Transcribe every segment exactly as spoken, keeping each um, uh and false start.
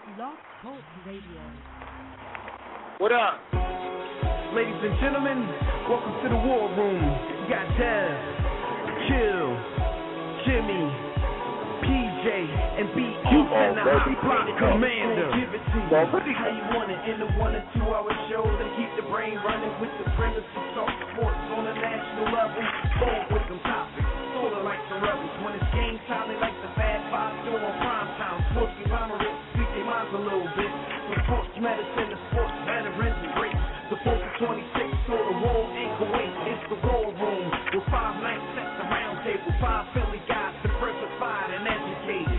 Blog Talk Radio. What up? Ladies and gentlemen, welcome to the War Room. You got Dev, Chill, Jimmy, P J, and B. Austin, the Hot Block Commander. Give it to you. How you want it in the one or two hour show to keep the brain running with the premise to talk sports on a national level. Bold with some topics, sort of like the rebels. When it's game time, they like the Bad Five show on prime time. Sports conglomerate, speak their minds a little bit. From sports medicine to sports veterans and greats. The folks of twenty-six, so the war ain't Kuwait. It's the War Room with five nights at the round table. Five Philly guys diversified and educated.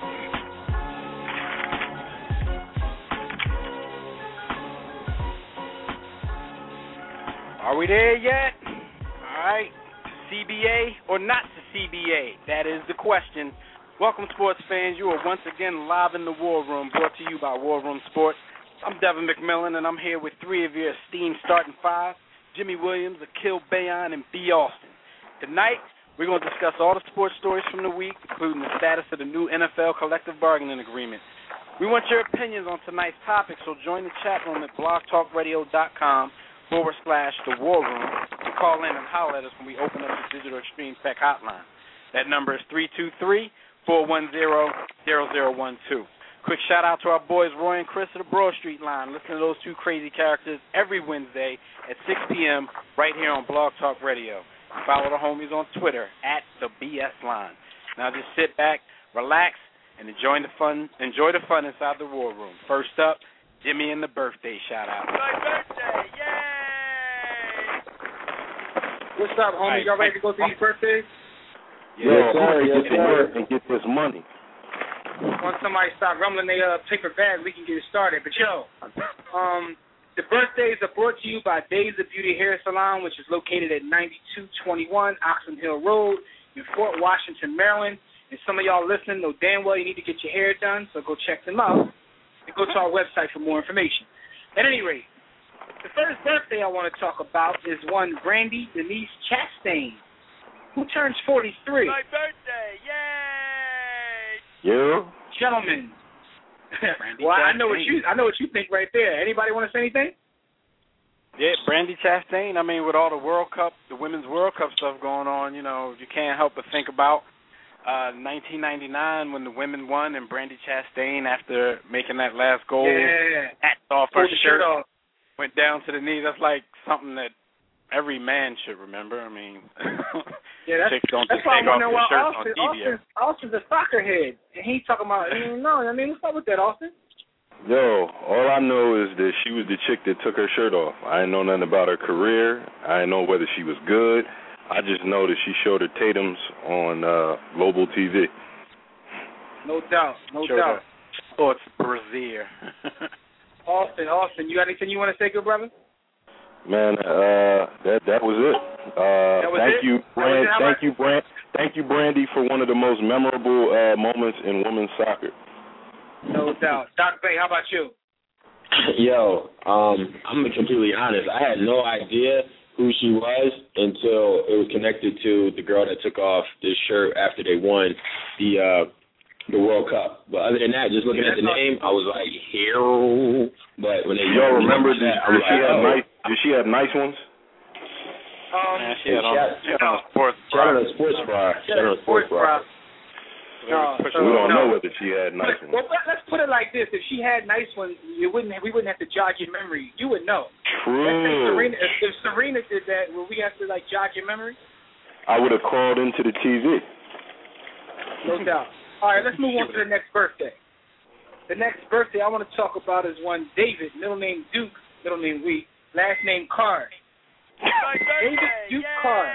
Are we there yet? All right. C B A or not to C B A? That is the question. Welcome, sports fans. You are once again live in the War Room, brought to you by War Room Sports. I'm Devin McMillan, and I'm here with three of your esteemed starting five, Jimmy Williams, Akil Bayon, and B. Austin. Tonight, we're going to discuss all the sports stories from the week, including the status of the new N F L collective bargaining agreement. We want your opinions on tonight's topic, so join the chat room at blogtalkradio.com forward slash the War Room and call in and holler at us when we open up the Digital Extreme Tech Hotline. That number is three two three, four one zero, zero zero one two. Quick shout-out to our boys Roy and Chris of the Broad Street Line. Listen to those two crazy characters every Wednesday at six p.m. right here on Blog Talk Radio. Follow the homies on Twitter at the B S Line. Now just sit back, relax, and enjoy the fun Enjoy the fun inside the War Room. First up, Jimmy and the birthday shout-out. My birthday, yay! What's up, homie? Y'all ready to go through these birthdays? Yes, yes sir. Yes, sir. And get this money. Once somebody stop rumbling their uh, paper bag, we can get it started. But, yo, um, the birthdays are brought to you by Days of Beauty Hair Salon, which is located at ninety-two twenty-one Oxon Hill Road in Fort Washington, Maryland. And some of y'all listening know damn well you need to get your hair done, so go check them out and go to our website for more information. At any rate, the first birthday I want to talk about is one Brandy Denise Chastain, who turns forty-three. My birthday, yay! You, gentlemen. Well, I know what you I know what you think right there. Anybody want to say anything? Yeah, Brandy Chastain. I mean, with all the World Cup, the Women's World Cup stuff going on, you know, you can't help but think about uh, nineteen ninety-nine when the women won and Brandy Chastain, after making that last goal, yeah, hacked off her shirt, off. went down to the knees. That's like something that every man should remember. I mean, yeah, that's, chicks don't that's just why take I off wonder their why shirts Austin, on T V. Austin, Austin's a soccer head, and he's talking about, he don't know. I mean, what's up with that, Austin? Yo, all I know is that she was the chick that took her shirt off. I didn't know nothing about her career. I didn't know whether she was good. I just know that she showed her Tatums on uh, Global T V. No doubt, no Showed doubt. Sports brazier. Austin, Austin, you got anything you want to say, good brother? Man, uh, that that was it. Uh, that was thank it? you, Brand, it? thank you, Brand, thank you, Brandy, for one of the most memorable uh, moments in women's soccer. No doubt. Doc Bay, how about you? Yo, um, I'm gonna be completely honest. I had no idea who she was until it was connected to the girl that took off this shirt after they won the uh, the World Cup. But other than that, just looking yeah, at the name, I was like, hero. But when they yo, remember that, did, I was did she like, have oh. nice? Did she have nice ones? Um, Man, she had on, she had on a sports She had bra. on a sports bra. She had on a sports bra. No, so, we don't no. know whether she had nice ones. Well, let's put it like this: if she had nice ones, you wouldn't. We wouldn't have to jog your memory. You would know. True. If Serena, if, if Serena did that, would we have to like jog your memory? I would have crawled into the T V. No doubt. All right, let's move on to the next birthday. The next birthday I want to talk about is one David, middle name Duke, middle name Wheat, last name Carr. My birthday, David Duke yay! Carr.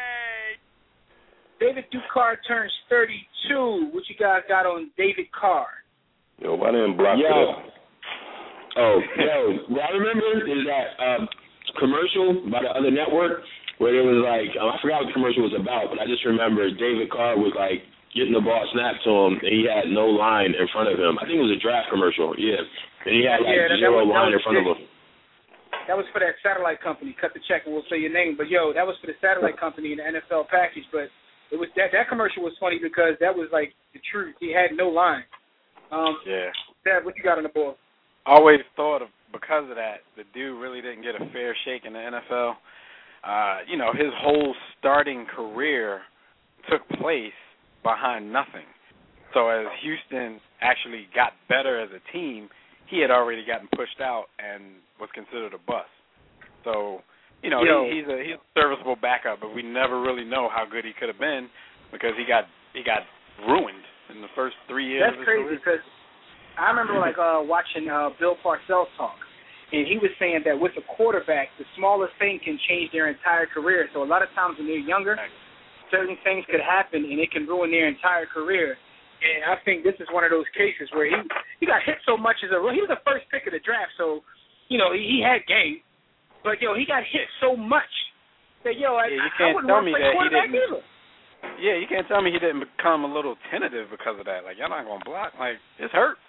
David Duke Carr turns thirty-two. What you guys got on David Carr? Yo, why didn't block Yo. it up? Oh, yo, what I remember is that um, commercial by the other network where it was like, um, I forgot what the commercial was about, but I just remember David Carr was like getting the ball snapped to him, and he had no line in front of him. I think it was a draft commercial, yeah. And he had like yeah, that, zero that was, line that in front was, of him. That was for that satellite company. Cut the check and we'll say your name. But, yo, that was for the satellite company in the N F L package. But it was that, that commercial was funny because that was like the truth. He had no line. Um, yeah. Dad, what you got on the board? Always thought of, because of that, the dude really didn't get a fair shake in the N F L. Uh, you know, his whole starting career took place behind nothing. So as Houston actually got better as a team, he had already gotten pushed out and was considered a bust. So, you know, Yo. he, he's a he's a serviceable backup, but we never really know how good he could have been because he got he got ruined in the first three years. That's of his crazy career. because I remember like uh, watching uh, Bill Parcells talk, and he was saying that with a quarterback, the smallest thing can change their entire career. So a lot of times when they're younger, certain things could happen, and it can ruin their entire career. And I think this is one of those cases where he he got hit so much as a he was the first pick of the draft, so you know he, he had game, but yo he got hit so much that yo I, Yeah, you I can't wouldn't tell want to me play that he quarterback didn't- either. Yeah, you can't tell me he didn't become a little tentative because of that. Like, y'all not going to block. Like, it's hurt.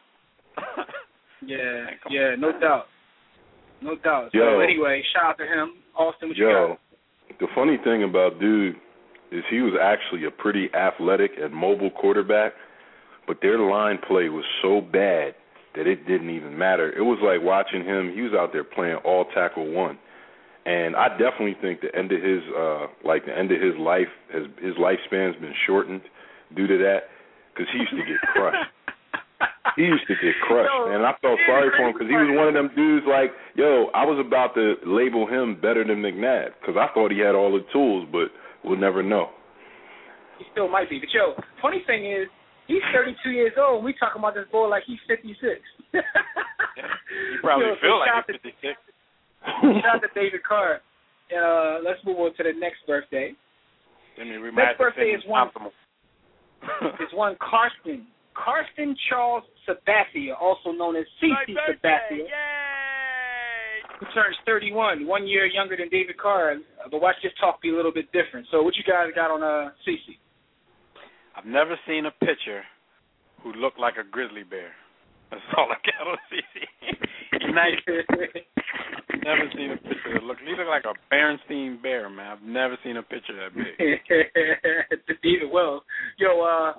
Yeah, Like, come yeah, on. no doubt, no doubt. Yo. So anyway, shout out to him, Austin. What you Yo, got? the funny thing about dude is he was actually a pretty athletic and mobile quarterback, but their line play was so bad that it didn't even matter. It was like watching him. He was out there playing all tackle one. And I definitely think the end of his, uh, like the end of his life, has, his lifespan's been shortened due to that, because he used to get crushed. He used to get crushed, Yo, and I felt sorry for him because he was one of them dudes. Like, yo, I was about to label him better than McNabb because I thought he had all the tools, but we'll never know. He still might be, but yo, funny thing is, he's thirty-two years old. And we talking about this boy like he's fifty-six. Yeah, you probably Yo, so feel like shout he's out to- fifty-six. Shout out to David Carr. Uh, let's move on to the next birthday. I mean, we Next might have to birthday finish is one- optimal. It's one Karsten. Karsten Charles Sabathia, also known as My Cece birthday, Sabathia, yay! who turns thirty-one, one year younger than David Carr. Uh, but watch this talk be a little bit different. So what you guys got on uh, Cece? I've never seen a pitcher who looked like a grizzly bear. That's all I got on C C. He's nice. Never seen a picture that look. He look like a Berenstein bear, man. I've never seen a picture that big. David Wells. Yo, uh,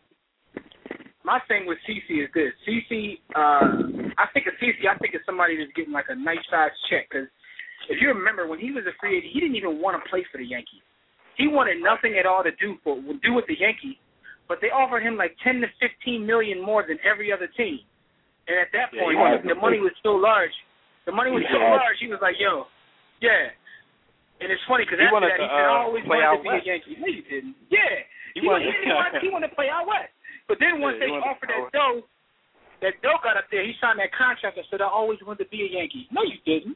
my thing with Cece is this. Cece, uh, I think of Cece, I think of somebody that's getting like a nice size check. Because if you remember, when he was a free agent, he didn't even want to play for the Yankees. He wanted nothing at all to do for do with the Yankees, but they offered him like ten to fifteen million more than every other team. And at that Yeah, point, he wanted the to money play. was so large. The money was He so had- large. He was like, "Yo, yeah." And it's funny because He after wanted that, he to, said, "I uh, always play wanted out to be west. a Yankee." No, you didn't. Yeah, He he, wanted- he didn't want. He wanted to play out west. But then once Yeah, they he wanted to offered play that dough, that dough got up there. He signed that contract and said, "I always wanted to be a Yankee." No, you didn't.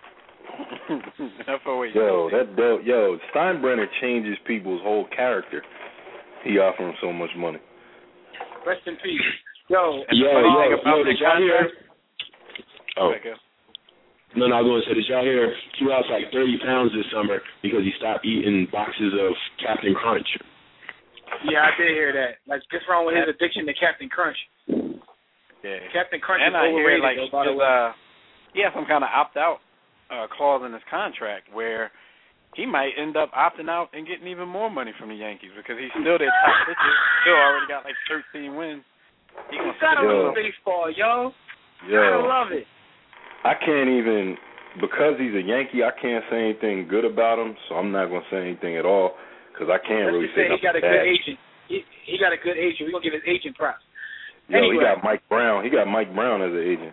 F O H. Yo, that dope. Yo, Steinbrenner changes people's whole character. He offered him so much money. Rest in peace. Yo, And the Yo, funny yo, thing yo, about did that y'all hear? contract- Oh, Okay. no, no, I was going to say, did y'all hear he lost like thirty pounds this summer because he stopped eating boxes of Captain Crunch? yeah, I did hear that. Like, what's wrong with his addiction to Captain Crunch? Yeah. Captain Crunch And is I hear overrated, like though, by the his, way. uh, he has some kind of opt out uh, clause in his contract where he might end up opting out and getting even more money from the Yankees because he's still their top pitcher. Still already got like thirteen wins. He You gonna gotta stick Yo. love baseball, yo. Yo, Gotta love it. I can't even, because he's a Yankee, I can't say anything good about him, so I'm not going to say anything at all, because I can't Let's really just say say he nothing got a bad. good agent. He, he got a good agent. We're gonna give his agent props. Yo, Anyway. he got Mike Brown. He got Mike Brown as an agent.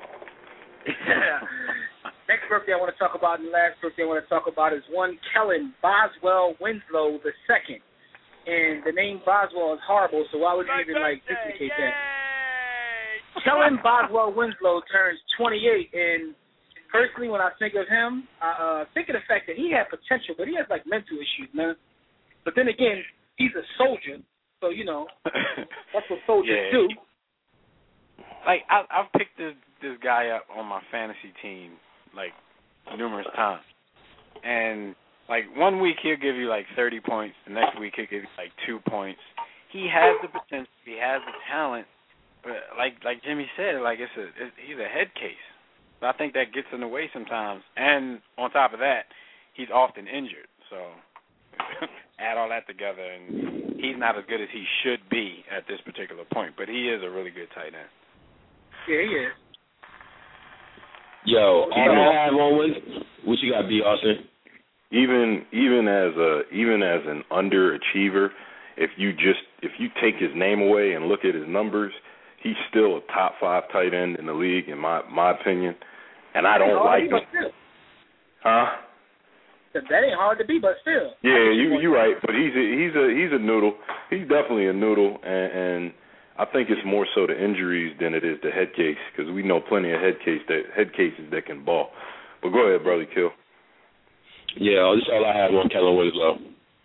Next birthday I want to talk about, and the last birthday I want to talk about is one Kellen Boswell Winslow the second. And the name Boswell is horrible, so why would you My even like birthday, duplicate yay! that? Kellen Boswell Winslow turns twenty-eight, and personally, when I think of him, I uh, think of the fact that he had potential, but he has like mental issues, man. But then again, he's a soldier, so you know that's what soldiers Yeah. do. Like I, I've picked this this guy up on my fantasy team like numerous times, and like one week he'll give you like thirty points, the next week he'll give you like two points. He has the potential, he has the talent, but like like Jimmy said, like it's a it's, he's a head case. So I think that gets in the way sometimes, and on top of that, he's often injured. So add all that together, and he's not as good as he should be at this particular point. But he is a really good tight end. Yeah, he is. Yo, all I have on with what you got, B. Austin? Even even as a even as an underachiever, if you just if you take his name away and look at his numbers, he's still a top five tight end in the league, in my my opinion. And I don't like him. Huh? That ain't hard to be, but still. Yeah, you you right, but he's a, he's a he's a noodle. He's definitely a noodle, and, and I think it's more so the injuries than it is the head case, because we know plenty of head case that head cases that can ball. But go ahead, brother Kill. Yeah, that's all I have on Kellen Winslow.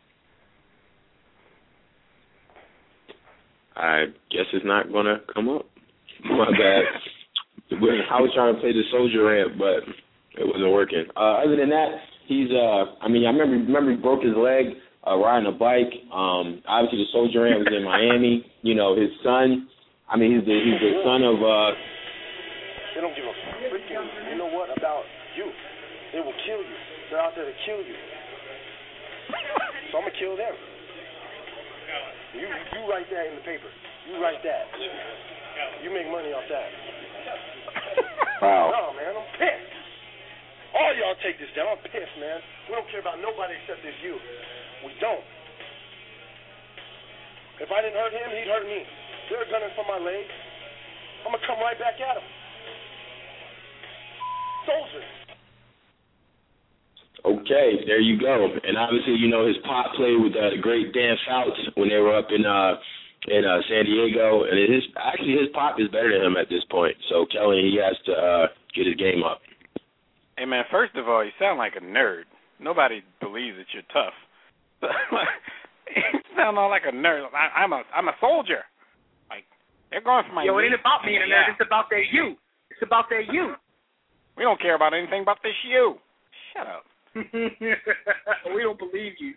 I guess it's not gonna come up. My bad. I was trying to play the soldier rant, but it wasn't working. Uh, other than that, he's. Uh, I mean, I remember remember he broke his leg uh, riding a bike. Um, obviously, the soldier rant was in Miami. You know, his son. I mean, he's the he's the son of. Uh, they don't give a freaking. You know what about you? They will kill you. They're out there to kill you. So I'm gonna kill them. You you write that in the paper. You write that. You make money off that. Wow. No, man, I'm pissed. All y'all take this down. I'm pissed, man. We don't care about nobody except this you. We don't. If I didn't hurt him, he'd hurt me. They're gunning for my leg. I'm gonna come right back at him. Soldier. Okay, there you go. And obviously, you know, his pop played with uh, the great Dan Fouts when they were up in uh, in uh, San Diego. And his actually his pop is better than him at this point. So Kelly, he has to uh, get his game up. Hey man, first of all, you sound like a nerd. Nobody believes that you're tough. You sound all like a nerd. I, I'm a I'm a soldier. Like they're going for my. Yo, it ain't about being a nerd. It's about their you. It's about their you. We don't care about anything but this you. Shut up. We don't believe you.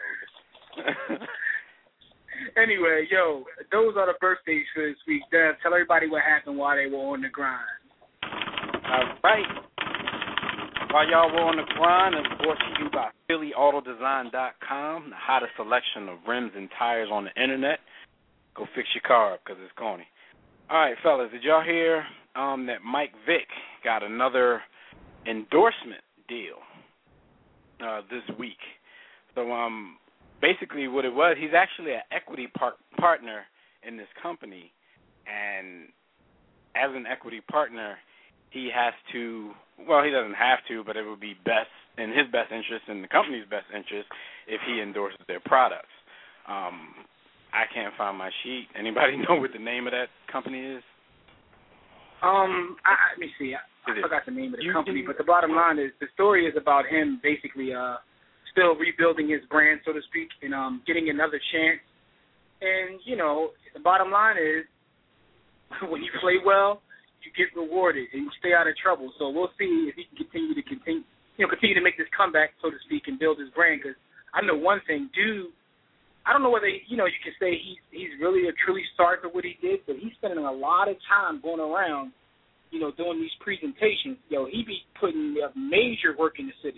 Anyway, yo, those are the birthdays for this week. Dev, tell everybody what happened while they were on the grind. All right. While y'all were on the grind, it's brought to you by Philly Auto Design dot com, the hottest selection of rims and tires on the internet. Go fix your car up because it's corny. All right, fellas, did y'all hear um, that Mike Vick got another endorsement deal uh, this week? So um, basically what it was, he's actually an equity par- partner in this company, and as an equity partner, he has to, well, he doesn't have to, but it would be best in his best interest and the company's best interest if he endorses their products. Um, I can't find my sheet. Anybody know what the name of that company is? Um, I, let me see. I, I forgot the name of the you, company, but the bottom line is the story is about him basically uh, still rebuilding his brand, so to speak, and um, getting another chance. And, you know, the bottom line is when you play well, you get rewarded and you stay out of trouble. So we'll see if he can continue to continue, you know, continue to make this comeback, so to speak, and build his brand. Because I know one thing, dude. I don't know whether you know you can say he's he's really a truly sorry for what he did, but he's spending a lot of time going around, you know, doing these presentations. Yo, he be putting a major work in the city.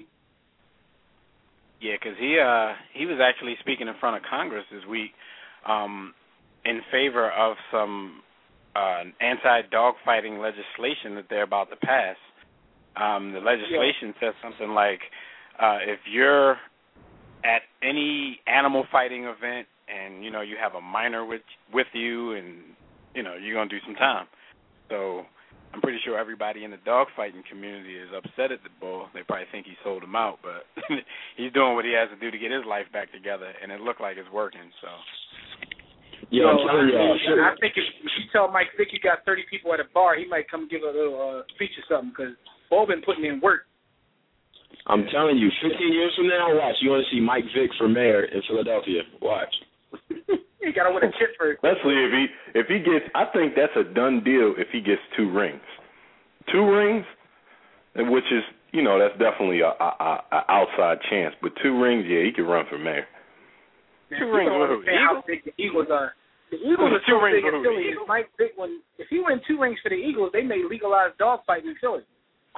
Yeah, because he uh he was actually speaking in front of Congress this week, um, in favor of some Uh, anti-dogfighting legislation that they're about to pass. Um, the legislation yeah. says something like, uh, if you're at any animal fighting event and, you know, you have a minor with with you and, you know, you're going to do some time. So I'm pretty sure everybody in the dogfighting community is upset at the bull. They probably think he sold him out, but he's doing what he has to do to get his life back together, and it looked like it's working, so... Yo, Yo, I'm telling y'all. I, I think if, if you tell Mike Vick you got thirty people at a bar, he might come give a little uh, speech or something because Bo been putting in work. I'm telling you, fifteen years from now, watch. You want to see Mike Vick for mayor in Philadelphia. Watch. You got to win a chip first. Especially if he, if he gets, I think that's a done deal if he gets two rings. Two rings, which is, you know, that's definitely a, a, a outside chance. But two rings, yeah, he could run for mayor. Man, two rings with who? How big the Eagles are. The Eagles are so big in Philly. If Mike Vick won, if he win two rings for the Eagles, they may legalize dogfighting in Philly.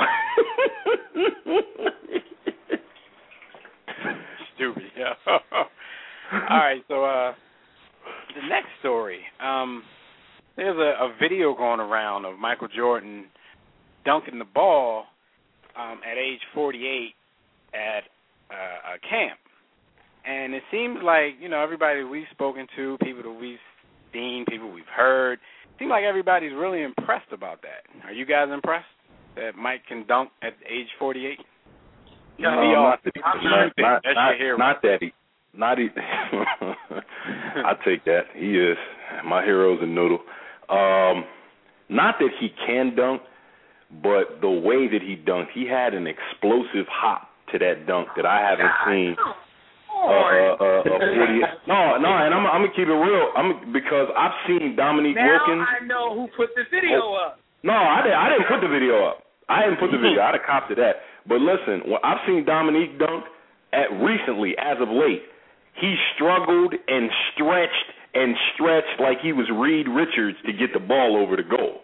Stupid, yeah. All right, so uh, the next story. Um, there's a, a video going around of Michael Jordan dunking the ball um, at age forty-eight at uh, a camp. And it seems like, you know, everybody we've spoken to, people that we've seen, people we've heard, it seems like everybody's really impressed about that. Are you guys impressed that Mike can dunk at age forty-eight? No, not that he, not, not, not, not that he, not he, I take that. He is. My hero's a noodle. Um, not that he can dunk, but the way that he dunked, he had an explosive hop to that dunk that I haven't seen. Uh, uh, uh, uh, no, no, and I'm, I'm gonna keep it real. I'm because I've seen Dominique now Wilkins. Now I know who put the video oh, up. No, I didn't. I didn't put the video up. I didn't put the video. I'd have copped to that. But listen, well, I've seen Dominique dunk at recently, as of late. He struggled and stretched and stretched like he was Reed Richards to get the ball over the goal.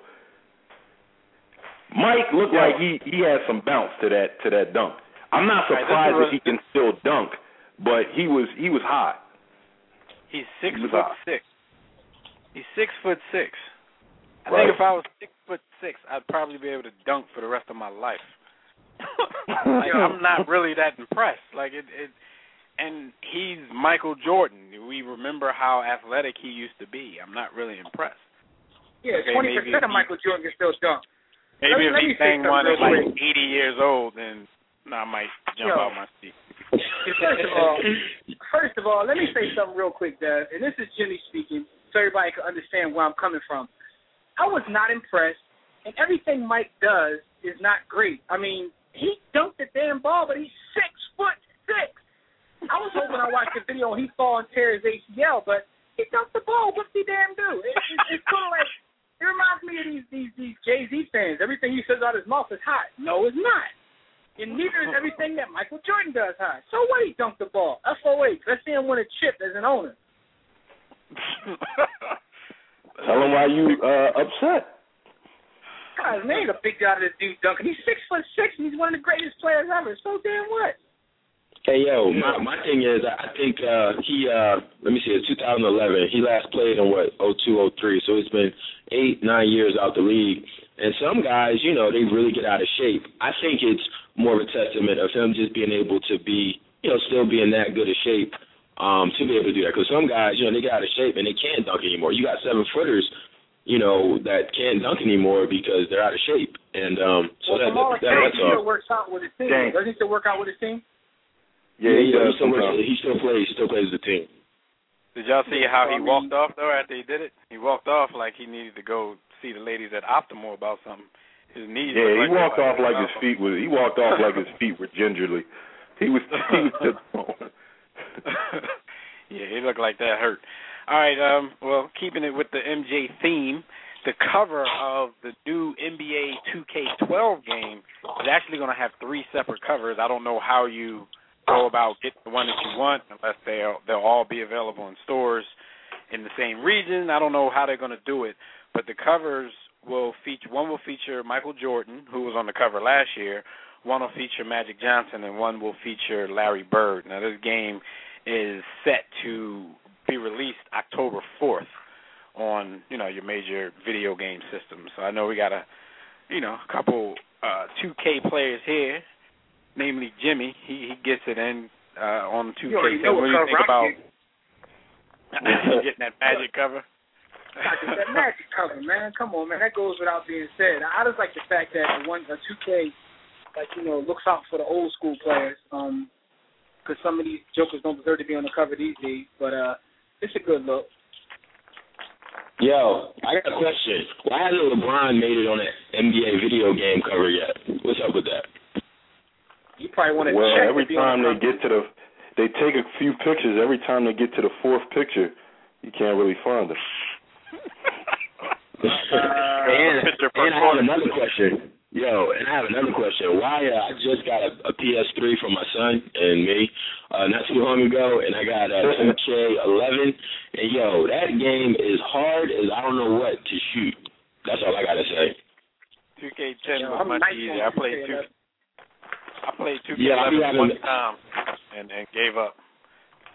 Mike looked yeah. like he, he had some bounce to that to that dunk. I'm not surprised right, that he can still dunk, but he was he was hot. He's six he foot hot. six. He's six foot six. I right. think if I was six foot six, I'd probably be able to dunk for the rest of my life. Like, I'm not really that impressed. Like it, it, and he's Michael Jordan. We remember how athletic he used to be. I'm not really impressed. Yeah, twenty okay, percent of Michael Jordan can still dunk. Maybe let, if he's saying one at like eighty years old, then no, I might jump Yo, out my seat. First of all, first of all, let me say something real quick, Dev. And this is Jimmy speaking, so everybody can understand where I'm coming from. I was not impressed, and everything Mike does is not great. I mean, he dunked the damn ball, but he's six foot six. I was hoping I watched the video and he fall and tear his A C L, but he dunked the ball. What's he damn do? It, it, it's sort of like, it reminds me of these these these Jay-Z fans. Everything he says out of his mouth is hot. No, it's not. And neither is everything that Michael Jordan does hot. So what he dunked the ball? F O H. Let's see him win a chip as an owner. Tell him why you uh, upset. God, man, ain't a big guy to do dunking. He's six foot six, and he's one of the greatest players ever. So damn what? Hey, yo, my my thing is, I think uh, he, uh, let me see, it's two thousand eleven. He last played in, what, oh two, oh three. So it's been eight, nine years out the league. And some guys, you know, they really get out of shape. I think it's more of a testament of him just being able to be, you know, still be in that good a shape um, to be able to do that. Because some guys, you know, they get out of shape and they can't dunk anymore. You got seven-footers, you know, that can't dunk anymore because they're out of shape. And um, so well, that, that, that, that's all. He still works out with his team. Dang. Doesn't he still work out with his team? Yeah, yeah, he still, works, he still plays. He still plays the team. Did y'all see how he walked off though after he did it? He walked off like he needed to go see the ladies at Optimal about something. His knees. Yeah, he like walked off like his feet was. He walked off like his feet were gingerly. He was. He was just yeah, he looked like that hurt. All right. Um. Well, keeping it with the M J theme, the cover of the new N B A two K twelve game is actually going to have three separate covers. I don't know how you go about getting the one that you want unless they'll they'll all be available in stores in the same region. I don't know how they're going to do it, but the covers will feature one will feature Michael Jordan, who was on the cover last year. One will feature Magic Johnson, and one will feature Larry Bird. Now, this game is set to be released October fourth on, you know, your major video game systems. So I know we got a, you know, a couple uh, two K players here, namely Jimmy. He he gets it in uh, on two K. So what do you think about getting that Magic cover? Got that Magic cover, man. Come on, man. That goes without being said. I just like the fact that the one, the two K, like, you know, looks out for the old school players. Um, because some of these jokers don't deserve to be on the cover these days. But uh, it's a good look. Yo, I got a question. Why hasn't LeBron made it on an N B A video game cover yet? What's up with that? You probably want to well, check every to time they get to the, they take a few pictures. Every time they get to the fourth picture, you can't really find them. uh, and, and I have another question. Yo, and I have another question. Why uh, I just got a, a P S three for my son and me uh, not too long ago, and I got a two K eleven. And, yo, that game is hard as I don't know what to shoot. That's all I got to say. two K ten was much easier. I played two I played two K yeah, eleven one time and, and gave up.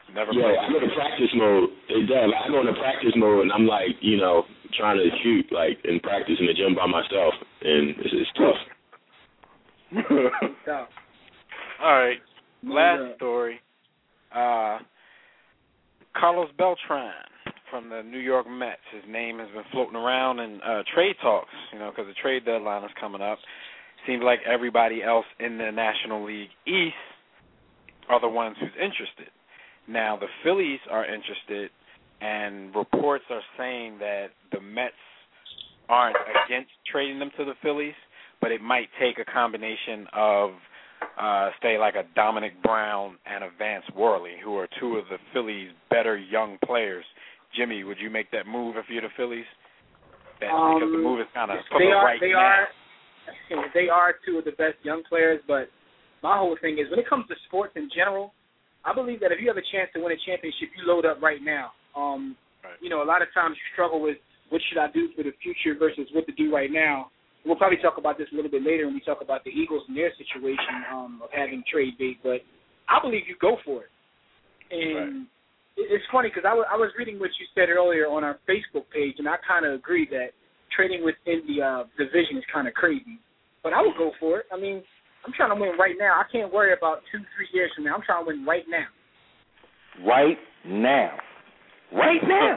Never Yo, played. I go to practice mode. Hey, Dev, I go into practice mode, and I'm like, you know, trying to shoot, like, in practice in the gym by myself, and it's, it's tough. tough. All right, last story. Uh, Carlos Beltran from the New York Mets. His name has been floating around in uh, trade talks, you know, because the trade deadline is coming up. Seems like everybody else in the National League East are the ones who's interested. Now, the Phillies are interested, and reports are saying that the Mets aren't against trading them to the Phillies, but it might take a combination of, uh, say, like a Dominic Brown and a Vance Worley, who are two of the Phillies' better young players. Jimmy, would you make that move if you're the Phillies? That, um, because the move is kind of they are, right they now. Are, they are two of the best young players, but my whole thing is when it comes to sports in general, I believe that if you have a chance to win a championship, you load up right now. Um, right. You know, a lot of times you struggle with what should I do for the future versus what to do right now. We'll probably talk about this a little bit later when we talk about the Eagles and their situation um, of having trade bait, but I believe you go for it. And right. it's funny because I, w- I was reading what you said earlier on our Facebook page, and I kind of agree that trading within the uh, division is kind of crazy. But I would go for it. I mean, I'm trying to win right now. I can't worry about two, three years from now. I'm trying to win right now. Right now. Right now.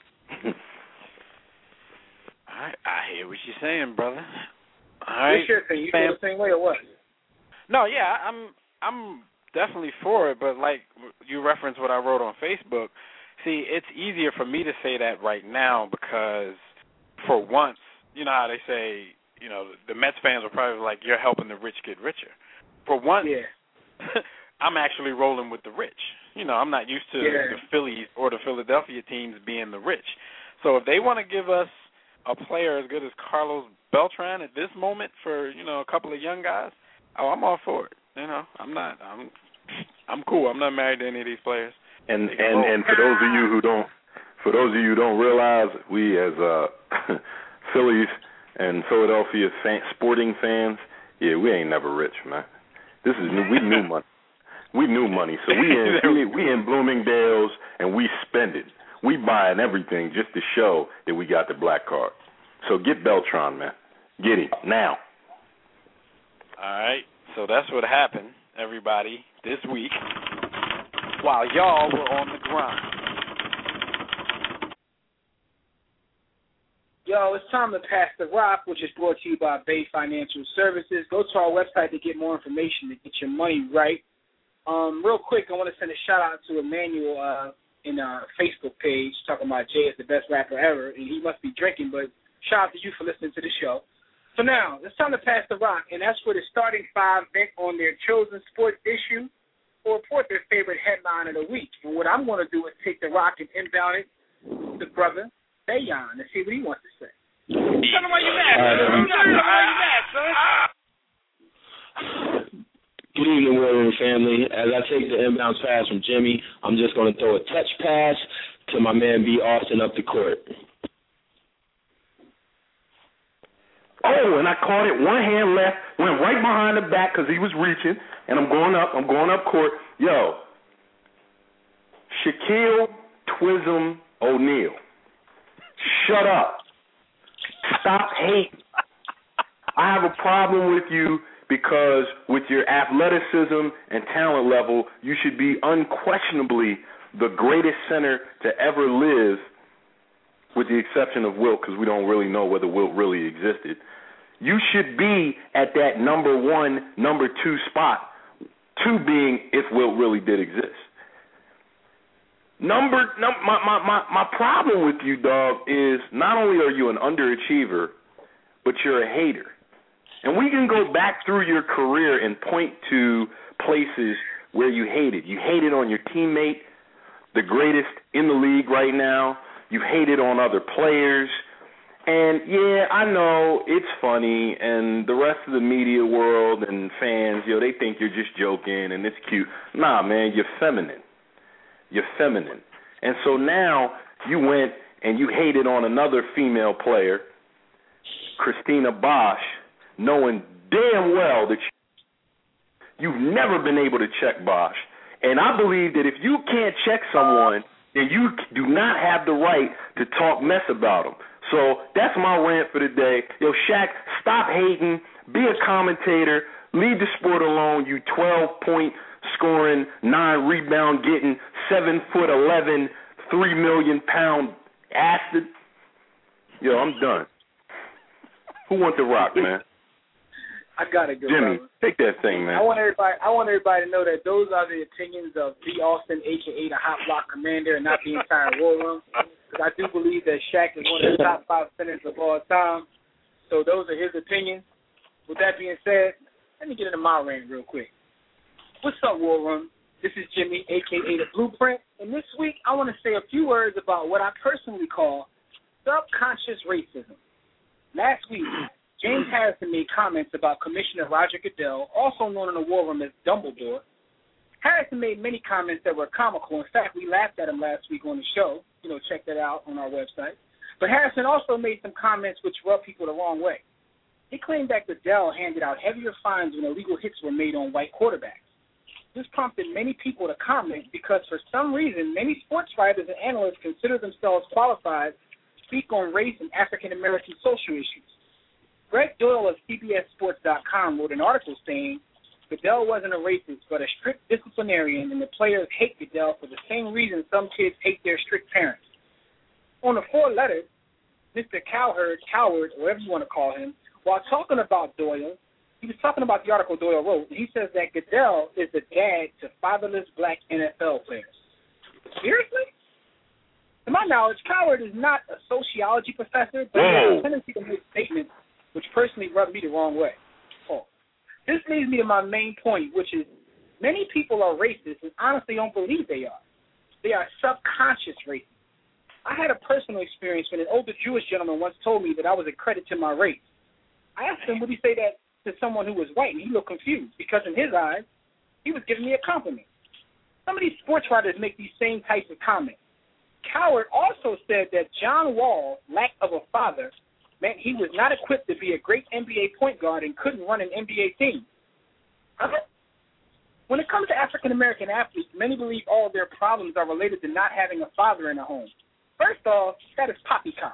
I, I hear what you're saying, brother. All right. What's your thing? You feel the same way or what? No, yeah, I'm I'm definitely for it, but like you referenced what I wrote on Facebook, see, it's easier for me to say that right now because for once, you know how they say, you know, the Mets fans are probably like, you're helping the rich get richer. For once, yeah. I'm actually rolling with the rich. You know, I'm not used to yeah. the Phillies or the Philadelphia teams being the rich. So if they want to give us a player as good as Carlos Beltran at this moment for, you know, a couple of young guys, oh, I'm all for it. You know, I'm not. I'm I'm cool. I'm not married to any of these players. And and, and for those of you who don't, for those of you who don't realize, we as uh, Phillies and Philadelphia fan, sporting fans, yeah, we ain't never rich, man. This is new. We new money. We new money. So we in we, we in Bloomingdale's and we spend it. We buying everything just to show that we got the black card. So get Beltran, man. Get him now. All right. So that's what happened, everybody, this week while y'all were on the grind. Yo, it's time to pass the rock, which is brought to you by Bay Financial Services. Go to our website to get more information to get your money right. Um, real quick, I want to send a shout-out to Emmanuel uh, in our Facebook page talking about Jay is the best rapper ever, and he must be drinking, but shout out to you for listening to the show. So now, it's time to pass the rock, and that's where the starting five bet on their chosen sports issue or report their favorite headline of the week. And what I'm going to do is take the rock and inbound it to the brother, Bayon, and see what he wants to say. Tell him why you mad, son. Tell him why you mad, son. Good evening, Warrior family. As I take the inbounds pass from Jimmy, I'm just going to throw a touch pass to my man B. Austin up the court. Oh, and I caught it, one hand left, went right behind the back because he was reaching, and I'm going up, I'm going up court. Yo, Shaquille Twism O'Neal, shut up. Stop hating. I have a problem with you because with your athleticism and talent level, you should be unquestionably the greatest center to ever live, with the exception of Wilt, because we don't really know whether Wilt really existed. You should be at that number one, number two spot, two being if Wilt really did exist. Number, num- my, my, my, my problem with you, dog, is not only are you an underachiever, but you're a hater. And we can go back through your career and point to places where you hated. You hated on your teammate, the greatest in the league right now. You hated on other players. And, yeah, I know it's funny, and the rest of the media world and fans, you know, they think you're just joking and it's cute. Nah, man, you're feminine. You're feminine. And so now you went and you hated on another female player, Christina Bosch, knowing damn well that you, you've never been able to check Bosch, And I believe that if you can't check someone, then you do not have the right to talk mess about them. So that's my rant for the day. Yo, Shaq, stop hating. Be a commentator. Leave the sport alone, you twelve-point scoring, nine rebound getting, seven foot eleven, three million pound acid. Yo, I'm done. Who wants to rock, man? I gotta go. Jimmy, brother. take that thing, man. I want everybody. I want everybody to know that those are the opinions of B. Austin, aka the Hot Block Commander, and not the entire War Room. Because I do believe that Shaq is one of the top five centers of all time. So those are his opinions. With that being said, let me get into my rant real quick. What's up, War Room? This is Jimmy, a k a. The Blueprint. And this week, I want to say a few words about what I personally call subconscious racism. Last week, James Harrison made comments about Commissioner Roger Goodell, also known in the War Room as Dumbledore. Harrison made many comments that were comical. In fact, we laughed at him last week on the show. You know, check that out on our website. But Harrison also made some comments which rubbed people the wrong way. He claimed that Goodell handed out heavier fines when illegal hits were made on white quarterbacks. This prompted many people to comment because for some reason, many sports writers and analysts consider themselves qualified to speak on race and African-American social issues. Greg Doyle of C B S Sports dot com wrote an article saying Goodell wasn't a racist but a strict disciplinarian, and the players hate Goodell for the same reason some kids hate their strict parents. On the four letters, Mister Cowherd, Coward, whatever you want to call him, while talking about Doyle, he was talking about the article Doyle wrote, and he says that Goodell is the dad to fatherless black N F L players. Seriously? To my knowledge, Coward is not a sociology professor, but he has a tendency to make statements which personally rubbed me the wrong way. Oh. This leads me to my main point, which is many people are racist and honestly don't believe they are. They are subconscious racist. I had a personal experience when an older Jewish gentleman once told me that I was a credit to my race. I asked him, would he say that to someone who was white, and he looked confused because in his eyes, he was giving me a compliment. Some of these sports writers make these same types of comments. Coward also said that John Wall's lack of a father meant he was not equipped to be a great N B A point guard and couldn't run an N B A team. Uh-huh. When it comes to African-American athletes, many believe all of their problems are related to not having a father in the home. First off, that is poppycock.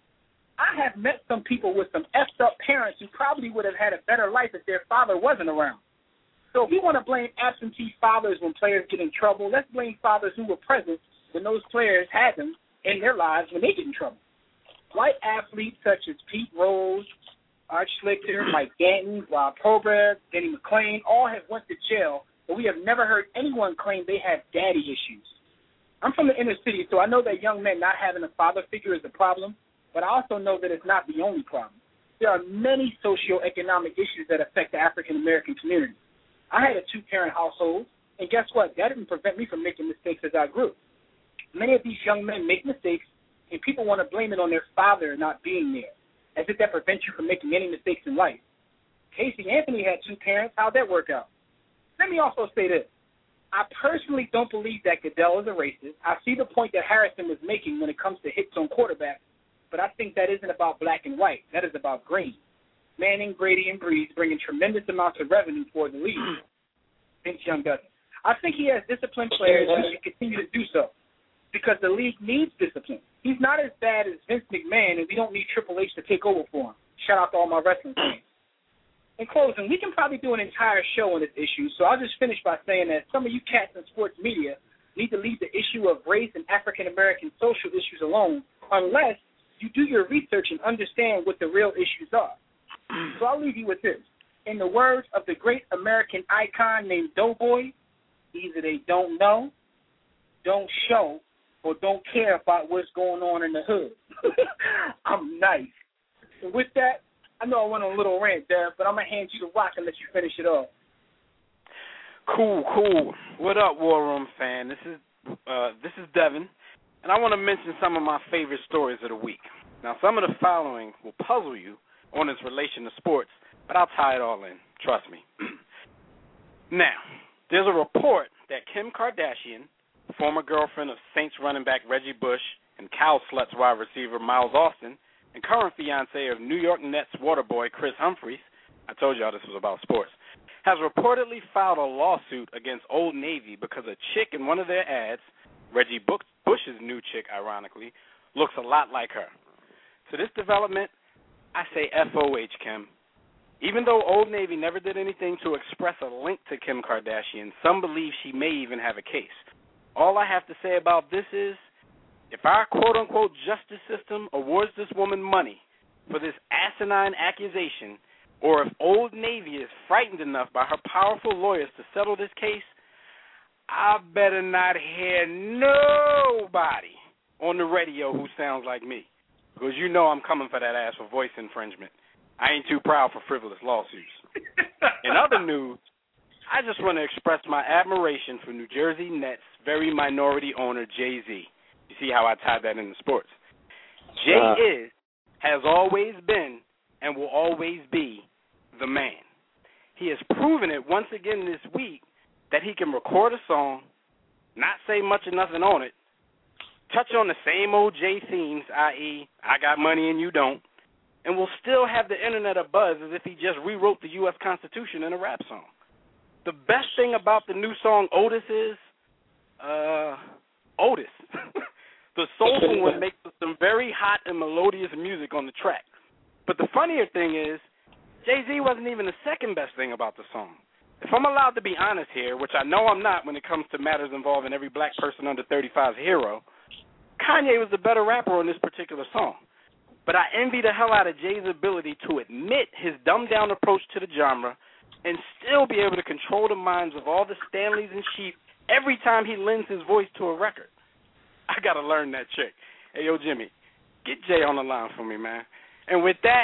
I have met some people with some effed up parents who probably would have had a better life if their father wasn't around. So if we want to blame absentee fathers when players get in trouble, let's blame fathers who were present when those players had them in their lives when they get in trouble. White athletes such as Pete Rose, Art Schlichter, Mike Danton, Rob Probert, Denny McClain all have went to jail, but we have never heard anyone claim they have daddy issues. I'm from the inner city, so I know that young men not having a father figure is a problem, but I also know that it's not the only problem. There are many socioeconomic issues that affect the African-American community. I had a two-parent household, and guess what? That didn't prevent me from making mistakes as I grew. Many of these young men make mistakes, and people want to blame it on their father not being there, as if that prevents you from making any mistakes in life. Casey Anthony had two parents. How'd that work out? Let me also say this. I personally don't believe that Goodell is a racist. I see the point that Harrison was making when it comes to hits on quarterbacks, but I think that isn't about black and white. That is about green. Manning, Brady, and Breeze bringing tremendous amounts of revenue for the league. Vince Young doesn't. I think he has disciplined players who should continue to do so because the league needs discipline. He's not as bad as Vince McMahon, and we don't need Triple H to take over for him. Shout out to all my wrestling fans. In closing, we can probably do an entire show on this issue, so I'll just finish by saying that some of you cats in sports media need to leave the issue of race and African-American social issues alone unless you do your research and understand what the real issues are. So I'll leave you with this. In the words of the great American icon named Doughboy, either they don't know, don't show, or don't care about what's going on in the hood. I'm nice. So with that, I know I went on a little rant there, but I'm going to hand you the rock and let you finish it off. Cool, cool. What up, War Room fan? This is uh, this is Devin, and I want to mention some of my favorite stories of the week. Now, some of the following will puzzle you on its relation to sports, but I'll tie it all in. Trust me. Now, there's a report that Kim Kardashian, former girlfriend of Saints running back Reggie Bush and Cow Sluts wide receiver Miles Austin, and current fiancé of New York Nets waterboy Chris Humphries, I told y'all this was about sports, has reportedly filed a lawsuit against Old Navy because a chick in one of their ads, Reggie Bush's new chick, ironically, looks a lot like her. To this development, I say F O H, Kim. Even though Old Navy never did anything to express a link to Kim Kardashian, some believe she may even have a case. All I have to say about this is, if our quote-unquote justice system awards this woman money for this asinine accusation, or if Old Navy is frightened enough by her powerful lawyers to settle this case, I better not hear nobody on the radio who sounds like me, because you know I'm coming for that ass for voice infringement. I ain't too proud for frivolous lawsuits. In other news, I just want to express my admiration for New Jersey Nets very minority owner Jay-Z. You see how I tied that into sports. Jay uh, is, has always been, and will always be the man. He has proven it once again this week that he can record a song, not say much or nothing on it, touch on the same old Jay themes, that is, I got money and you don't, and will still have the internet abuzz as if he just rewrote the U S Constitution in a rap song. The best thing about the new song Otis is, uh, Otis. The soulful one makes some very hot and melodious music on the track. But the funnier thing is, Jay-Z wasn't even the second best thing about the song. If I'm allowed to be honest here, which I know I'm not when it comes to matters involving every black person under thirty-five's hero, Kanye was the better rapper on this particular song. But I envy the hell out of Jay's ability to admit his dumbed-down approach to the genre and still be able to control the minds of all the Stanleys and Sheep every time he lends his voice to a record. I got to learn that trick. Hey, yo, Jimmy, get Jay on the line for me, man. And with that,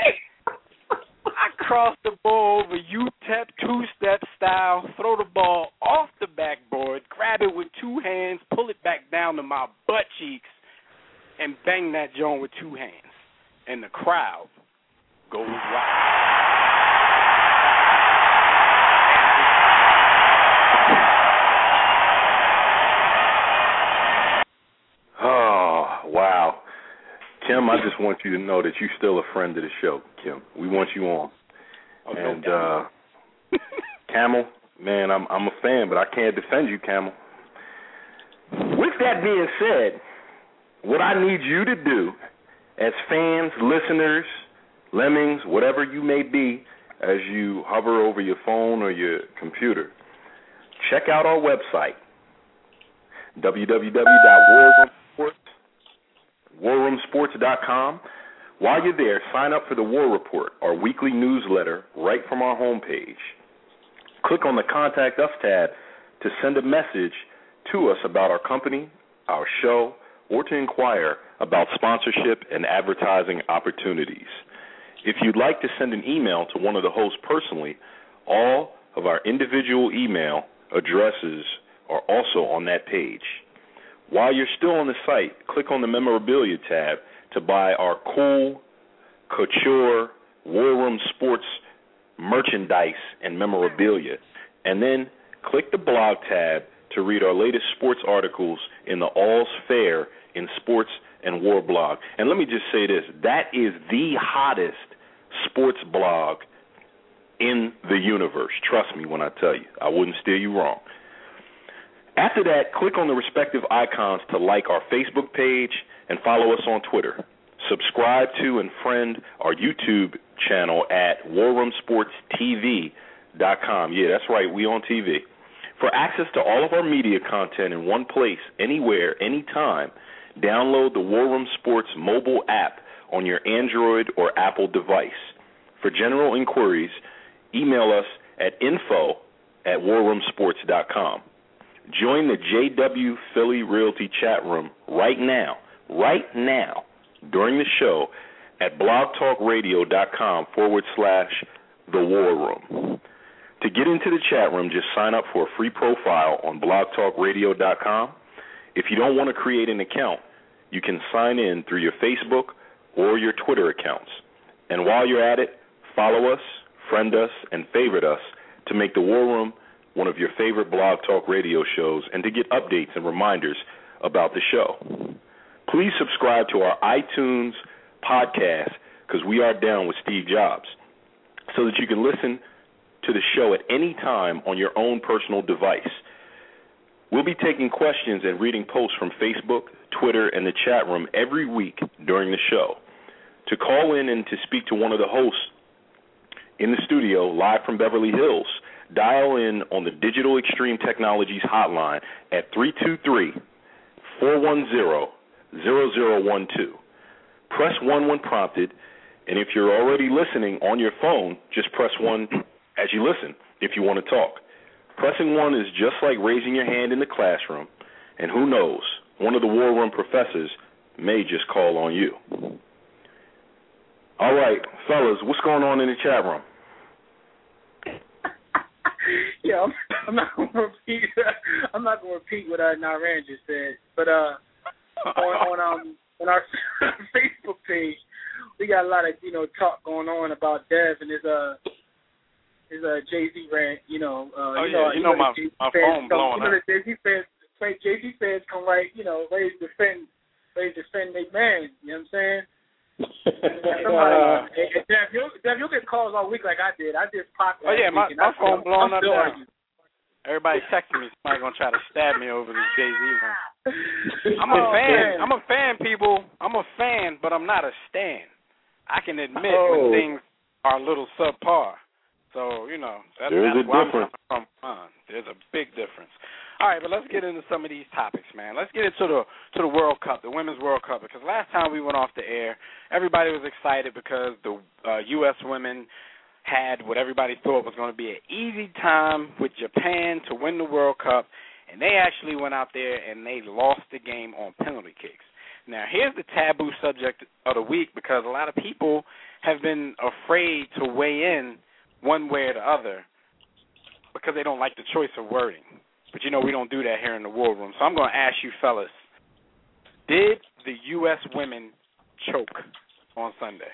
I cross the ball over U T E P two-step style, throw the ball off the backboard, grab it with two hands, pull it back down to my butt cheeks, and bang that joint with two hands. And the crowd goes wild. Oh, wow. Kim, I just want you to know that you're still a friend of the show, Kim. We want you on. Okay. And uh, Camel, man, I'm I'm a fan, but I can't defend you, Camel. With that being said, what I need you to do as fans, listeners, lemmings, whatever you may be, as you hover over your phone or your computer, check out our website, w w w dot war room sports dot com. While you're there, sign up for the War Report, our weekly newsletter, right from our homepage. Click on the Contact Us tab to send a message to us about our company, our show, or to inquire about sponsorship and advertising opportunities. If you'd like to send an email to one of the hosts personally, all of our individual email addresses are also on that page. While you're still on the site, click on the Memorabilia tab to buy our cool, couture, War Room Sports merchandise and memorabilia, and then click the blog tab to read our latest sports articles in the All's Fair in Sports and War blog. And let me just say this, that is the hottest sports blog in the universe. Trust me when I tell you. I wouldn't steer you wrong. After that, click on the respective icons to like our Facebook page and follow us on Twitter. Subscribe to and friend our YouTube channel at war room sports t v dot com. Yeah, that's right, we on T V. For access to all of our media content in one place, anywhere, anytime, download the War Room Sports mobile app on your Android or Apple device. For general inquiries, email us at info at war room sports dot com. Join the J W Philly Realty chat room right now, right now, during the show at blogtalkradio.com forward slash the war room. To get into the chat room, just sign up for a free profile on blogtalkradio dot com. If you don't want to create an account, you can sign in through your Facebook or your Twitter accounts. And while you're at it, follow us, friend us, and favorite us to make the War Room one of your favorite Blog Talk radio shows and to get updates and reminders about the show. Please subscribe to our iTunes podcast, because we are down with Steve Jobs, so that you can listen to the show at any time on your own personal device. We'll be taking questions and reading posts from Facebook, Twitter, and the chat room every week during the show. To call in and to speak to one of the hosts in the studio live from Beverly Hills, dial in on the Digital Extreme Technologies hotline at three two three, four one zero, zero zero one two. Press one when prompted, and if you're already listening on your phone, just press one as you listen if you want to talk. Pressing one is just like raising your hand in the classroom, and who knows, one of the War Room professors may just call on you. All right, fellas, what's going on in the chat room? Yeah, I'm, I'm not going to repeat. I'm not going to repeat what uh, Naran just said, but uh, on on um on our Facebook page, we got a lot of you know talk going on about Dev and his uh his uh Jay Z rant. You know, uh, oh you yeah, know, you know, you know my my phone blowing you know, up. The Jay Z fans, Jay Z fans come right, you know, ready to defend, ready to defend their man. You know what I'm saying? Somebody, uh, Dev, you'll, Dev, you'll get calls all week like I did. I just popped. Oh yeah, my, my phone blowing up now. You. Everybody texting me. Somebody gonna try to stab me over this Jay Z one. I'm a oh, fan. Man. I'm a fan, people. I'm a fan, but I'm not a stan. I can admit oh. when things are a little subpar. So you know that, There's that's a why difference. I'm from. Uh, there's a big difference. All right, but let's get into some of these topics, man. Let's get into the to the World Cup, the Women's World Cup, because last time we went off the air, everybody was excited because the uh, U S women had what everybody thought was going to be an easy time with Japan to win the World Cup, and they actually went out there and they lost the game on penalty kicks. Now, here's the taboo subject of the week because a lot of people have been afraid to weigh in one way or the other because they don't like the choice of wording. But, you know, we don't do that here in the War Room. So I'm going to ask you fellas, did the U S women choke on Sunday?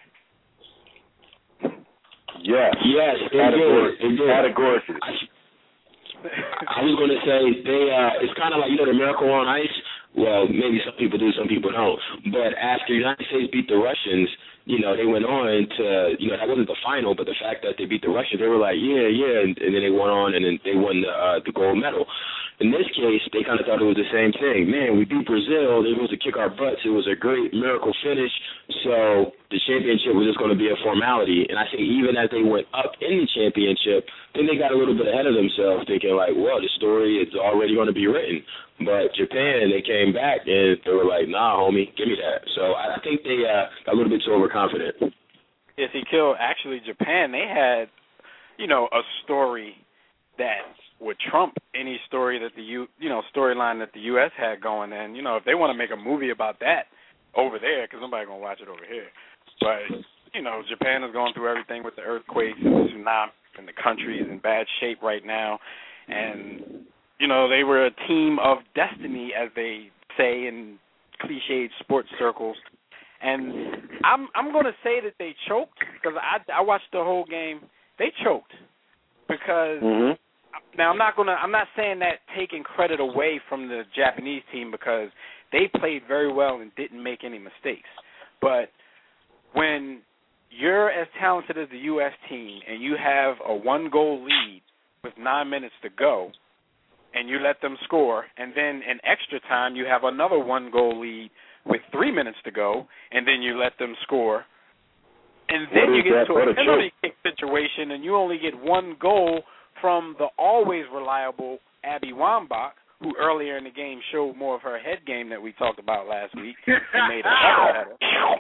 Yes, Yes. it Categorically. did. It did. Categorically. I was going to say, they. Uh, it's kind of like, you know, the Miracle on Ice. Well, maybe some people do, some people don't. But after the United States beat the Russians, you know, they went on to, you know, that wasn't the final, but the fact that they beat the Russians, they were like, yeah, yeah, and, and then they went on and then they won the, uh, the gold medal. In this case, they kind of thought it was the same thing. Man, we beat Brazil. They were supposed to kick our butts. It was a great miracle finish. So the championship was just going to be a formality. And I think even as they went up in the championship, then they got a little bit ahead of themselves, thinking like, well, the story is already going to be written. But Japan, they came back and they were like, nah, homie, give me that. So I think they uh, got a little bit too overconfident. Yes, he killed. Actually, Japan, they had, you know, a story that would trump any story that the U, you know, storyline that the U S had going. And, you know, if they want to make a movie about that over there, because nobody's going to watch it over here. But, you know, Japan is going through everything with the earthquakes and the tsunami, and the country is in bad shape right now. And, you know, they were a team of destiny, as they say in cliched sports circles. And I'm I'm going to say that they choked because I, I watched the whole game. They choked because mm-hmm. now I'm not going to I'm not saying that taking credit away from the Japanese team because they played very well and didn't make any mistakes. But when you're as talented as the U S team and you have a one-goal lead with nine minutes to go and you let them score, and then in extra time you have another one-goal lead with three minutes to go, and then you let them score, and then what you get into a penalty choke? kick situation and you only get one goal from the always reliable Abby Wambach, who earlier in the game showed more of her head game that we talked about last week and made another header.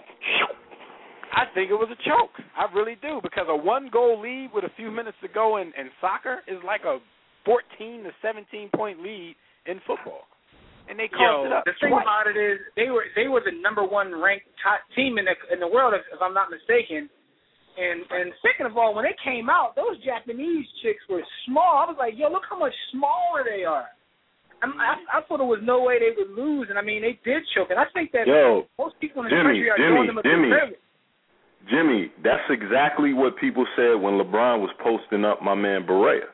I think it was a choke. I really do, because a one-goal lead with a few minutes to go in, in soccer is like a fourteen to seventeen point lead in football, and they Yo, carved it up. The thing twice. about it is they were they were the number one ranked top team in the in the world, if, if I'm not mistaken. And and second of all, when they came out, those Japanese chicks were small. I was like, yo, look how much smaller they are. I'm, I, I thought there was no way they would lose, and I mean they did choke. And I think that Yo, most people in the Jimmy, country are Jimmy, doing them a Jimmy. disservice. Jimmy, that's exactly what people said when LeBron was posting up my man Barea.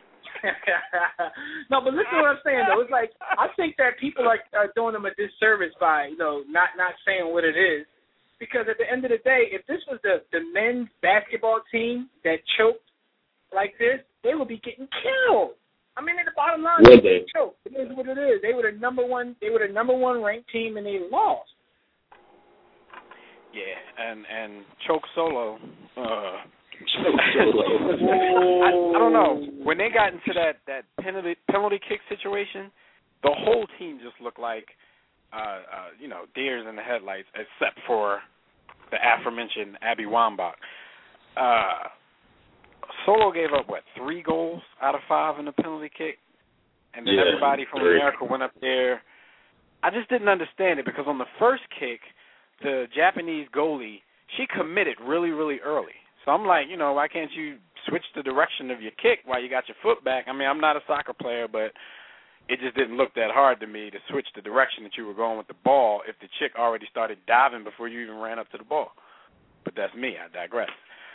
No, but listen to what I'm saying, though. It's like, I think that people are, are doing them a disservice by, you know, not, not saying what it is. Because at the end of the day, if this was the, the men's basketball team that choked like this, they would be getting killed. I mean, at the bottom line, Would they they? killed. It is what it is. They were the number one. They were the number one ranked team, and they lost. Yeah, and and Choke Solo. Uh, Choke Solo. I, I don't know. When they got into that that penalty penalty kick situation, the whole team just looked like, uh, uh, you know, deers in the headlights, except for the aforementioned Abby Wambach. Uh, Solo gave up, what, three goals out of five in the penalty kick? And then yeah, everybody from three. America went up there. I just didn't understand it because on the first kick, the Japanese goalie, she committed really, really early. So I'm like, you know, why can't you switch the direction of your kick while you got your foot back? I mean, I'm not a soccer player, but it just didn't look that hard to me to switch the direction that you were going with the ball if the chick already started diving before you even ran up to the ball. But that's me. I digress.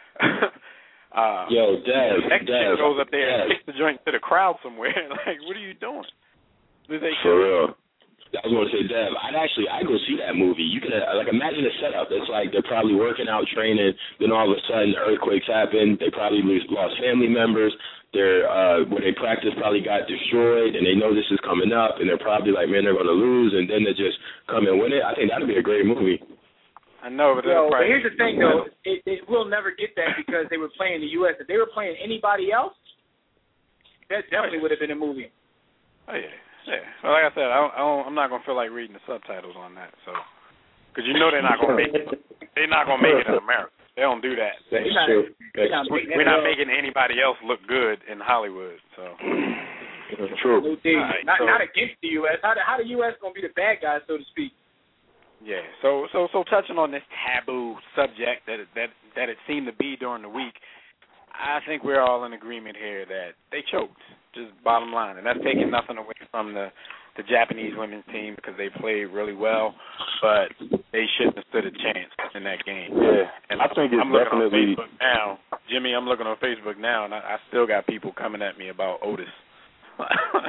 uh, Yo, Dev, the next Dev, chick goes up there Dev. and kicks the joint to the crowd somewhere. Like, what are you doing? Did they For real. I was going to say, Dev, I'd actually, I'd go see that movie. You can, uh, like, imagine the setup. It's like they're probably working out, training, then all of a sudden earthquakes happen. They probably lose, lost family members. Their, uh, where they practice probably got destroyed, and they know this is coming up, and they're probably like, man, they're going to lose, and then they just come and win it. I think that would be a great movie. I know, but, Yo, but probably, here's the thing, though. It, it will never get that because they were playing the U S If they were playing anybody else, that definitely would have been a movie. Oh, yeah. Yeah. Well, like I said, I don't, I don't, I'm not going to feel like reading the subtitles on that, so. Because you know they're not going to make it. They're not going to make it in America. They don't do that. That's You're not, true. you're not We, we're not making anybody else look good in Hollywood, so. True. No dig. Right, not, so- not against the U S How the, how the U S going to be the bad guy, so to speak? Yeah. So so so touching on this taboo subject that it, that that it seemed to be during the week, I think we're all in agreement here that they choked. Just bottom line, and that's taking nothing away from the the Japanese women's team because they played really well, but they shouldn't have stood a chance in that game. Yeah, And I think it's I'm looking definitely- on Facebook now, Jimmy. I'm looking on Facebook now, and I, I still got people coming at me about Otis. Oh,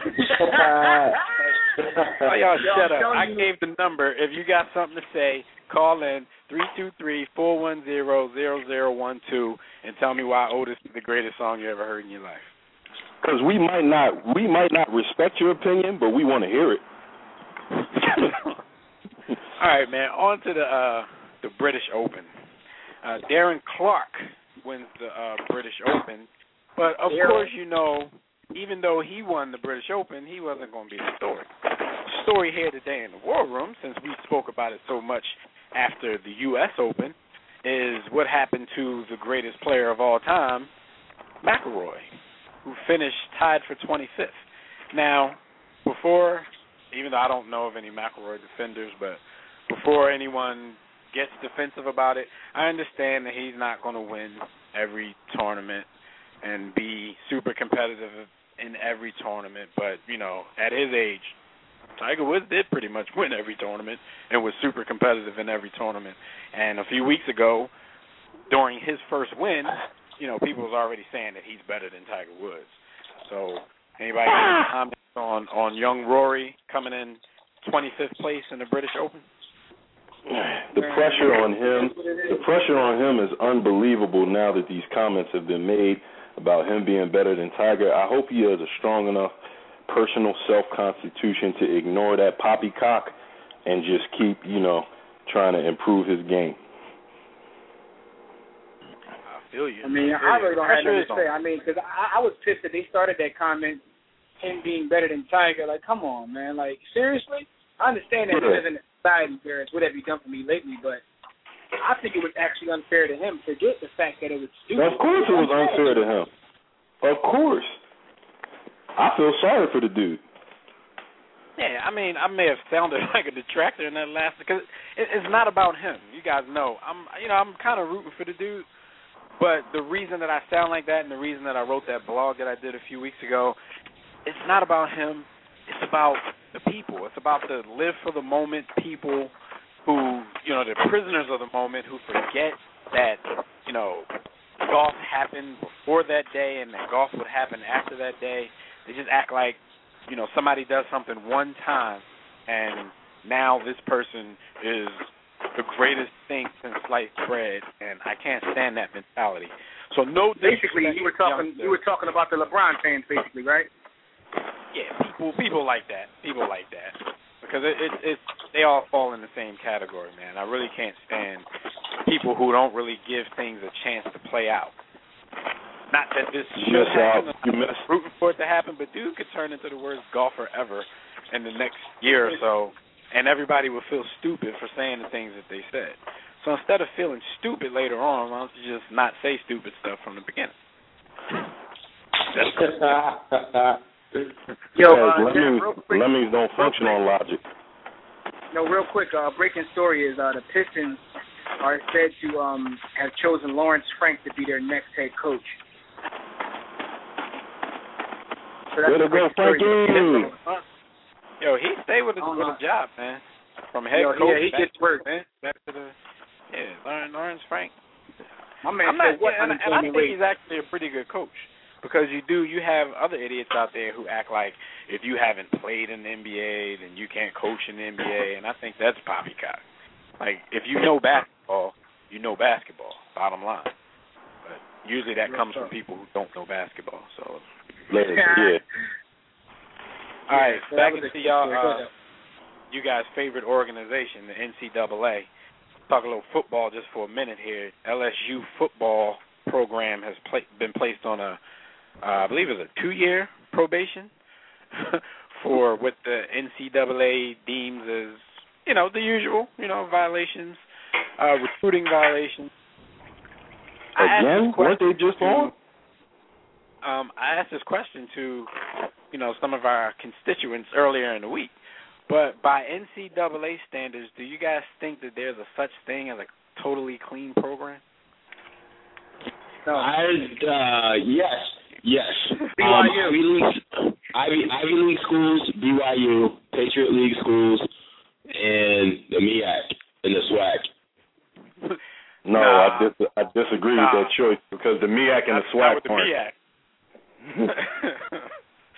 y'all shut up. I gave the number. If you got something to say, call in three two three, four one zero, zero zero one two and tell me why Otis is the greatest song you ever heard in your life. Because we might not, we might not respect your opinion, but we want to hear it. All right, man. On to the uh, the British Open. Uh, Darren Clark wins the uh, British Open, but of course, you know, even though he won the British Open, he wasn't going to be the story. The story here today in the War Room, since we spoke about it so much after the U S Open, is what happened to the greatest player of all time, McIlroy, who finished tied for twenty-fifth. Now, before, even though I don't know of any McIlroy defenders, but before anyone gets defensive about it, I understand that he's not going to win every tournament and be super competitive in every tournament, but, you know, at his age, Tiger Woods did pretty much win every tournament and was super competitive in every tournament. And a few weeks ago, during his first win, you know, people was already saying that he's better than Tiger Woods. So anybody got any comments on, on young Rory coming in twenty-fifth place in the British Open? The pressure on him, the pressure on him is unbelievable now that these comments have been made about him being better than Tiger. I hope he has a strong enough personal self-constitution to ignore that poppycock and just keep, you know, trying to improve his game. I feel you. I mean, I really don't have nothing to say. I mean, because I, I was pissed that they started that comment, him being better than Tiger. Like, come on, man. Like, seriously? I understand that Yeah. it isn't society parents. What have you done for me lately? But I think it was actually unfair to him. Forget the fact that it was stupid. Of course it was unfair to him. Of course. I feel sorry for the dude. Yeah, I mean, I may have sounded like a detractor in that last because it, it's not about him. You guys know, I'm, you know, I'm kind of rooting for the dude. But the reason that I sound like that and the reason that I wrote that blog that I did a few weeks ago, it's not about him. It's about the people. It's about the live for the moment people who, you know, the prisoners of the moment who forget that, you know, golf happened before that day and that golf would happen after that day. They just act like, you know, somebody does something one time and now this person is the greatest thing since sliced bread, and I can't stand that mentality. So no. Basically, you were talking. You were talking about the LeBron fans, basically, right? Yeah, people, people like that. People like that because it, it, it, they all fall in the same category, man. I really can't stand people who don't really give things a chance to play out. Not that this should miss happen. out. You miss. I'm rooting for it to happen, but dude could turn into the worst golfer ever in the next year or so, and everybody will feel stupid for saying the things that they said. So instead of feeling stupid later on, why don't you just not say stupid stuff from the beginning? Yo, Hey, uh, lemmings, real quick, lemmings don't function on logic. No, real quick, uh, breaking story is uh, the Pistons are said to um, have chosen Lawrence Frank to be their next head coach. So that's Way to a great go, Frankie! Yo, he stayed with a, Uh-huh. with a job, man. From head Yo, coach yeah, he back, gets work. man, back to the yeah, Lawrence, Lawrence Frank. My man I'm not, said what yeah, and, and I unemployment think rate? he's actually a pretty good coach because you do you have other idiots out there who act like if you haven't played in the N B A then you can't coach in the N B A, and I think that's poppycock. Like if you know basketball, you know basketball. Bottom line, but usually that comes from people who don't know basketball. So Yeah. All right, So back that was into a- y'all. yeah, go Uh, ahead. you guys' favorite organization, the N C double A. Talk a little football just for a minute here. L S U football program has pla- been placed on a, uh, I believe it's a two-year probation for what the N C double A deems as, you know, the usual, you know, violations, uh, recruiting violations. I asked Again? this Weren't they question just to- on? Um, I asked this question to, you know, some of our constituents earlier in the week. But by N C double A standards, do you guys think that there's a such thing as a totally clean program? No. I uh yes, yes. B Y U. Um, Ivy League, Ivy Ivy League schools, B Y U, Patriot League schools, and the M E A C and the SWAC. No, Nah. I dis- I disagree Nah. with that choice because the M E A C and the Not- not with SWAC the aren't. M E A C.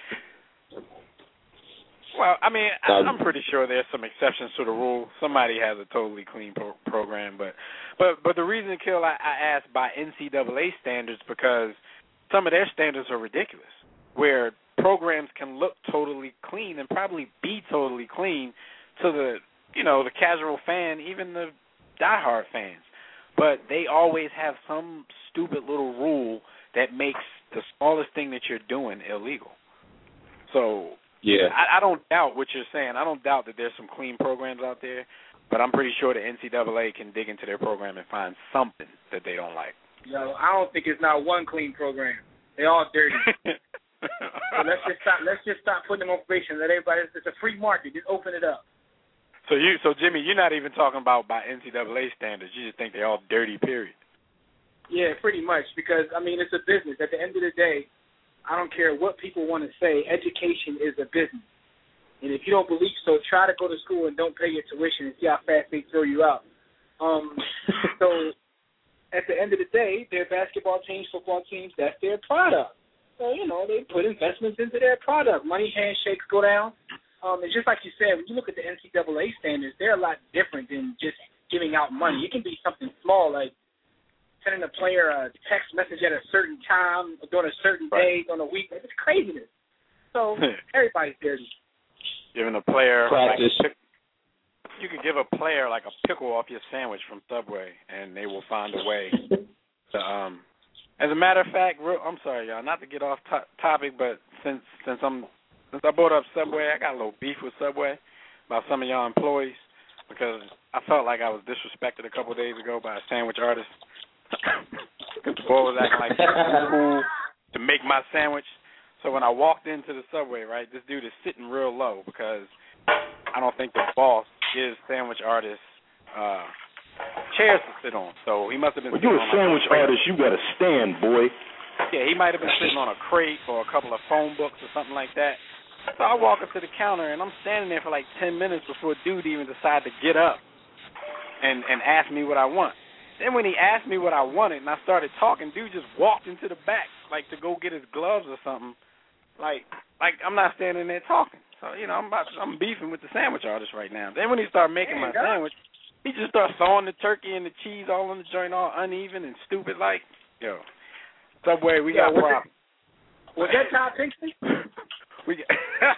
Well, I mean, I, I'm pretty sure there's some exceptions to the rule. Somebody has a totally clean pro- program, but but but the reason, Kill, I, I asked by N C double A standards because some of their standards are ridiculous, where programs can look totally clean and probably be totally clean to the you know the casual fan, even the diehard fans, but they always have some stupid little rule that makes the smallest thing that you're doing illegal. So. Yeah. I, I don't doubt what you're saying. I don't doubt that there's some clean programs out there, but I'm pretty sure the N C double A can dig into their program and find something that they don't like. Yo, I don't think it's not one clean program. They all dirty. So let's just stop. Let's just stop putting them on probation. Let everybody. It's a free market. Just open it up. So you, so Jimmy, you're not even talking about by N C double A standards. You just think they're all dirty. Period. Yeah, pretty much. Because I mean, it's a business. At the end of the day, I don't care what people want to say. Education is a business. And if you don't believe so, try to go to school and don't pay your tuition and see how fast they throw you out. Um, so at the end of the day, their basketball teams, football teams, that's their product. So, you know, they put investments into their product. Money handshakes go down. Um, it's just like you said, when you look at the N C double A standards, they're a lot different than just giving out money. It can be something small like sending a player a text message at a certain time, during a certain day, on a week. It's craziness. So everybody's dirty. Giving a player Practice. like a pick, you could give a player like a pickle off your sandwich from Subway, and they will find a way. To, um, as a matter of fact, real, I'm sorry, y'all, not to get off to- topic, but since since I'm since I brought up Subway, I got a little beef with Subway about some of y'all employees because I felt like I was disrespected a couple of days ago by a sandwich artist. Because the boy was acting like he was cool to make my sandwich. So when I walked into the Subway, right, this dude is sitting real low because I don't think the boss gives sandwich artists uh, chairs to sit on. So he must have been When sitting you're on a sandwich like a artist, you got to stand, boy. Yeah, he might have been sitting on a crate or a couple of phone books or something like that. So I walk up to the counter, and I'm standing there for like ten minutes before dude even decided to get up and, and ask me what I want. Then when he asked me what I wanted and I started talking, dude just walked into the back, like to go get his gloves or something. Like, like I'm not standing there talking. So, you know, I'm about to, I'm beefing with the sandwich artist right now. Then when he started making my sandwich, he just started throwing the turkey and the cheese all on the joint all uneven and stupid like. Yo, Subway, we Yeah, got was problems. That, was that Todd Pinkston? we got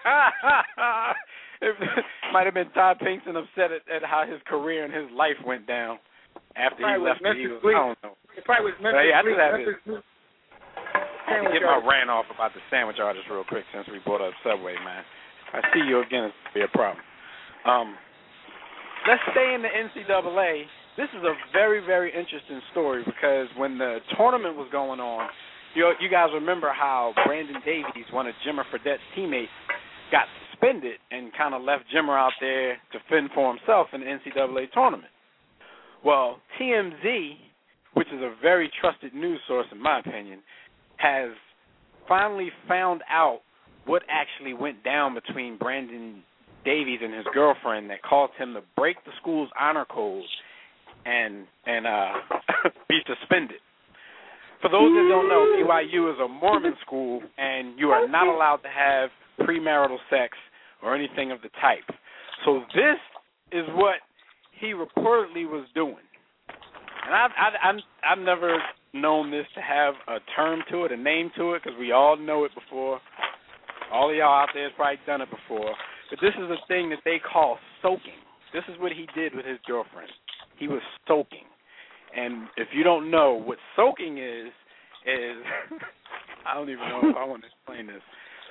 it might have been Todd Pinkston upset at, at how his career and his life went down after he left the Eagles. I don't know. It probably was Memphis. But, hey, I just have Memphis this. I have to get my rant off about the sandwich artist real quick since we brought up Subway, man. If I see you again, it's going to be a problem. Um, let's stay in the N C double A. This is a very, very interesting story because when the tournament was going on, you, you guys remember how Brandon Davies, one of Jimmer Fredette's teammates, got suspended and kind of left Jimmer out there to fend for himself in the N C double A tournament. Well, T M Z, which is a very trusted news source in my opinion, has finally found out what actually went down between Brandon Davies and his girlfriend that caused him to break the school's honor code and and uh, be suspended. For those that don't know, B Y U is a Mormon school, and you are not allowed to have premarital sex or anything of the type. So this is what he reportedly was doing. And I've, I've, I've never known this to have a term to it, a name to it, because we all know it before. All of y'all out there have probably done it before. But this is a thing that they call soaking. This is what he did with his girlfriend. He was soaking. And if you don't know what soaking is, is I don't even know if I want to explain this.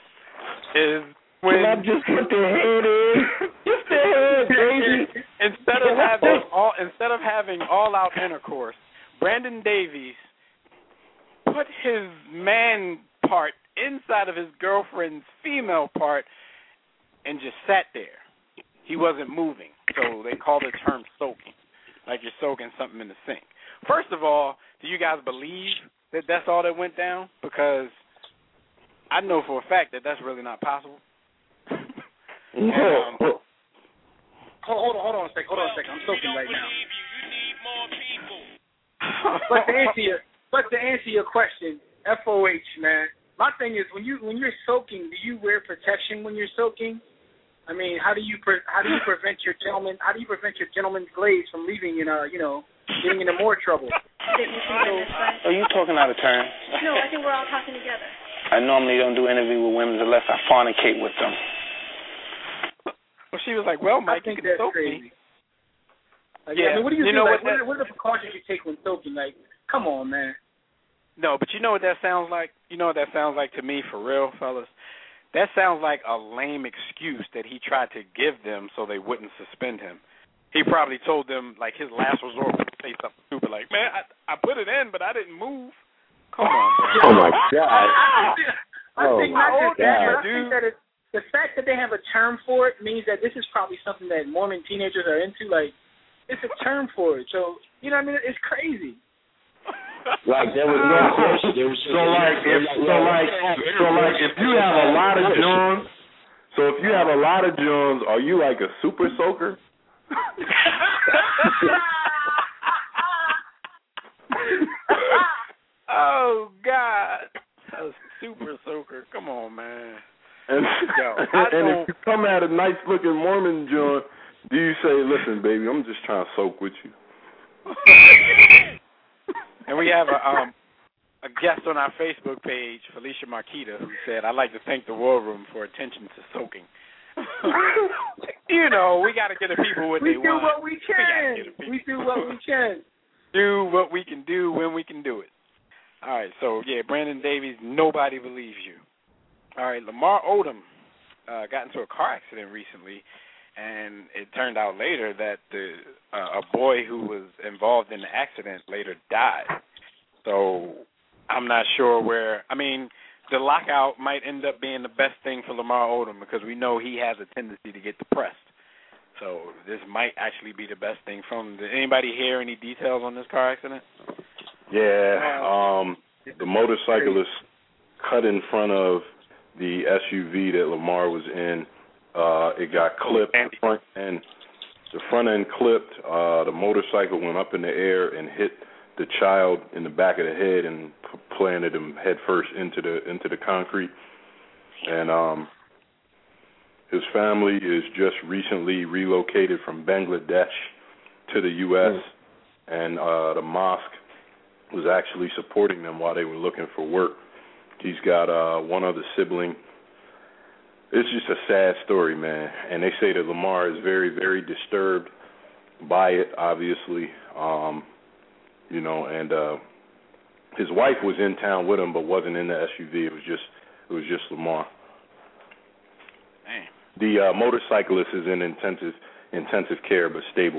Is when Can I just put the head in? Just the head, baby. Instead of having all instead of having all out intercourse, Brandon Davies put his man part inside of his girlfriend's female part and just sat there. He wasn't moving. So they call the term soaking, like you're soaking something in the sink. First of all, do you guys believe that that's all that went down? Because I know for a fact that that's really not possible. No. um, Hold, hold on, hold on a second, hold on a second. I'm soaking right now. But to answer your, but to answer your question, F O H, man. My thing is, when you when you're soaking, do you wear protection when you're soaking? I mean, how do you pre- how do you prevent your gentleman how do you prevent your gentleman's glaze from leaving in uh you know getting into more trouble? Are you talking out of turn? No, I think we're all talking together. I normally don't do interview with women unless I fornicate with them. Well, she was like, "Well, Mike, I think you can that's soak crazy. me." Like, Yeah, I mean, what do you, you do? know Like, what what, that- what are the precautions you take when soaking? Like, come on, man. No, but you know what that sounds like? You know what that sounds like to me, for real, fellas? That sounds like a lame excuse that he tried to give them so they wouldn't suspend him. He probably told them, like, his last resort was to say something stupid like, man, I, I put it in, but I didn't move. Come on, bro. Oh, my God. I, I, I Oh, think not my just that, God. but I think that it, the fact that they have a term for it means that this is probably something that Mormon teenagers are into. Like, it's a term for it. So, you know what I mean? It's crazy. Like there was no question. There was So like if so like so like if you have a lot of Johns, so if you have a lot of Johns, are you like a super soaker? Oh, God. A super soaker. Come on, man. And, Yo, I and don't- if you come at a nice looking Mormon John, do you say, listen, baby, I'm just trying to soak with you? And we have a um a guest on our Facebook page, Felicia Marquita, who said, I'd like to thank the War Room for attention to soaking. You know, we got to get the people what We they do want. what we We gotta can. get the people- We do what we can. Do what we can do when we can do it. All right, so, yeah, Brandon Davies, nobody believes you. All right, Lamar Odom uh, got into a car accident recently, and it turned out later that the uh, a boy who was involved in the accident later died. So I'm not sure where – I mean, the lockout might end up being the best thing for Lamar Odom because we know he has a tendency to get depressed. So this might actually be the best thing from – did anybody hear any details on this car accident? Yeah, um, the motorcyclist cut in front of the S U V that Lamar was in. Uh, it got clipped. The front end, the front end clipped. Uh, the motorcycle went up in the air and hit the child in the back of the head and p- planted him head first into the into the concrete. And um, his family is just recently relocated from Bangladesh to the U S and uh, the mosque was actually supporting them while they were looking for work. He's got uh, one other sibling. It's just a sad story, man. And they say that Lamar is very, very disturbed by it, obviously. Um, you know, and uh, his wife was in town with him, but wasn't in the S U V. It was just, it was just Lamar. Damn. The uh, motorcyclist is in intensive intensive care, but stable.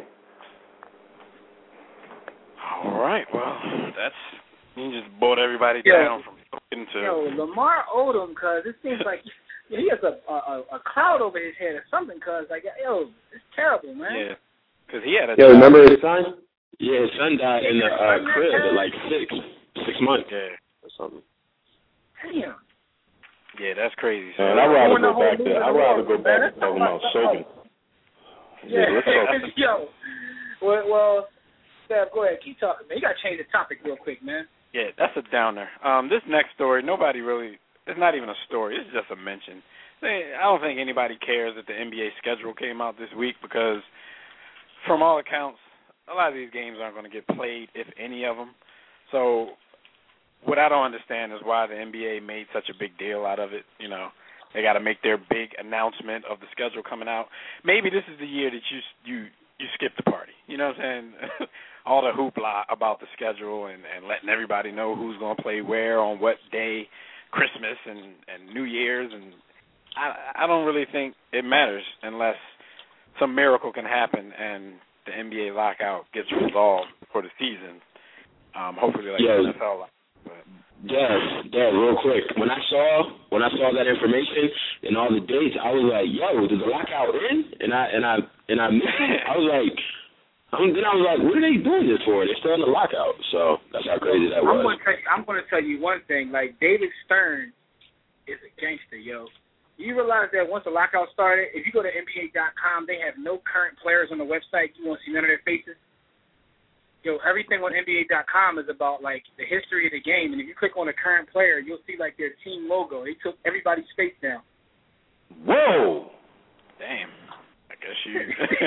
All right. Well, that's you just brought everybody Yo, down from talking to. Yo, Lamar Odom, cause it seems like he, he has a, a a cloud over his head or something. Cause like, yo, it's terrible, man. Yeah. Because he had a. Yo, remember his son? Yeah, his son died in the uh, crib at like six six months. Yeah. Or something. Damn. Yeah, that's crazy. Man, I'd rather go back to I'd rather go back to talking about soaking. Yeah, yeah let's talk. Yo, well, well, Seb, go ahead, keep talking, man. You gotta change the topic real quick, man. Yeah, that's a downer. Um, this next story, nobody really. It's not even a story. It's just a mention. They, I don't think anybody cares that the N B A schedule came out this week because, from all accounts, a lot of these games aren't going to get played, if any of them. So. What I don't understand is why the N B A made such a big deal out of it. You know, they got to make their big announcement of the schedule coming out. Maybe this is the year that you you you skip the party. You know what I'm saying? All the hoopla about the schedule and, and letting everybody know who's going to play where on what day, Christmas and, and New Year's, and I I don't really think it matters unless some miracle can happen and the N B A lockout gets resolved for the season. Um, hopefully, like yeah. the N F L. Dad, Dad, real quick. When I saw when I saw that information and all the dates, I was like, "Yo, did the lockout end?" And I and I and I missed it. I was like, I'm, then I was like, "What are they doing this for? They're still in the lockout." So that's how crazy that was. I'm gonna tell you, I'm gonna tell you one thing. Like David Stern is a gangster, yo. You realize that once the lockout started, if you go to N B A dot com, they have no current players on the website. You won't see none of their faces. Yo, everything on N B A dot com is about, like, the history of the game. And if you click on a current player, you'll see, like, their team logo. They took everybody's face down. Whoa! Damn. I guess you...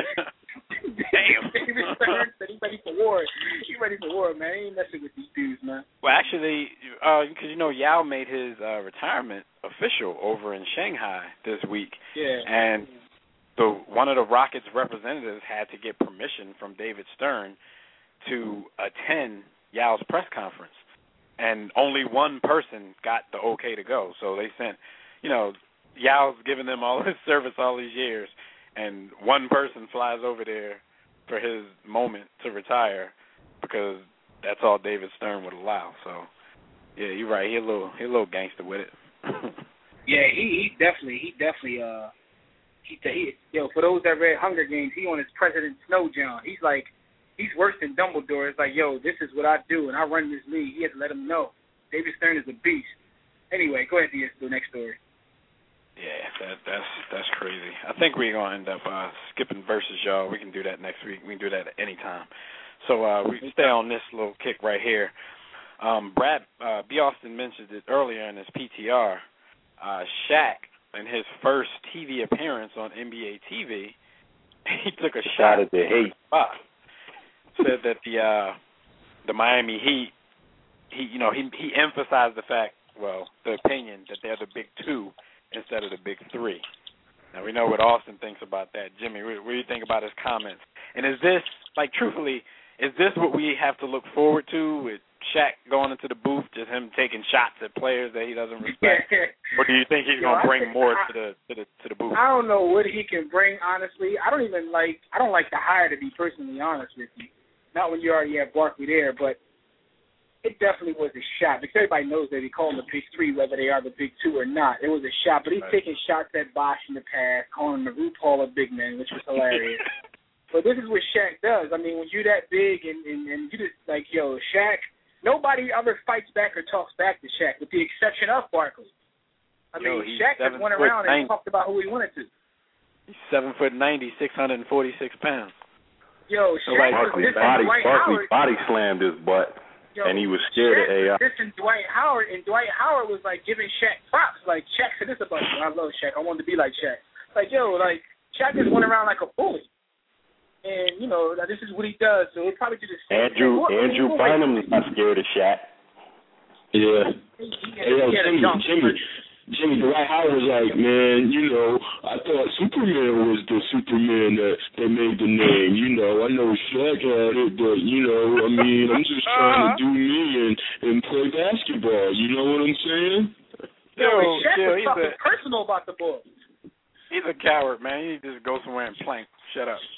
Damn. David Stern said he ready for war. He ready for war, man. He ain't messing with these dudes, man. Well, actually, because, uh, you know, Yao made his uh, retirement official over in Shanghai this week. Yeah. And the one of the Rockets representatives had to get permission from David Stern to attend Yao's press conference, and only one person got the okay to go. So they sent, you know, Yao's given them all his service all these years, and one person flies over there for his moment to retire because that's all David Stern would allow. So, yeah, you're right. He a little, he a little gangster with it. Yeah, he, he definitely, he definitely, uh, he, he, yo, for those that read Hunger Games, he on his President Snow John. He's like. He's worse than Dumbledore. It's like, yo, this is what I do, and I run this league. He had to let him know. David Stern is a beast. Anyway, go ahead to the next story. Yeah, that, that's that's crazy. I think we're going to end up uh, skipping versus y'all. We can do that next week. We can do that at any time. So uh, we stay on this little kick right here. Um, Brad uh, B. Austin mentioned it earlier in his P T R. Uh, Shaq, in his first T V appearance on N B A T V, he took a shot at the hate spot. Said that the uh, the Miami Heat, he you know he he emphasized the fact, well, the opinion that they're the big two instead of the big three. Now we know what Austin thinks about that. Jimmy, what, what do you think about his comments? And is this, like, truthfully, is this what we have to look forward to with Shaq going into the booth, just him taking shots at players that he doesn't respect, or do you think he's Yo, going to bring think, more I, to the to the to the booth? I don't know what he can bring. Honestly, I don't even like. I don't like the hire, to be personally honest with you. Not when you already have Barkley there, but it definitely was a shot. Because everybody knows that he called them the big three, whether they are the big two or not. It was a shot, but he's right. taking shots at Bosh in the past, calling him the RuPaul of big men, which was hilarious. But this is what Shaq does. I mean, when you're that big and, and, and you just, like, yo, Shaq, nobody ever fights back or talks back to Shaq, with the exception of Barkley. I yo, mean, Shaq just went around and talked about who he wanted to. He's seven foot ninety, six hundred and forty-six pounds. Yo, so Shaq like was Barkley, dissing body, Dwight Barkley Howard. body slammed his butt, Yo, and he was scared Shaq of A I. was dissing Dwight Howard, and Dwight Howard was like giving Shaq props. Like, Shaq said this about you. I love Shaq. I wanted to be like Shaq. Like, yo, like Shaq just went around like a bully. and you know this is what he does. So he'll probably do the same. Andrew thing. Andrew Bynum's not scared of Shaq. Yeah. He, he, Hey, yo, he Jimmy, Jimmy, Jimmy, Dwight Howard was like, man, you know, I thought Superman was the Superman that, that made the name. You know, I know Shaq had it, but, you know, I mean, I'm just trying to do me and, and play basketball. You know what I'm saying? Yo, Yo, Shaq yo, was he's talking a- personal about the ball. He's a coward, man. He just go somewhere and plank. Shut up.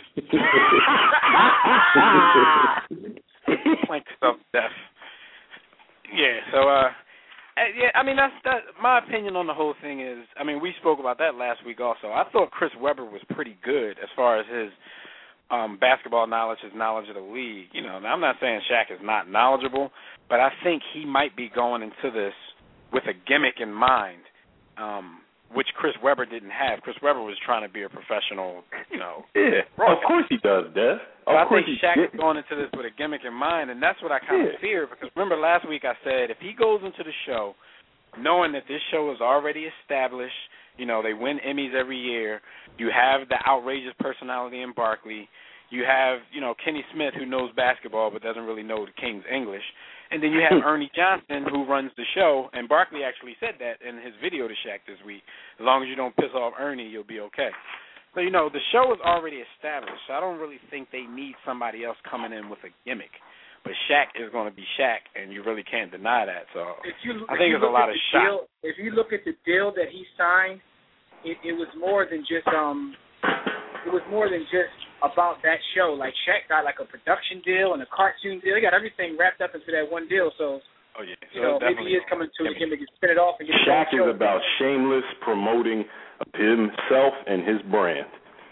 Plank stuff to death. Yeah, so, uh, uh, yeah, I mean, that's that. My opinion on the whole thing is, I mean, we spoke about that last week also. I thought Chris Webber was pretty good as far as his um, basketball knowledge, his knowledge of the league. You know, now, I'm not saying Shaq is not knowledgeable, but I think he might be going into this with a gimmick in mind, um, which Chris Webber didn't have. Chris Webber was trying to be a professional, you know. Yeah, of course he does, Dev. Of I course think he Shaq did. is going into this with a gimmick in mind, and that's what I kind Yeah. of fear, because remember last week I said if he goes into the show knowing that this show is already established, you know, they win Emmys every year, you have the outrageous personality in Barkley, you have, you know, Kenny Smith who knows basketball but doesn't really know the King's English, and then you have Ernie Johnson who runs the show, and Barkley actually said that in his video to Shaq this week. As long as you don't piss off Ernie, you'll be okay. So, you know, the show is already established, so I don't really think they need somebody else coming in with a gimmick. But Shaq is going to be Shaq, and you really can't deny that. So If you, I if think you there's a look lot at of the shock. deal, if you look at the deal that he signed, it, it was more than just um, it was more than just about that show. Like Shaq got like a production deal and a cartoon deal. He got everything wrapped up into that one deal. So, oh yeah, you know, maybe he is coming to a gimmick and spin it off and get Shaq the is show. about shameless promoting of himself and his brand.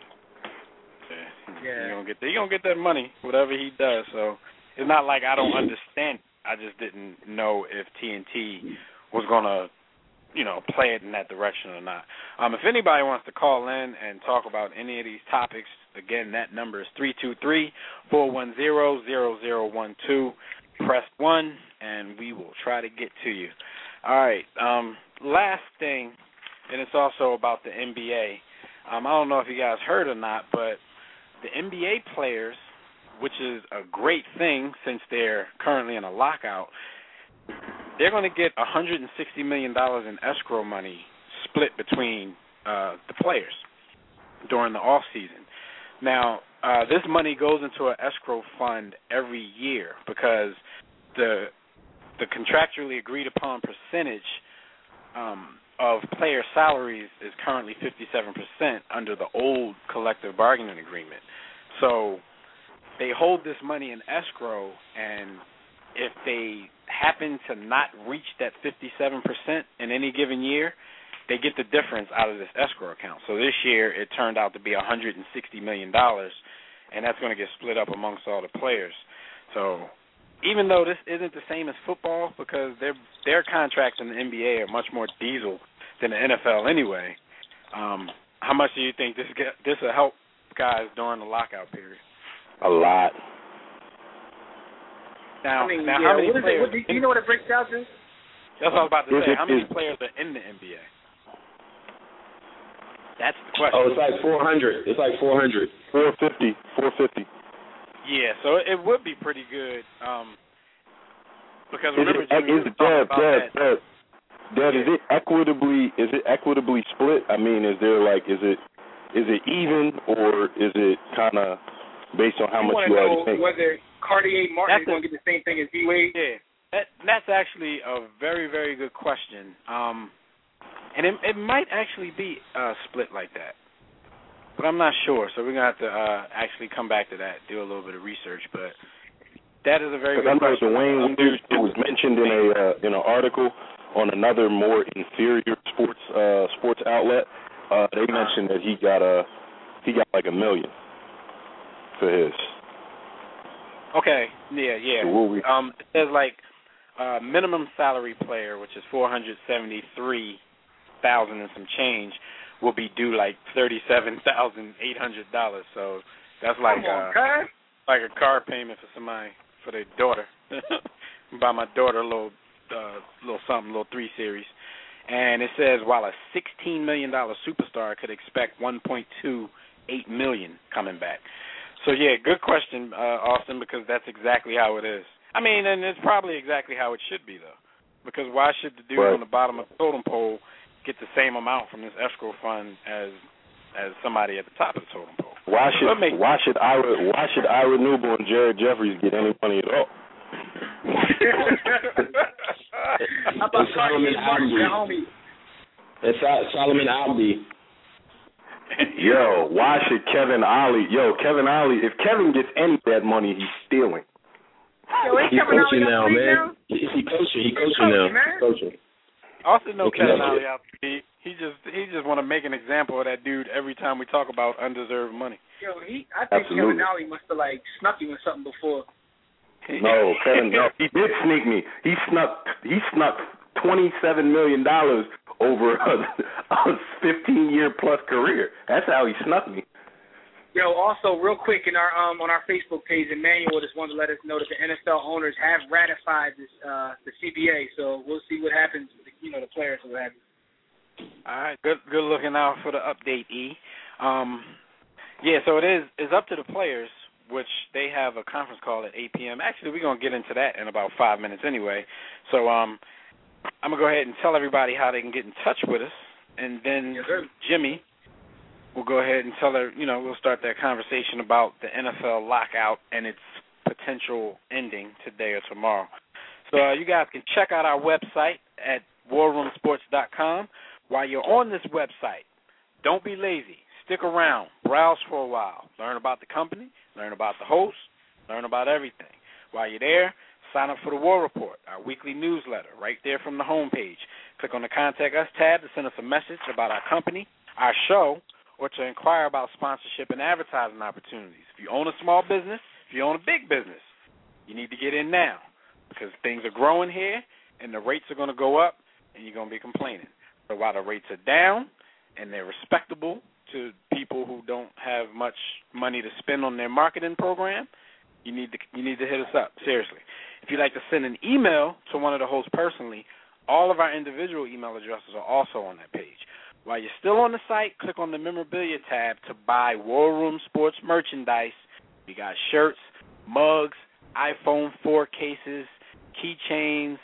Yeah, You're gonna get that, you're gonna get that money, whatever he does. So it's not like I don't understand. I just didn't know if T N T was gonna, you know, play it in that direction or not. Um, if anybody wants to call in and talk about any of these topics, again, that number is three two three, four one zero, zero zero one two. Press one, and we will try to get to you. All right. Um, last thing, and it's also about the N B A. Um, I don't know if you guys heard or not, but the N B A players, which is a great thing since they're currently in a lockout, they're going to get one hundred sixty million dollars in escrow money split between uh, the players during the off season. Now, uh, this money goes into an escrow fund every year because the the contractually agreed upon percentage um, of player salaries is currently fifty-seven percent under the old collective bargaining agreement. So they hold this money in escrow, and if they happen to not reach that fifty-seven percent in any given year, they get the difference out of this escrow account. So this year it turned out to be one hundred sixty million dollars, and that's going to get split up amongst all the players. So even though this isn't the same as football, because their their contracts in the N B A are much more diesel than the N F L anyway, um, how much do you think this get, this will help guys during the lockout period? A lot. Now, I mean, now yeah, how many what is players? it, what, do you know what it breaks down to? That's what I was about to Is say. it- How many is- players are in the N B A? That's the question. Oh, it's like four hundred. It's like four hundred. four fifty. four fifty. Yeah, so it would be pretty good. Um, because Is remember, it, Jimmy, we is were it, talking Dev, about Dev, that. Dev, Dev, is it equitably is it equitably split? I mean, is there like is it is it even or is it kind of based on how you much want you to already know think? whether Cartier Martin That's is going to get the same thing as D-Wade? Yeah, that, that's actually a very, very good question. Um, and it, it might actually be uh, split like that. But I'm not sure, so we're going to have to uh, actually come back to that, do a little bit of research. But that is a very good I know question. Dwayne Wade, it was mentioned in a uh, in an article on another more inferior sports uh, sports outlet. Uh, they mentioned that he got a he got like a million for his. Okay, yeah, yeah. So what we, Um, it says like uh, minimum salary player, which is four hundred seventy-three thousand and some change, will be due like thirty-seven thousand eight hundred dollars. So that's like Come on, uh, guys. like a car payment for somebody for their daughter. Buy my daughter a little uh, little something, little three series. And it says while a sixteen million dollar superstar could expect one point two eight million coming back. So, yeah, good question, uh, Austin, because that's exactly how it is. I mean, and it's probably exactly how it should be, though, because why should the dude right. on the bottom of the totem pole get the same amount from this escrow fund as as somebody at the top of the totem pole? Why should make, why should Ira why should Ira Newble and Jared Jeffries get any money at all? How about Solomon Abdi? It's Solomon Abdi. Yo, why should Kevin Ollie? Yo, Kevin Ollie. If Kevin gets any of that money, he's stealing. Yo, he's Kevin coaching now, now, man. Now? He, he coaching. He coaching, coaching now. Man. Coaching. Austin knows Kevin Ollie. out. He, he just he just want to make an example of that dude every time we talk about undeserved money. Yo, he. I think Absolutely. Kevin Ollie must have like snuck you with something before. No, Kevin. No, he did sneak me. He snuck. He snuck twenty-seven million dollars over a, a fifteen-year plus career. That's how he snuck me. Yo, also real quick in our um on our Facebook page, Emmanuel just wanted to let us know that the N F L owners have ratified this uh the C B A. So we'll see what happens. With the, you know, the players will have. All right, good good looking out for the update, E. Um, yeah, so it is it's up to the players, which they have a conference call at eight p.m. Actually, we're gonna get into that in about five minutes anyway. So um, I'm gonna go ahead and tell everybody how they can get in touch with us, and then yes, Jimmy. We'll go ahead and tell her, you know, we'll start that conversation about the N F L lockout and its potential ending today or tomorrow. So uh, you guys can check out our website at war room sports dot com. While you're on this website, don't be lazy. Stick around. Browse for a while. Learn about the company. Learn about the host. Learn about everything. While you're there, sign up for the War Report, our weekly newsletter, right there from the homepage. Click on the Contact Us tab to send us a message about our company, our show, or to inquire about sponsorship and advertising opportunities. If you own a small business, if you own a big business, you need to get in now because things are growing here and the rates are going to go up and you're going to be complaining. So while the rates are down and they're respectable to people who don't have much money to spend on their marketing program, you need to you need to hit us up, seriously. If you'd like to send an email to one of the hosts personally, all of our individual email addresses are also on that page. While you're still on the site, click on the memorabilia tab to buy War Room Sports merchandise. We got shirts, mugs, iPhone four cases, keychains,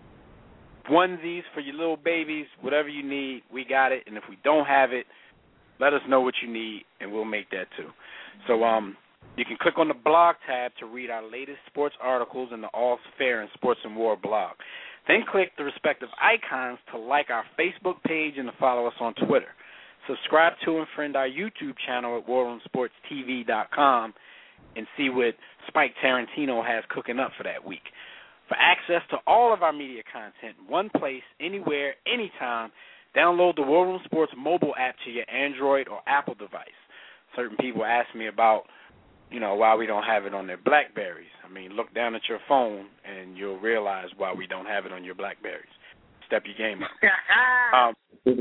onesies for your little babies, whatever you need, we got it. And if we don't have it, let us know what you need, and we'll make that too. So um, you can click on the blog tab to read our latest sports articles in the All's Fair and Sports and War blog. Then click the respective icons to like our Facebook page and to follow us on Twitter. Subscribe to and friend our YouTube channel at war room sports t v dot com and see what Spike Tarantino has cooking up for that week. For access to all of our media content, one place, anywhere, anytime, download the War Room Sports mobile app to your Android or Apple device. Certain people ask me about, you know, why we don't have it on their BlackBerries. I mean, look down at your phone and you'll realize why we don't have it on your BlackBerries. Step your game up. um,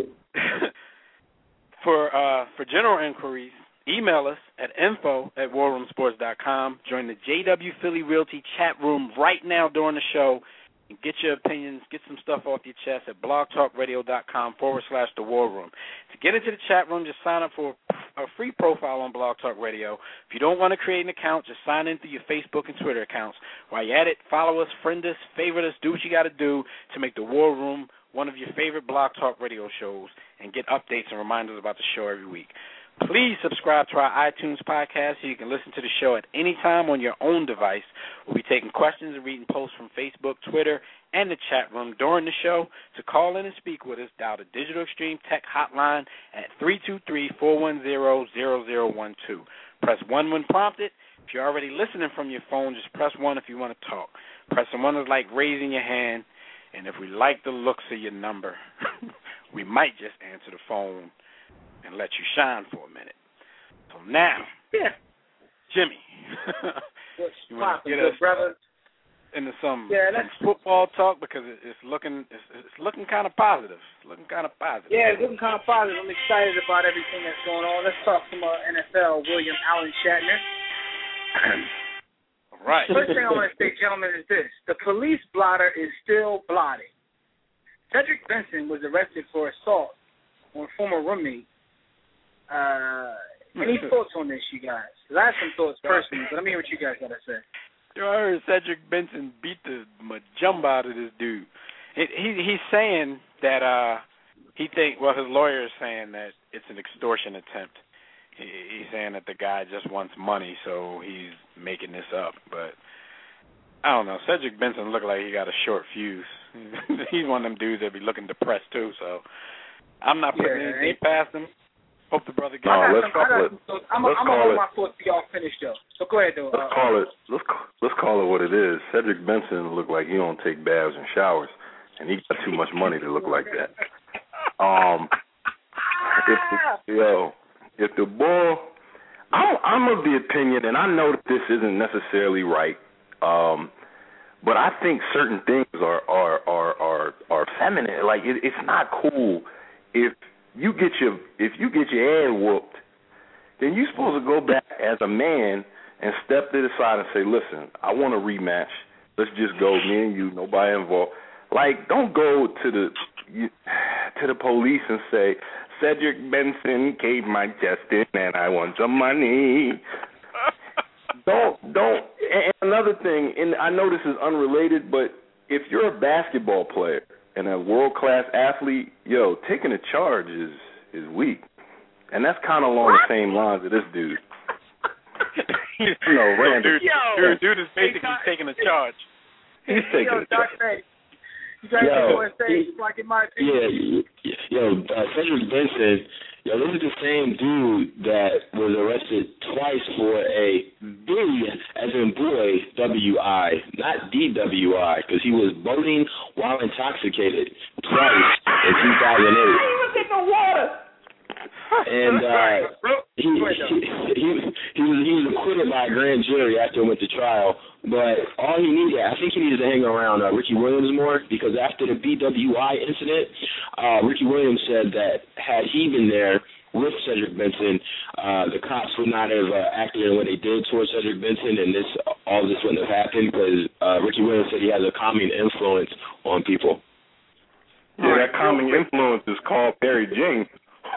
for uh, for general inquiries, email us at info at war room sports dot com. Join the J W Philly Realty chat room right now during the show and get your opinions, get some stuff off your chest at blogtalkradio.com forward slash the war room. To get into the chat room, just sign up for a free profile on Blog Talk Radio. If you don't want to create an account, just sign in through your Facebook and Twitter accounts. While you're at it, follow us, friend us, favorite us, do what you got to do to make the War Room one of your favorite Blog Talk Radio shows and get updates and reminders about the show every week. Please subscribe to our iTunes podcast so you can listen to the show at any time on your own device. We'll be taking questions and reading posts from Facebook, Twitter, and the chat room during the show. To call in and speak with us, dial the Digital Extreme Tech hotline at three two three, four one zero, zero zero one two. Press one when prompted. If you're already listening from your phone, just press one if you want to talk. Pressing one is like raising your hand, and if we like the looks of your number, we might just answer the phone and let you shine for a minute. So now, yeah, Jimmy, you want to get us brother? into some, yeah, some football talk because it's looking it's, it's looking kind of positive. It's looking kind of positive. Yeah, it's looking kind of positive. I'm excited about everything that's going on. Let's talk some uh, N F L. William Allen Shatner. All right. First thing I want to say, gentlemen, is this: the police blotter is still blotting. Cedric Benson was arrested for assault on a former roommate. Uh, Any thoughts on this, you guys? Because I have some thoughts personally, but let me hear what you guys got to say. Yo, I heard Cedric Benson beat the majumba out of this dude. It, he he's saying that uh he think well his lawyer is saying that it's an extortion attempt. He, he's saying that the guy just wants money, so he's making this up. But I don't know. Cedric Benson looked like he got a short fuse. He's one of them dudes that be looking depressed too. So I'm not putting Yeah, anything past him. Hope the brother gets. No, let's some, call it. I'm let's going to hold my thoughts till y'all finish though. So go ahead though. Let's uh, call it. Let's let's call it what it is. Cedric Benson looked like he don't take baths and showers, and he got too much money to look like that. Um, if the, yo, if the bull, I'm, I'm of the opinion, and I know that this isn't necessarily right, um, but I think certain things are are are are, are feminine. Like it, it's not cool if you get your if you get your ass whooped, then you're supposed to go back as a man and step to the side and say, listen, I want a rematch. Let's just go, me and you, nobody involved. Like, don't go to the you, to the police and say, Cedric Benson caved my chest in and I want some money. don't, don't. And another thing, and I know this is unrelated, but if you're a basketball player and a world-class athlete, yo, taking a charge is, is weak. And that's kind of along the same lines of this dude. You know, random. Dude, dude, dude is basically hey, taking a charge. He's taking yo, a charge. Doctor, you guys yo, want to say, he, like in my opinion? Yeah, yo, uh, Cedric Benson, yo, this is the same dude that was arrested twice for a B, as in boy, W I, not D W I, because he was boating while intoxicated twice in two thousand eight. He was in the water. And uh, he, he, he, he, was, he was acquitted by a grand jury after he went to trial. But all he needed, I think he needed to hang around uh, Ricky Williams more, because after the B W I incident, uh, Ricky Williams said that had he been there with Cedric Benson, uh, the cops would not have uh, acted in what they did towards Cedric Benson, and this all this wouldn't have happened, because uh, Ricky Williams said he has a calming influence on people. Yeah, that calming influence is called Barry Jean.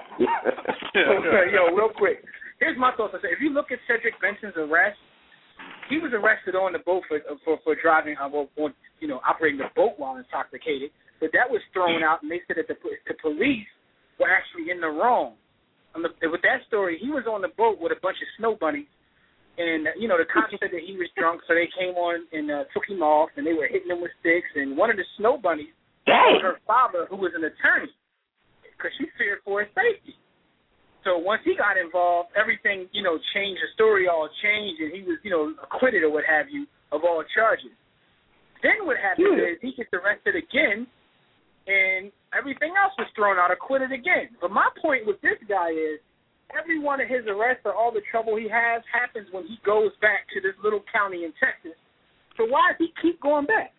Okay, yo, real quick. Here's my thoughts. If you look at Cedric Benson's arrest, he was arrested on the boat for for, for driving, uh, well, you know, operating the boat while intoxicated. But that was thrown out, and they said that the, the police were actually in the wrong. On the, with that story, he was on the boat with a bunch of snow bunnies, and you know the cops said that he was drunk, so they came on and uh, took him off, and they were hitting him with sticks. And one of the snow bunnies was her father, who was an attorney, because she feared for his safety. So once he got involved, everything, you know, changed. The story all changed, and he was, you know, acquitted or what have you of all charges. Then what happened yeah. is he gets arrested again, and everything else was thrown out, acquitted again. But my point with this guy is every one of his arrests or all the trouble he has happens when he goes back to this little county in Texas. So why does he keep going back?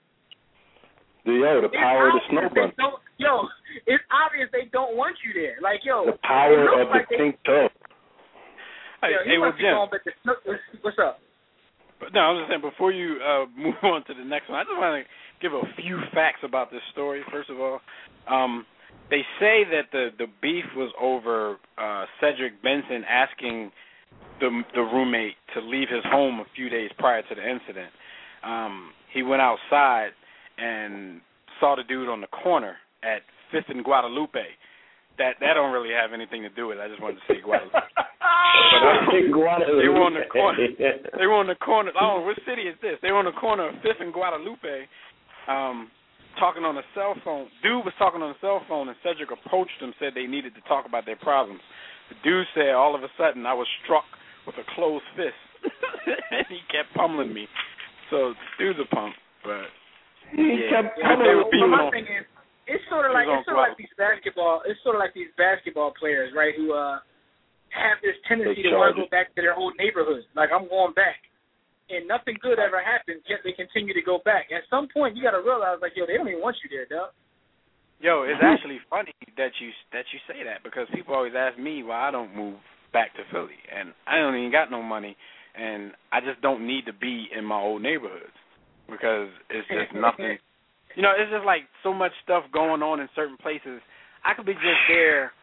Yo, the power of the snow bunny. Yo, it's obvious they don't want you there. Like, yo. The power of like the they, pink toe. Hey, yo, hey, well, Jim. Going, but the, what's up? But no, I was just saying, before you uh, move on to the next one, I just want to give a few facts about this story, first of all. Um, they say that the, the beef was over uh, Cedric Benson asking the, the roommate to leave his home a few days prior to the incident. Um, he went outside and saw the dude on the corner at Fifth and Guadalupe. That that don't really have anything to do with it. I just wanted to say Guadalupe. But, uh, they were on the corner. They were on the corner. Oh, what city is this? They were on the corner of Fifth and Guadalupe, um, talking on a cell phone. Dude was talking on a cell phone, and Cedric approached him, said they needed to talk about their problems. The dude said, all of a sudden, I was struck with a closed fist, and he kept pummeling me. So, dude's a pump, but. He yeah, kept coming. Well, my thing is, it's sort of like it's sort of like these basketball. It's sort of like these basketball players, right? Who uh, have this tendency to want to go back to their old neighborhood. Like, I'm going back, and nothing good ever happens. Yet they continue to go back. At some point, you got to realize, like, yo, they don't even want you there, dog. Yo, it's actually funny that you that you say that, because people always ask me why I don't move back to Philly, and I don't even got no money, and I just don't need to be in my old neighborhoods. Because it's just nothing, you know, it's just like so much stuff going on in certain places. I could be just there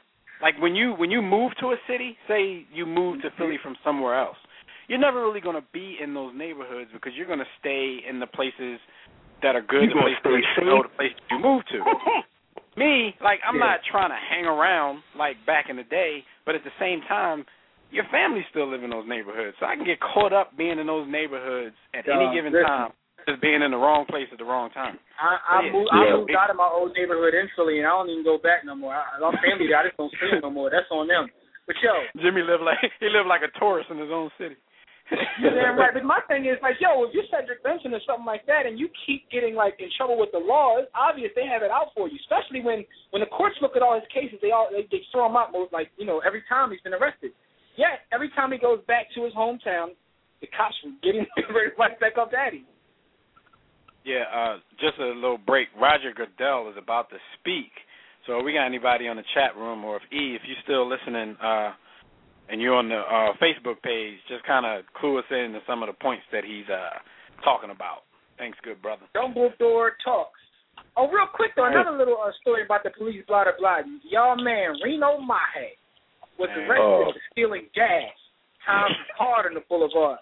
Like when you when you move to a city, say you move to Philly from somewhere else, you're never really going to be in those neighborhoods because you're going to stay in the places that are good, the places where you know, the places you move to. Me, like, I'm yeah. not trying to hang around like back in the day, but at the same time, your family still live in those neighborhoods. So I can get caught up being in those neighborhoods at uh, any given listen. time, just being in the wrong place at the wrong time. I, I, yeah. moved, I moved out of my old neighborhood in Philly, and I don't even go back no more. I, my family, I just don't see them no more. That's on them. But, yo. Jimmy lived like, he lived like a tourist in his own city. You're damn right. But my thing is, like, yo, if you're Cedric Benson or something like that and you keep getting, like, in trouble with the law, it's obvious they have it out for you, especially when, when the courts look at all his cases, they all they, they throw him out, most, like, you know, every time he's been arrested. Yet, every time he goes back to his hometown, the cops will get him right back up at him. Yeah, uh, just a little break. Roger Goodell is about to speak. So if we got anybody on the chat room, or if E, if you're still listening, uh, and you're on the uh, Facebook page, just kind of clue us in to some of the points that he's uh, talking about. Thanks, good brother. Dumbledore talks. Oh, real quick, though, another little uh, story about the police, blah, blah, blah. Y'all, man, Reno Mahe was man. arrested oh. for stealing gas. Times hard on the boulevard.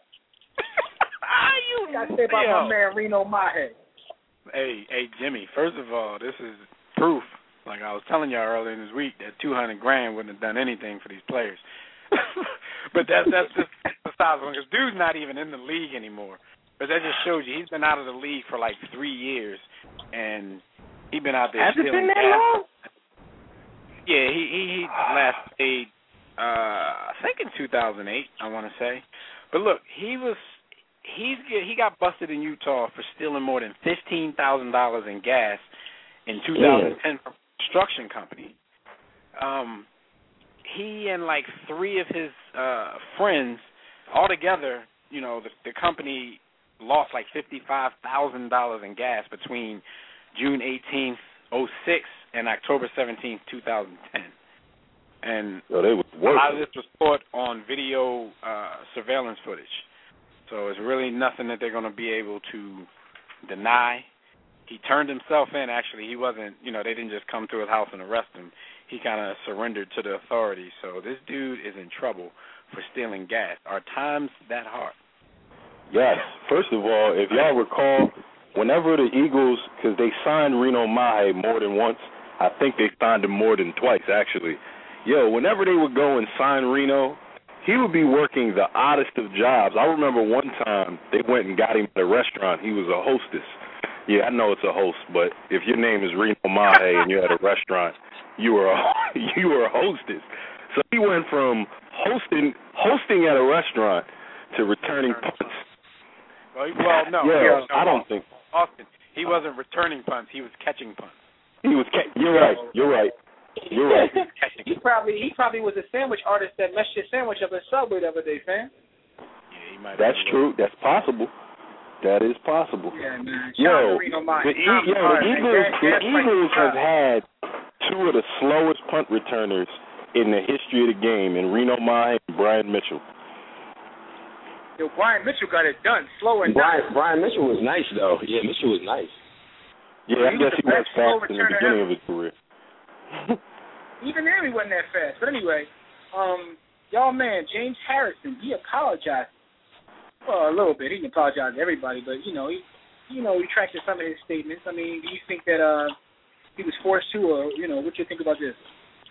How you got to say about yo. my man Reno Mahe? Hey, hey, Jimmy, first of all, this is proof, like I was telling y'all earlier in this week, that two hundred grand wouldn't have done anything for these players. But that's that's just besides because dude's not even in the league anymore. But that just shows you he's been out of the league for like three years, and he's been out there Has stealing it been that gas. long? Yeah, he he, he last played uh, I think in two thousand eight, I want to say. But look, he was he's he got busted in Utah for stealing more than fifteen thousand dollars in gas in two thousand ten from a construction company. Um. He and like three of his uh, friends, all together, you know, the, the company lost like fifty-five thousand dollars in gas between June eighteenth, oh six and October seventeenth, two thousand ten. And so they was a lot of this was caught on video uh, surveillance footage. So it's really nothing that they're going to be able to deny. He turned himself in, actually. He wasn't, you know, they didn't just come to his house and arrest him. He kind of surrendered to the authorities. So this dude is in trouble for stealing gas. Are times that hard? Yes. First of all, if y'all recall, whenever the Eagles, because they signed Reno Mahe more than once, I think they signed him more than twice, actually. Yo, whenever they would go and sign Reno, he would be working the oddest of jobs. I remember one time they went and got him at a restaurant. He was a hostess. Yeah, I know it's a host, but if your name is Reno Mahe and you're at a restaurant, you were a, you were a hostess. So he went from hosting hosting at a restaurant to returning punts. Well, well no, yeah, no, I don't think Austin. He wasn't returning punts. He was catching punts. He was. Ca- you're right. You're right. You're right. he probably he probably was a sandwich artist that messed your sandwich up at Subway the other day, fam. Yeah, he might. That's true. That's possible. That is possible. Yeah, man. Yo, the, e- yo, the Eagles, the Eagles have had two of the slowest punt returners in the history of the game, in Reno Mahe and Brian Mitchell. Yo, Brian Mitchell got it done, slow and Brian, Brian Mitchell was nice, though. Yeah, Mitchell was nice. Yeah, I he guess was he was fast in the beginning ever. of his career. Even then, he wasn't that fast. But anyway, um, y'all, man, James Harrison, he apologized. Well, a little bit. He didn't apologize to everybody, but, you know, he, you know, retracted some of his statements. I mean, do you think that uh, he was forced to, or, you know, what do you think about this?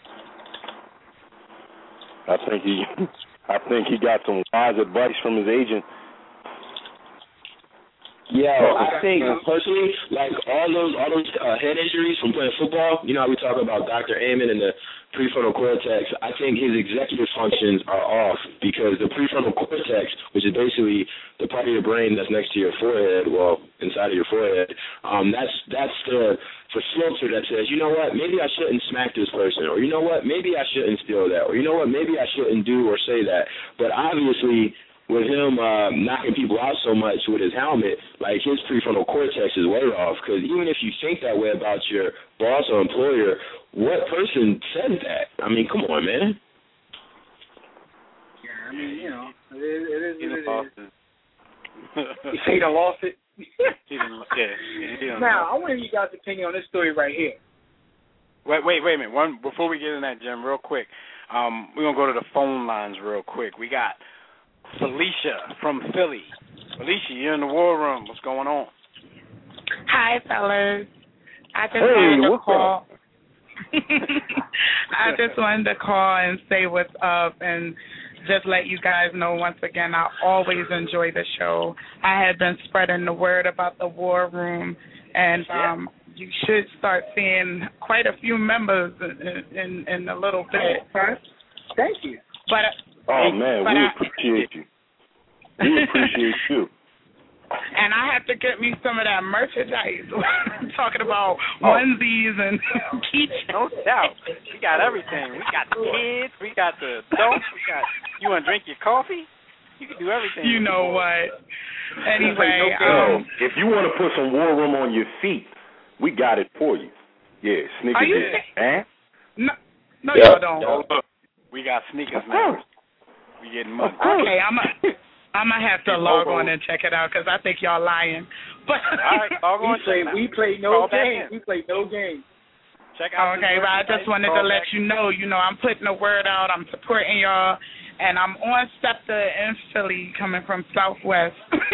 I think he, I think he got some wise advice from his agent. Yeah, I think personally, like all those all those uh, head injuries from playing football, you know how we talk about Doctor Amen and the prefrontal cortex, I think his executive functions are off because the prefrontal cortex, which is basically the part of your brain that's next to your forehead, well, inside of your forehead, um, that's that's the for filter that says, you know what, maybe I shouldn't smack this person, or you know what, maybe I shouldn't steal that, or you know what, maybe I shouldn't do or say that. But obviously, with him uh, knocking people out so much with his helmet, like his prefrontal cortex is way off. Because even if you think that way about your boss or employer, what person says that? I mean, come on, man. Yeah, I mean, you know, it is, it is he what it is. It. You say he done lost it? he didn't, yeah, he didn't now, I want to hear you guys' opinion on this story right here. Wait, wait, wait a minute. One before we get in that, Jim, real quick. Um, we're gonna go to the phone lines real quick. We got Felicia from Philly. Felicia, you're in the war room. What's going on? Hi, fellas. I just Hey, wanted to what's call. I just wanted to call and say what's up and just let you guys know once again I always enjoy the show. I had been spreading the word about the war room, and um, you should start seeing quite a few members in in, in a little bit. Thank you. But Oh man, but we I, appreciate you. We appreciate you. And I have to get me some of that merchandise. Talking about Oh. onesies and keychains. No doubt. We got everything. We got the kids. We got the adults. We got. You want to drink your coffee? You can do everything. You know what? Anyway, Yo, um, if you want to put some war room on your feet, we got it for you. Yeah, sneaker Are you dick. Eh? no, no, Yeah. y'all don't. Oh, look, we got sneakers now. We getting money. Okay, I'm a. I'm gonna have to Hey, log Bobo. on and check it out because I think y'all lying. But All right, log on. We play, check it we out. play no Call back games. in. We play no games. Check out. okay, this but I merchandise. just wanted Call to let back. you know. You know, I'm putting the word out. I'm supporting y'all, and I'm on SEPTA in Philly, coming from Southwest.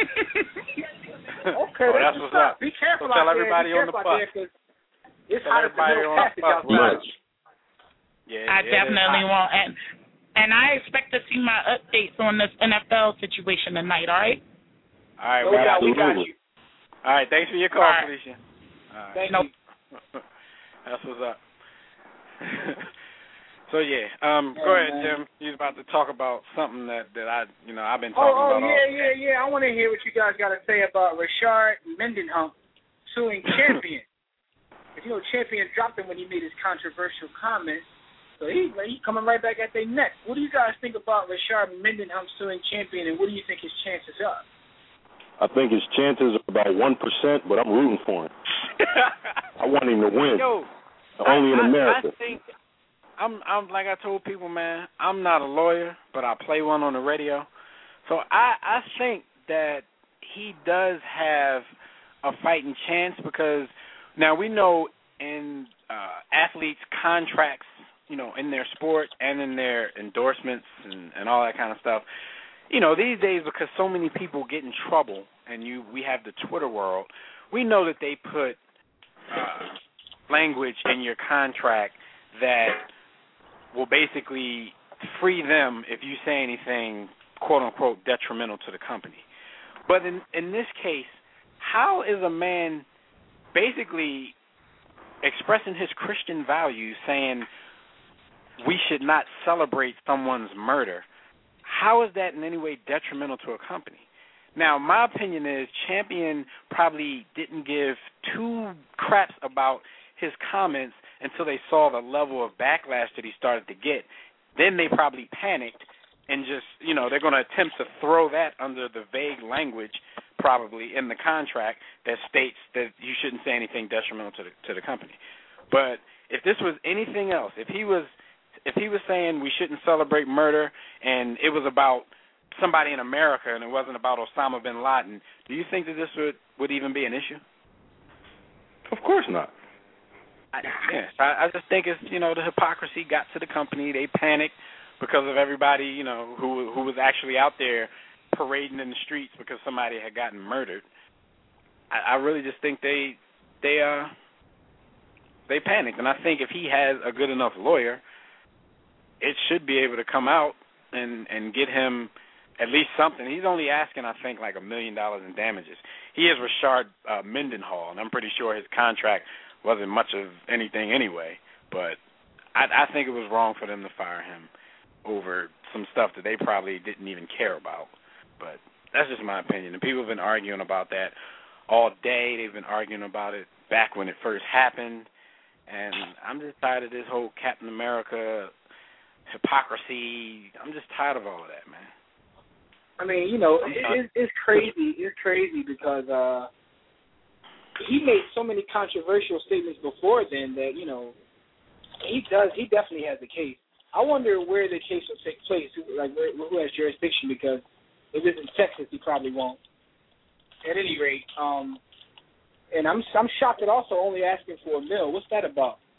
Okay, Oh, that's, that's what's what's up. up. Be careful So tell out everybody there. Be on the careful out bus. there 'cause it's Tell hot as the everybody middle on the passage bus. outside. Yeah, I it is definitely hot. won't. And and I expect to see my updates on this N F L situation tonight. All right. All right, No we got doubt, we you. got you. All right, thanks for your call, All right. Felicia. All right. Thank Nope. you. That's what's up. So yeah, um, Yeah, go ahead, man. Jim. You was about to talk about something that, that I, you know, I've been Oh, talking oh about. yeah, all yeah, yeah. I want to hear what you guys got to say about Rashard Mendenham suing Champion. If you know, Champion dropped him when he made his controversial comment. So he he coming right back at their neck. What do you guys think about Rashard Mendenham suing Champion, and what do you think his chances are? I think his chances are about one percent, but I'm rooting for him. I want him to win. Yo, Only in I, I, America. I think I'm, I'm like I told people, man. I'm not a lawyer, but I play one on the radio. So I, I think that he does have a fighting chance because now we know in uh, athletes' contracts, you know, in their sport and in their endorsements and, and all that kind of stuff. You know, these days because so many people get in trouble, and you we have the Twitter world. We know that they put uh, language in your contract that will basically free them if you say anything, quote unquote, detrimental to the company. But in in this case, how is a man basically expressing his Christian values, saying we should not celebrate someone's murder? How is that in any way detrimental to a company? Now, my opinion is Champion probably didn't give two craps about his comments until they saw the level of backlash that he started to get. Then they probably panicked and just, you know, they're going to attempt to throw that under the vague language probably in the contract that states that you shouldn't say anything detrimental to the, to the company. But if this was anything else, if he was if he was saying we shouldn't celebrate murder and it was about somebody in America and it wasn't about Osama bin Laden, do you think that this would, would even be an issue? Of course not. I, yeah, I, I just think it's, you know, the hypocrisy got to the company. They panicked because of everybody, you know, who who was actually out there parading in the streets because somebody had gotten murdered. I, I really just think they they uh they panicked, and I think if he has a good enough lawyer, it should be able to come out and and get him at least something. He's only asking, I think, like a million dollars in damages. He is Rashard uh, Mendenhall, and I'm pretty sure his contract wasn't much of anything anyway. But I, I think it was wrong for them to fire him over some stuff that they probably didn't even care about. But that's just my opinion. And people have been arguing about that all day. They've been arguing about it back when it first happened. And I'm just tired of this whole Captain America hypocrisy. I'm just tired of all of that, man. I mean, you know, it, it, it's crazy. It's crazy because uh, he made so many controversial statements before then that, you know, he does. He definitely has a case. I wonder where the case will take place, who, like where, who has jurisdiction, because if it's in Texas, he probably won't. At any rate, um, and I'm I'm shocked at also only asking for a mill. What's that about?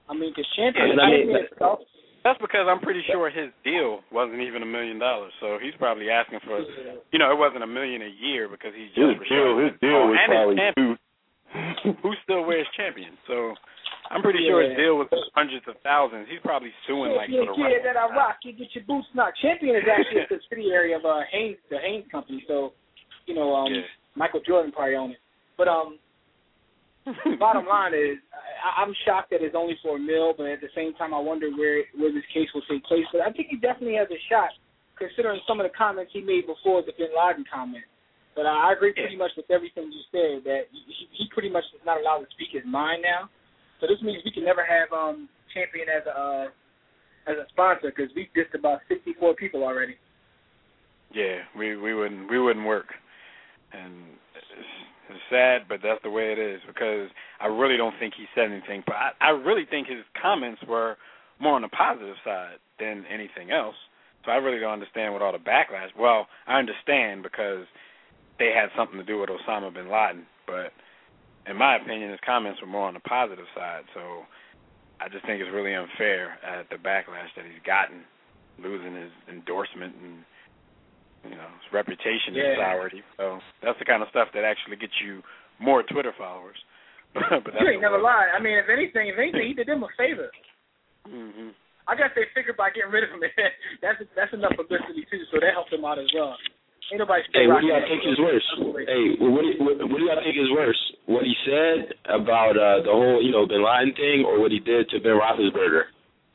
I mean, because champion, Yeah, I mean, champion itself. That's because I'm pretty sure his deal wasn't even a million dollars, so he's probably asking for, you know, it wasn't a million a year because he's just his deal. His deal oh, was and probably his two. Who still wears champion? So I'm pretty Yeah. sure his deal was hundreds of thousands. He's probably suing like yeah, for the yeah, right. that I rock. You get your boots knocked. Champion is actually a subsidiary of uh, Haynes, the Haynes company. So, you know, um, Yeah. Michael Jordan probably owned it. But um, bottom line is, I, I'm shocked that it's only for a mil. But at the same time, I wonder where where this case will take place. But I think he definitely has a shot, considering some of the comments he made before the Bin Laden comment. But uh, I agree pretty much with everything you said. That he, he pretty much is not allowed to speak his mind now. So this means we can never have um, Champion as a uh, as a sponsor because we've dissed about sixty-four people already. Yeah, we we wouldn't we wouldn't work, and it's, it's sad, but that's the way it is because I really don't think he said anything. But I, I really think his comments were more on the positive side than anything else. So I really don't understand what all the backlash. Well, I understand because they had something to do with Osama bin Laden, but in my opinion, his comments were more on the positive side. So I just think it's really unfair at the backlash that he's gotten, losing his endorsement and, you know, his reputation Yeah. is soured. So that's the kind of stuff that actually gets you more Twitter followers. but that's You ain't never lied. I mean, if anything, if anything, he did them a favor. Mm-hmm. I guess they figured by getting rid of him, that's that's enough publicity too. So that helped him out as well. Ain't nobody still Hey, what do rocking y'all that. think is worse? Hey, what do, what, what do y'all think is worse? What he said about uh, the whole, you know, Bin Laden thing, or what he did to Ben Roethlisberger?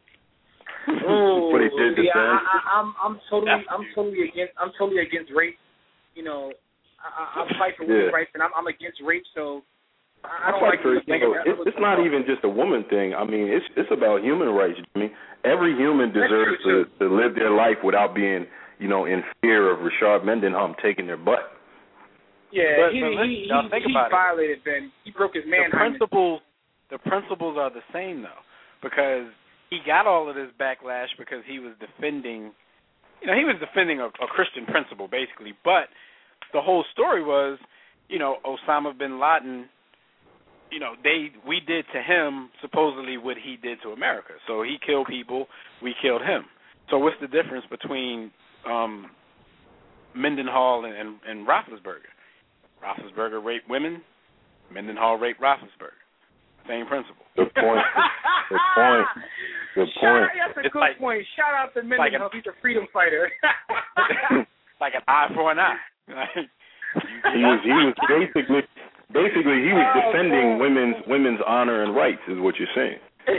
Oh, What he did to yeah, Ben? I, I, I'm I'm totally I'm totally against I'm totally against rape. You know, I, I'm fight for women's Yeah. rights, and I'm I'm against rape. So I I don't fight like for, to you know, it's, it's not even just a woman thing. I mean, it's it's about human rights, Jimmy. Every human That's deserves true, to, to live their life without being, you know, in fear of Rashad Mendenhall taking their butt. Yeah, But- he but he listen, he, y'all think he about it. violated Ben. He broke his The man. principles, the principles are the same though, because he got all of this backlash because he was defending, you know, he was defending a, a Christian principle basically. But the whole story was, you know, Osama bin Laden, you know, they we did to him supposedly what he did to America. So he killed people, we killed him. So what's the difference between um, Mendenhall and, and, and Roethlisberger? Roethlisberger raped women, Mendenhall raped Roethlisberger. Same principle. Good point. Good point. Good Shout point. out, that's a It's good like- point. Shout out to like a- Mendenhall. He's a freedom fighter. Like an eye for an eye. He was he was basically basically he was Oh, defending man. women's women's honor and rights, is what you're saying.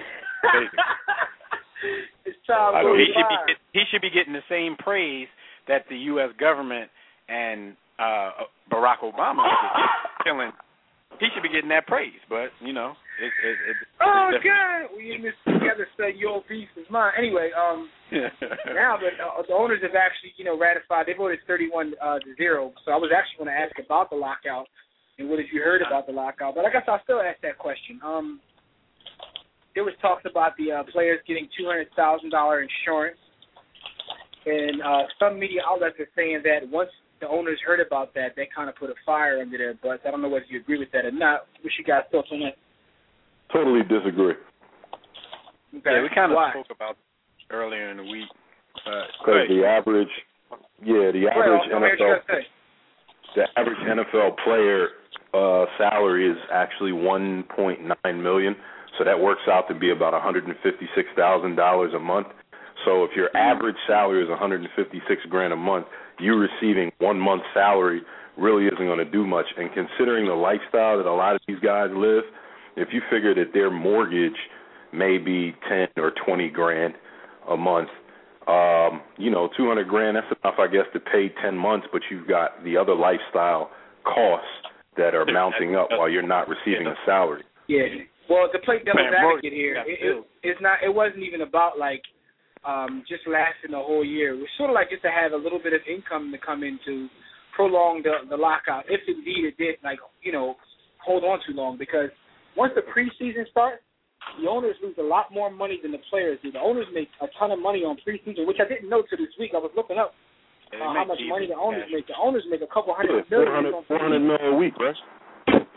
It's child I don't- he should be fire. get, he should be getting the same praise that the U S government and uh, Barack Obama is killing. He should be getting that praise, but you know, it, it, it, Oh it's different. God, we in this together. Say your beef is mine. Anyway, um, now the uh, the owners have actually, you know, ratified. They voted thirty-one uh, to zero. So I was actually going to ask about the lockout and what have you heard about the lockout. But I guess I'll still ask that question. Um, there was talks about the uh, players getting two hundred thousand dollar insurance, and uh, some media outlets are saying that once the owners heard about that, they kind of put a fire under their butts. I don't know whether you agree with that or not. What's your guys' thoughts on that? Totally disagree. Okay. Yeah, we kind of Why? spoke about it earlier in the week. But Because the average, yeah, the average Well, N F what L, you gotta say? the average N F L player uh, salary is actually one point nine million. So that works out to be about one hundred and fifty-six thousand dollars a month. So if your average salary is one hundred and fifty-six grand a month, you receiving one month's salary really isn't going to do much. And considering the lifestyle that a lot of these guys live, if you figure that their mortgage may be ten or twenty grand a month, um, you know, two hundred grand, that's enough, I guess, to pay ten months, but you've got the other lifestyle costs that are mounting up while you're not receiving a salary. Yeah. Well, to play devil's Man, advocate here, yeah, it, it, it's not. It wasn't even about like um, just lasting the whole year. It was sort of like just to have a little bit of income to come in to prolong the, the lockout, if indeed it did, like, you know, hold on too long. Because once the preseason starts, the owners lose a lot more money than the players do. The owners make a ton of money on preseason, which I didn't know till this week. I was looking up Yeah, they uh, how make much easy money the owners cash. make. The owners make a couple Yeah, hundred million. four hundred, on four hundred preseason. mil a week, right?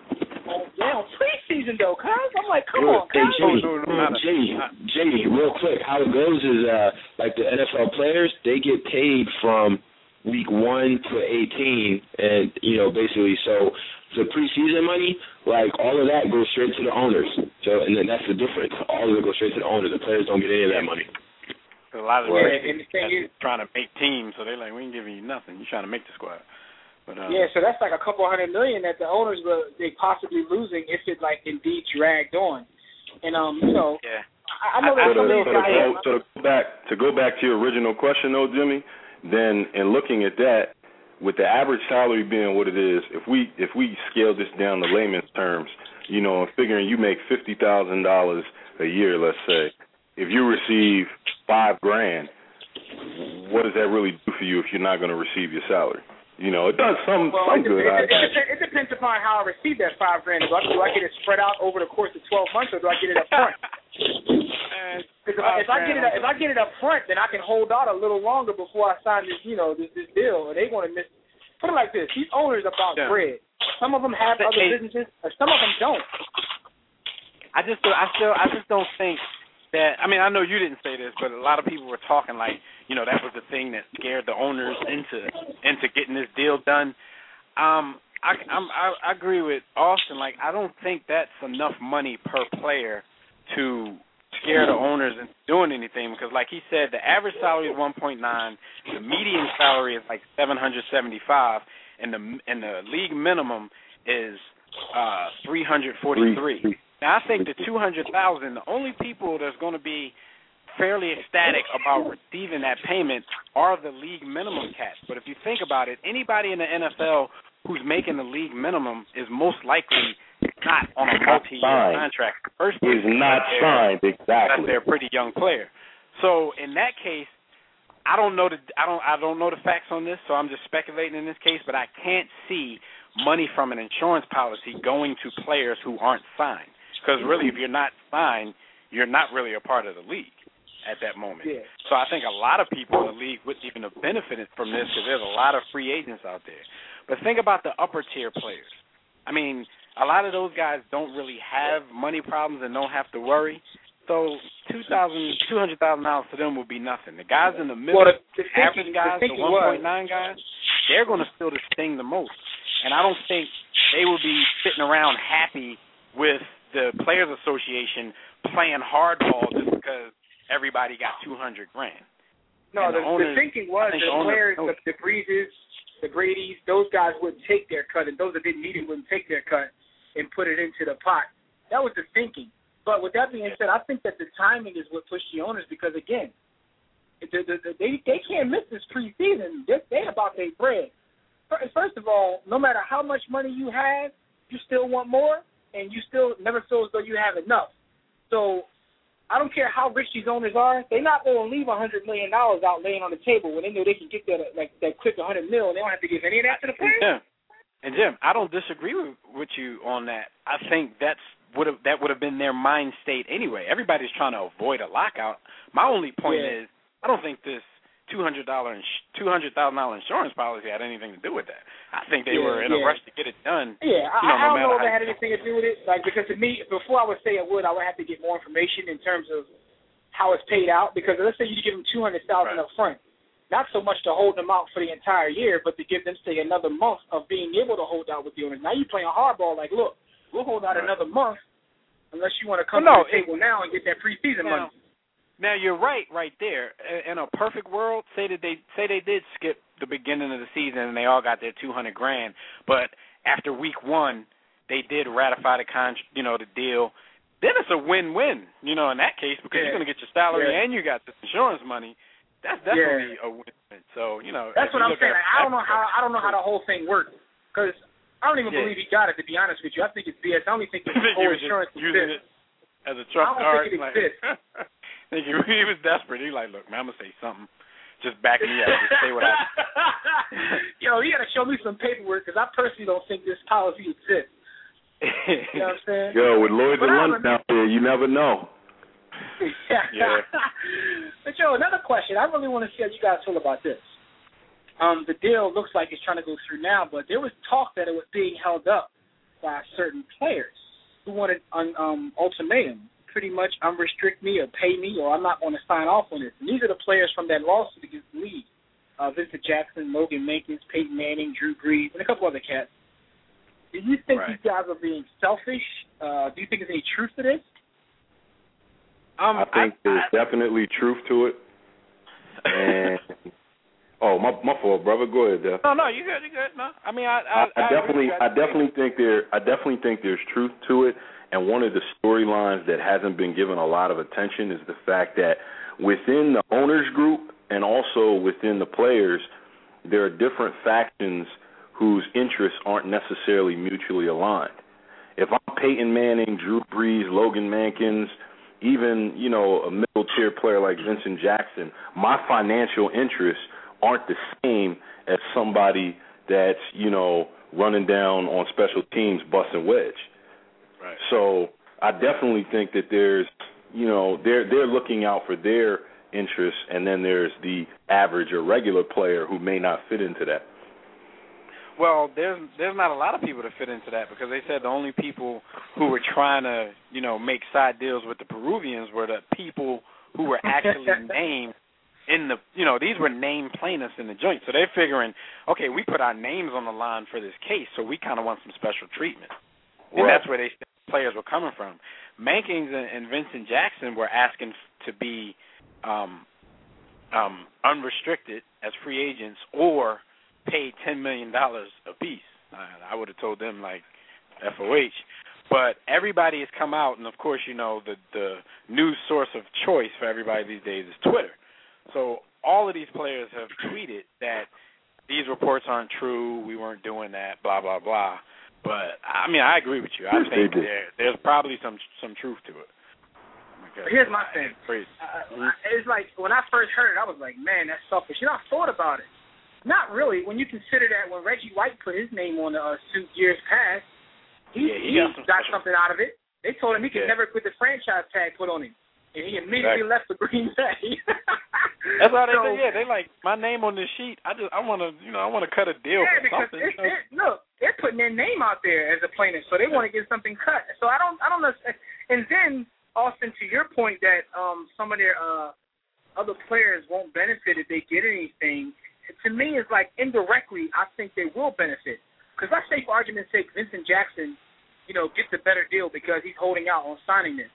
on, yeah, on preseason though, cuz I'm like, come Yo, on, hey, cuz. Jay, Jay, Jay, real quick, how it goes is uh, like the N F L players, they get paid from week one to eighteen, and you know, basically, so the preseason money, like all of that goes straight to the owners. So, and then that's the difference. All of it goes straight to the owners. The players don't get any of that money. A lot of yeah, the and the thing is, trying to make teams, so they're like, we ain't giving you nothing. You're trying to make the squad. But, um, yeah, so that's like a couple hundred million that the owners were they possibly losing if it like indeed dragged on. And um, you know, yeah. I, I know that so some to, of these so guys. to, go, so to go back to go back to your original question, though, Jimmy. Then, in looking at that, with the average salary being what it is, if we if we scale this down to layman's terms, you know, figuring you make fifty thousand dollars a year, let's say, if you receive five grand, what does that really do for you if you're not going to receive your salary? You know, it does some, well, some it, good. It, I, it, it, it depends upon how I receive that five grand. Do I, do I get it spread out over the course of twelve months, or do I get it up front? Because if, if I get it, if I get it up front, then I can hold out a little longer before I sign this, you know, this, this deal. Or they want to miss. Put it like this: these owners are about yeah. bread. Some of them have other hey, businesses, or some of them don't. I just, I still, I just don't think that. I mean, I know you didn't say this, but a lot of people were talking like, you know, that was the thing that scared the owners into into getting this deal done. Um, I, I'm, I, I agree with Austin. Like, I don't think that's enough money per player to scare the owners into doing anything, because, like he said, the average salary is one point nine, the median salary is like seven hundred seventy-five, and the and the league minimum is uh, three hundred forty-three. Now, I think the two hundred thousand, the only people that's going to be fairly ecstatic about receiving that payment are the league minimum cats. But if you think about it, anybody in the N F L who's making the league minimum is most likely not on a multi-year contract. First, is not signed exactly. They're a pretty young player. So in that case, I don't know the I don't I don't know the facts on this, so I'm just speculating in this case. But I can't see money from an insurance policy going to players who aren't signed, because really, if you're not signed, you're not really a part of the league at that moment. Yeah. So I think a lot of people in the league wouldn't even have benefited from this, because there's a lot of free agents out there. But think about the upper tier players. I mean, a lot of those guys don't really have money problems and don't have to worry. So two thousand, two hundred thousand dollars to them would be nothing. The guys in the middle, well, the, the average thinking, guys, the, the one point nine guys, they're going to feel the sting the most. And I don't think they will be sitting around happy with the Players Association playing hardball just because everybody got two hundred grand. No, the, the, owners, the thinking was the, the players, the, the Breezes, the Brady's, those guys wouldn't take their cut, and those that didn't need it wouldn't take their cut and put it into the pot. That was the thinking. But with that being said, I think that the timing is what pushed the owners, because, again, the, the, the, they they can't miss this preseason. They're, they're about their bread. First of all, no matter how much money you have, you still want more, and you still never feel as though you have enough. So I don't care how rich these owners are, they're not going to leave one hundred million dollars out laying on the table when they know they can get that like that quick one hundred mil, and they don't have to give any of that to the players. Yeah. And Jim, I don't disagree with, with you on that. I think that's would have that would have been their mind state anyway. Everybody's trying to avoid a lockout. My only point yeah. is, I don't think this two hundred dollars two hundred thousand dollar insurance policy had anything to do with that. I think they yeah, were in yeah. a rush to get it done. Yeah, I, you know, I no don't know if how it had anything to do with it. Like, because to me, before I would say it would, I would have to get more information in terms of how it's paid out. Because let's say you give them two hundred thousand right. up front, not so much to hold them out for the entire year, but to give them, say, another month of being able to hold out with the owners. Now you're playing hardball. Like, look, we'll hold out right. another month unless you want to come well, no, to the table it, now and get that preseason now, money. Now you're right, right there. In a perfect world, say that they say they did skip the beginning of the season and they all got their two hundred grand, but after week one they did ratify the con, you know, the deal. Then it's a win-win, you know, in that case, because yeah. you're going to get your salary yeah. and you got the insurance money. That's definitely yeah. a win-win. So you know, that's what I'm saying. I don't know how I don't know how the whole thing works, because I don't even yeah. believe he got it. To be honest with you, I think it's B S. I only think the whole insurance using it as a trump card. I don't card, think it like, exists. He, he was desperate. He like, look, man, I'm gonna say something. Just back me up. Just say what I. Yo, you gotta show me some paperwork, because I personally don't think this policy exists. You know what I'm saying? Yo, with Lloyd and London out there, you never know. Yeah. But yo, another question. I really want to see how you guys feel about this. Um, the deal looks like it's trying to go through now, but there was talk that it was being held up by certain players who wanted an um, ultimatum, pretty much unrestrict me or pay me, or I'm not going to sign off on this. And these are the players from that lawsuit against the league. Uh, Vincent Jackson, Logan Mankins, Peyton Manning, Drew Brees, and a couple other cats. Do you think right. these guys are being selfish? Uh, do you think there's any truth to this? Um, I think I, there's I, definitely truth to it. And oh, my my fault, brother. Go ahead, Def. No, no, you good, you good. No, I mean, I, I, I, I definitely, I, I definitely think there, I definitely think there's truth to it. And one of the storylines that hasn't been given a lot of attention is the fact that within the owners group and also within the players, there are different factions whose interests aren't necessarily mutually aligned. If I'm Peyton Manning, Drew Brees, Logan Mankins, even, you know, a middle-tier player like Vincent Jackson, my financial interests aren't the same as somebody that's, you know, running down on special teams, busting wedge. Right. So I definitely think that there's, you know, they're they're looking out for their interests, and then there's the average or regular player who may not fit into that. Well, there's there's not a lot of people that fit into that, because they said the only people who were trying to, you know, make side deals with the Peruvians were the people who were actually named in the, you know, these were named plaintiffs in the joint. So they're figuring, okay, we put our names on the line for this case, so we kind of want some special treatment. And Right. that's where they players were coming from. Mankins and, and Vincent Jackson were asking to be um, um, unrestricted as free agents or paid ten million dollars apiece. Uh, I would have told them, like, F O H. But everybody has come out, and, of course, you know, the, the news source of choice for everybody these days is Twitter. So all of these players have tweeted that these reports aren't true, we weren't doing that, blah, blah, blah. But, I mean, I agree with you. I Yes, think they do. there, there's probably some some truth to it. Okay. Here's my thing. Crazy. Uh, it's like, when I first heard it, I was like, man, that's selfish. You know, I thought about it. Not really. When you consider that when Reggie White put his name on the uh, suit years past, he, Yeah, he he got some got special- something out of it. They told him he could Yeah. never put the franchise tag put on him. And he immediately Exactly. left for Green Bay. That's how they so, say, yeah, they like, my name on this sheet, I just, I want to, you know, I want to cut a deal Yeah, for because something. it's, you know? it, look, they're putting their name out there as a plaintiff, so they want to get something cut. So I don't, I don't know. And then, Austin, to your point that um, some of their uh, other players won't benefit if they get anything, to me, it's like indirectly, I think they will benefit. Because let's say, for argument's sake, Vincent Jackson, you know, gets a better deal because he's holding out on signing this.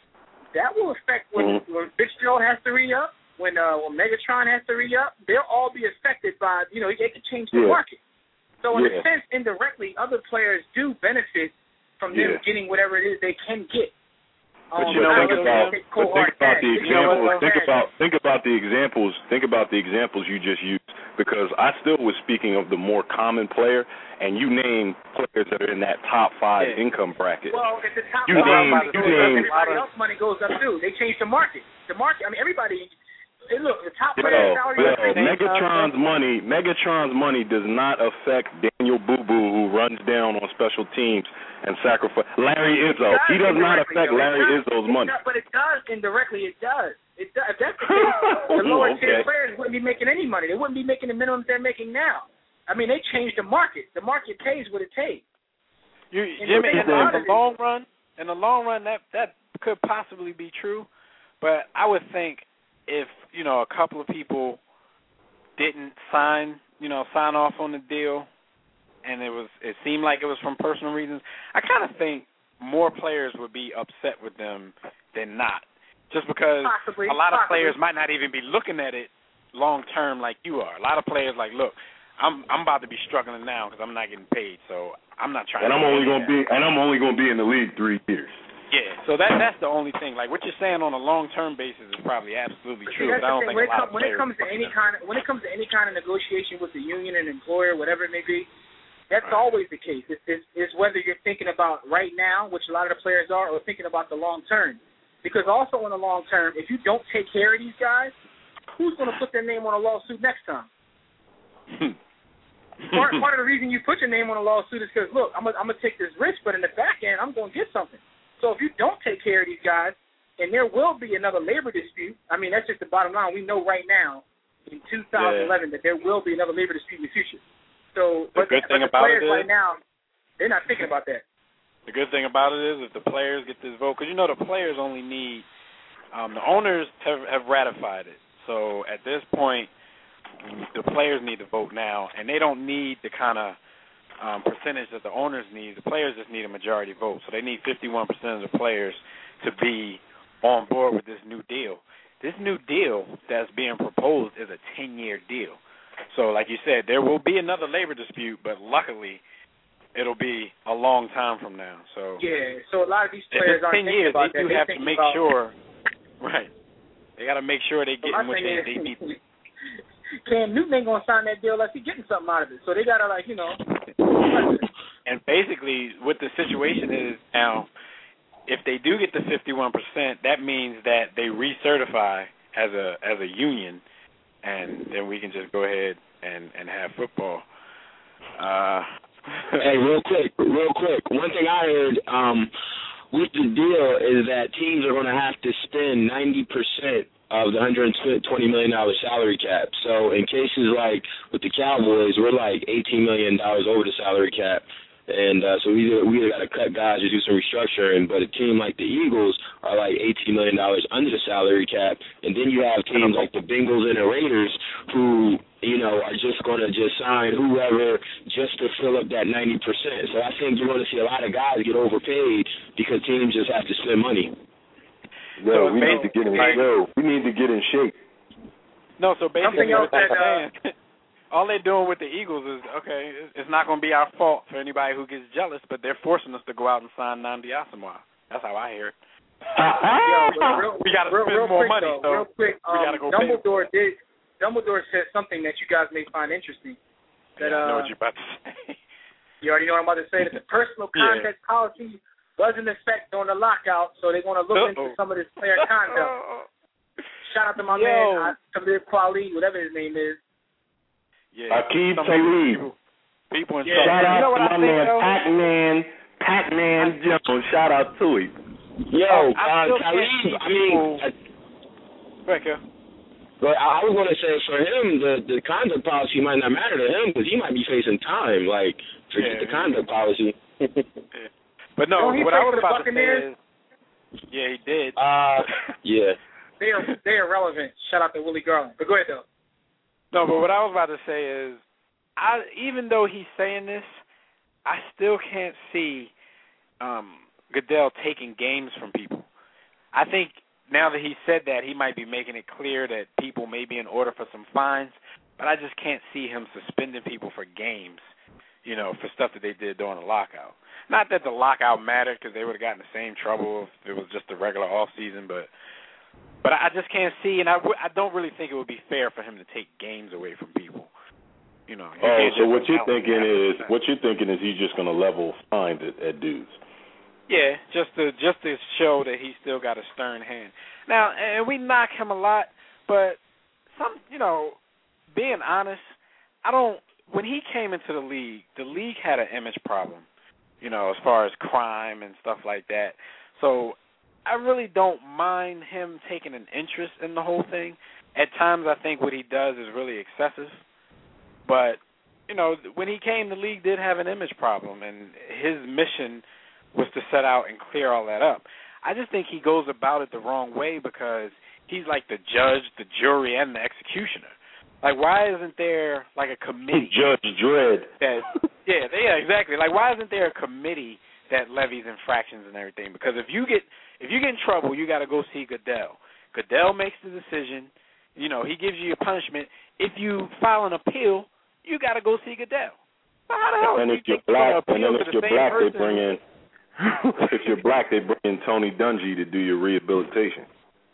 That will affect when, Mm-hmm. when Fitzgerald has to re-up, when uh, when Megatron has to re-up. They'll all be affected by, you know, they could change the Yeah. market. So in Yeah. a sense, indirectly, other players do benefit from them Yeah. getting whatever it is they can get. But Um, you know, I think really about, think but Cole think Hart about has. the You know what, examples. though? Think about, think about the examples. Think about the examples you just used. Because I still was speaking of the more common player, and you named players that are in that top five Yeah. income bracket. Well, if the top You five named- money you goes named- up, everybody else money goes up too. They changed the market. The market. I mean, everybody. Hey, look, the top Yo, player's salary. yo, is- Megatron's money, Megatron's money does not affect Daniel Boo Boo, who runs down on special teams and sacrifice. Larry Izzo, he does not indirectly, affect though. It Larry does- Izzo's it money. does- But it does indirectly. It does. It does. If that's the case, the lower tier Okay. players wouldn't be making any money. They wouldn't be making the minimums they're making now. I mean, they changed the market. The market pays what it takes. You, And Jimmy, the in, thing in about the it is- long run, in the long run, that that could possibly be true. But I would think if you know a couple of people didn't sign, you know, sign off on the deal, and it was it seemed like it was from personal reasons, I kind of think more players would be upset with them than not, just because Possibly, a lot of possibly. players might not even be looking at it long term like you are. A lot of players like, look, I'm I'm about to be struggling now because I'm not getting paid, so I'm not trying. And to I'm get only in gonna there. be, and I'm only gonna be in the league three years. Yeah, so that that's the only thing. Like what you're saying on a long term basis is probably absolutely But see, true. that's But I the don't thing. think When a it, lot com- of when it players comes to any kind of when it comes to any kind of negotiation with the union and employer, whatever it may be, that's Right. always the case. It's, it's, it's whether you're thinking about right now, which a lot of the players are, or thinking about the long term. Because also in the long term, if you don't take care of these guys, who's going to put their name on a lawsuit next time? part, part of the reason you put your name on a lawsuit is because, look, I'm going to take this risk, but in the back end, I'm going to get something. So if you don't take care of these guys, and there will be another labor dispute, I mean, that's just the bottom line. We know right now in two thousand eleven yeah. that there will be another labor dispute in the future. So, but the good but thing the about players it is, right now, they're not thinking about that. The good thing about it is if the players get this vote, because you know the players only need, um, the owners have, have ratified it. So at this point, the players need to vote now, and they don't need the kind of um, percentage that the owners need. The players just need a majority vote. So they need fifty-one percent of the players to be on board with this new deal. This new deal that's being proposed is a ten-year deal. So like you said, there will be another labor dispute, but luckily it'll be a long time from now. So yeah, so a lot of these players aren't ten years, about they do that. have they to make about, sure, right, they got to make sure they get so what they, is, they need. Cam Newton ain't going to sign that deal unless he's getting something out of it. So they got to, like, you know. And basically what the situation is now, if they do get the fifty-one percent, that means that they recertify as a as a union, and then we can just go ahead and, and have football. Uh, hey, real quick, real quick. One thing I heard um, with the deal is that teams are going to have to spend ninety percent of the one hundred twenty million dollars salary cap. So in cases like with the Cowboys, we're like eighteen million dollars over the salary cap. And uh, so we either, we either got to cut guys or do some restructuring. But a team like the Eagles are like eighteen million dollars under the salary cap. And then you have teams like the Bengals and the Raiders who, you know, are just going to just sign whoever just to fill up that ninety percent. So I think you're going to see a lot of guys get overpaid because teams just have to spend money. Yo, so we need to get in yo, we need to get in shape. No, so basically what they're that, saying, all they're doing with the Eagles is, okay, it's not going to be our fault for anybody who gets jealous, but they're forcing us to go out and sign Nnamdi Asomugha. That's how I hear it. Yo, real, we got to spend real more quick, money, though, so real quick, um, we got to go Dumbledore pay. did. Dumbledore said something that you guys may find interesting. That, yeah, I know uh, what you're about to say. You already know what I'm about to say. That the personal contact yeah. policy was in effect during the lockout, so they want to look Uh-oh. into some of this player conduct. Shout out to my Yo. man, Talib Kweli, whatever his name is. Yeah. Aqib Talib. People in yeah. Shout out you know to my man, Pac-Man, Pac-Man Jones. Shout out to him. Yo, I uh, Talib, I mean... Right, Kel. But I was going to say, for him, the, the conduct policy might not matter to him because he might be facing time. Like, forget yeah, the conduct yeah. policy. yeah. But no, what I was about to say is... Yeah, he did. Uh, yeah. They are, they are relevant. Shout out to Willie Garland. But go ahead, though. No, but what I was about to say is, I even though he's saying this, I still can't see um, Goodell taking games from people. I think now that he said that, he might be making it clear that people may be in order for some fines, but I just can't see him suspending people for games, you know, for stuff that they did during the lockout. Not that the lockout mattered because they would have gotten the same trouble if it was just a regular off season, but but I just can't see, and I, w- I don't really think it would be fair for him to take games away from people. You know. Oh, so what you're thinking is what you're thinking is he's just going to level fines at, at dudes. Yeah, just to just to show that he's still got a stern hand. Now, and we knock him a lot, but some, you know, being honest, I don't. When he came into the league, the league had an image problem, you know, as far as crime and stuff like that. So I really don't mind him taking an interest in the whole thing. At times, I think what he does is really excessive. But, you know, when he came, the league did have an image problem, and his mission was to set out and clear all that up. I just think he goes about it the wrong way because he's like the judge, the jury, and the executioner. Like, why isn't there, like, a committee? Judge Dredd. That, yeah, yeah, exactly. Like, why isn't there a committee that levies infractions and everything? Because if you get if you get in trouble, you got to go see Goodell. Goodell makes the decision. You know, he gives you your punishment. If you file an appeal, you got to go see Goodell. So how the hell and do if you you're black, and then if the you're black, person? they bring in. If you're black, they bring in Tony Dungy to do your rehabilitation.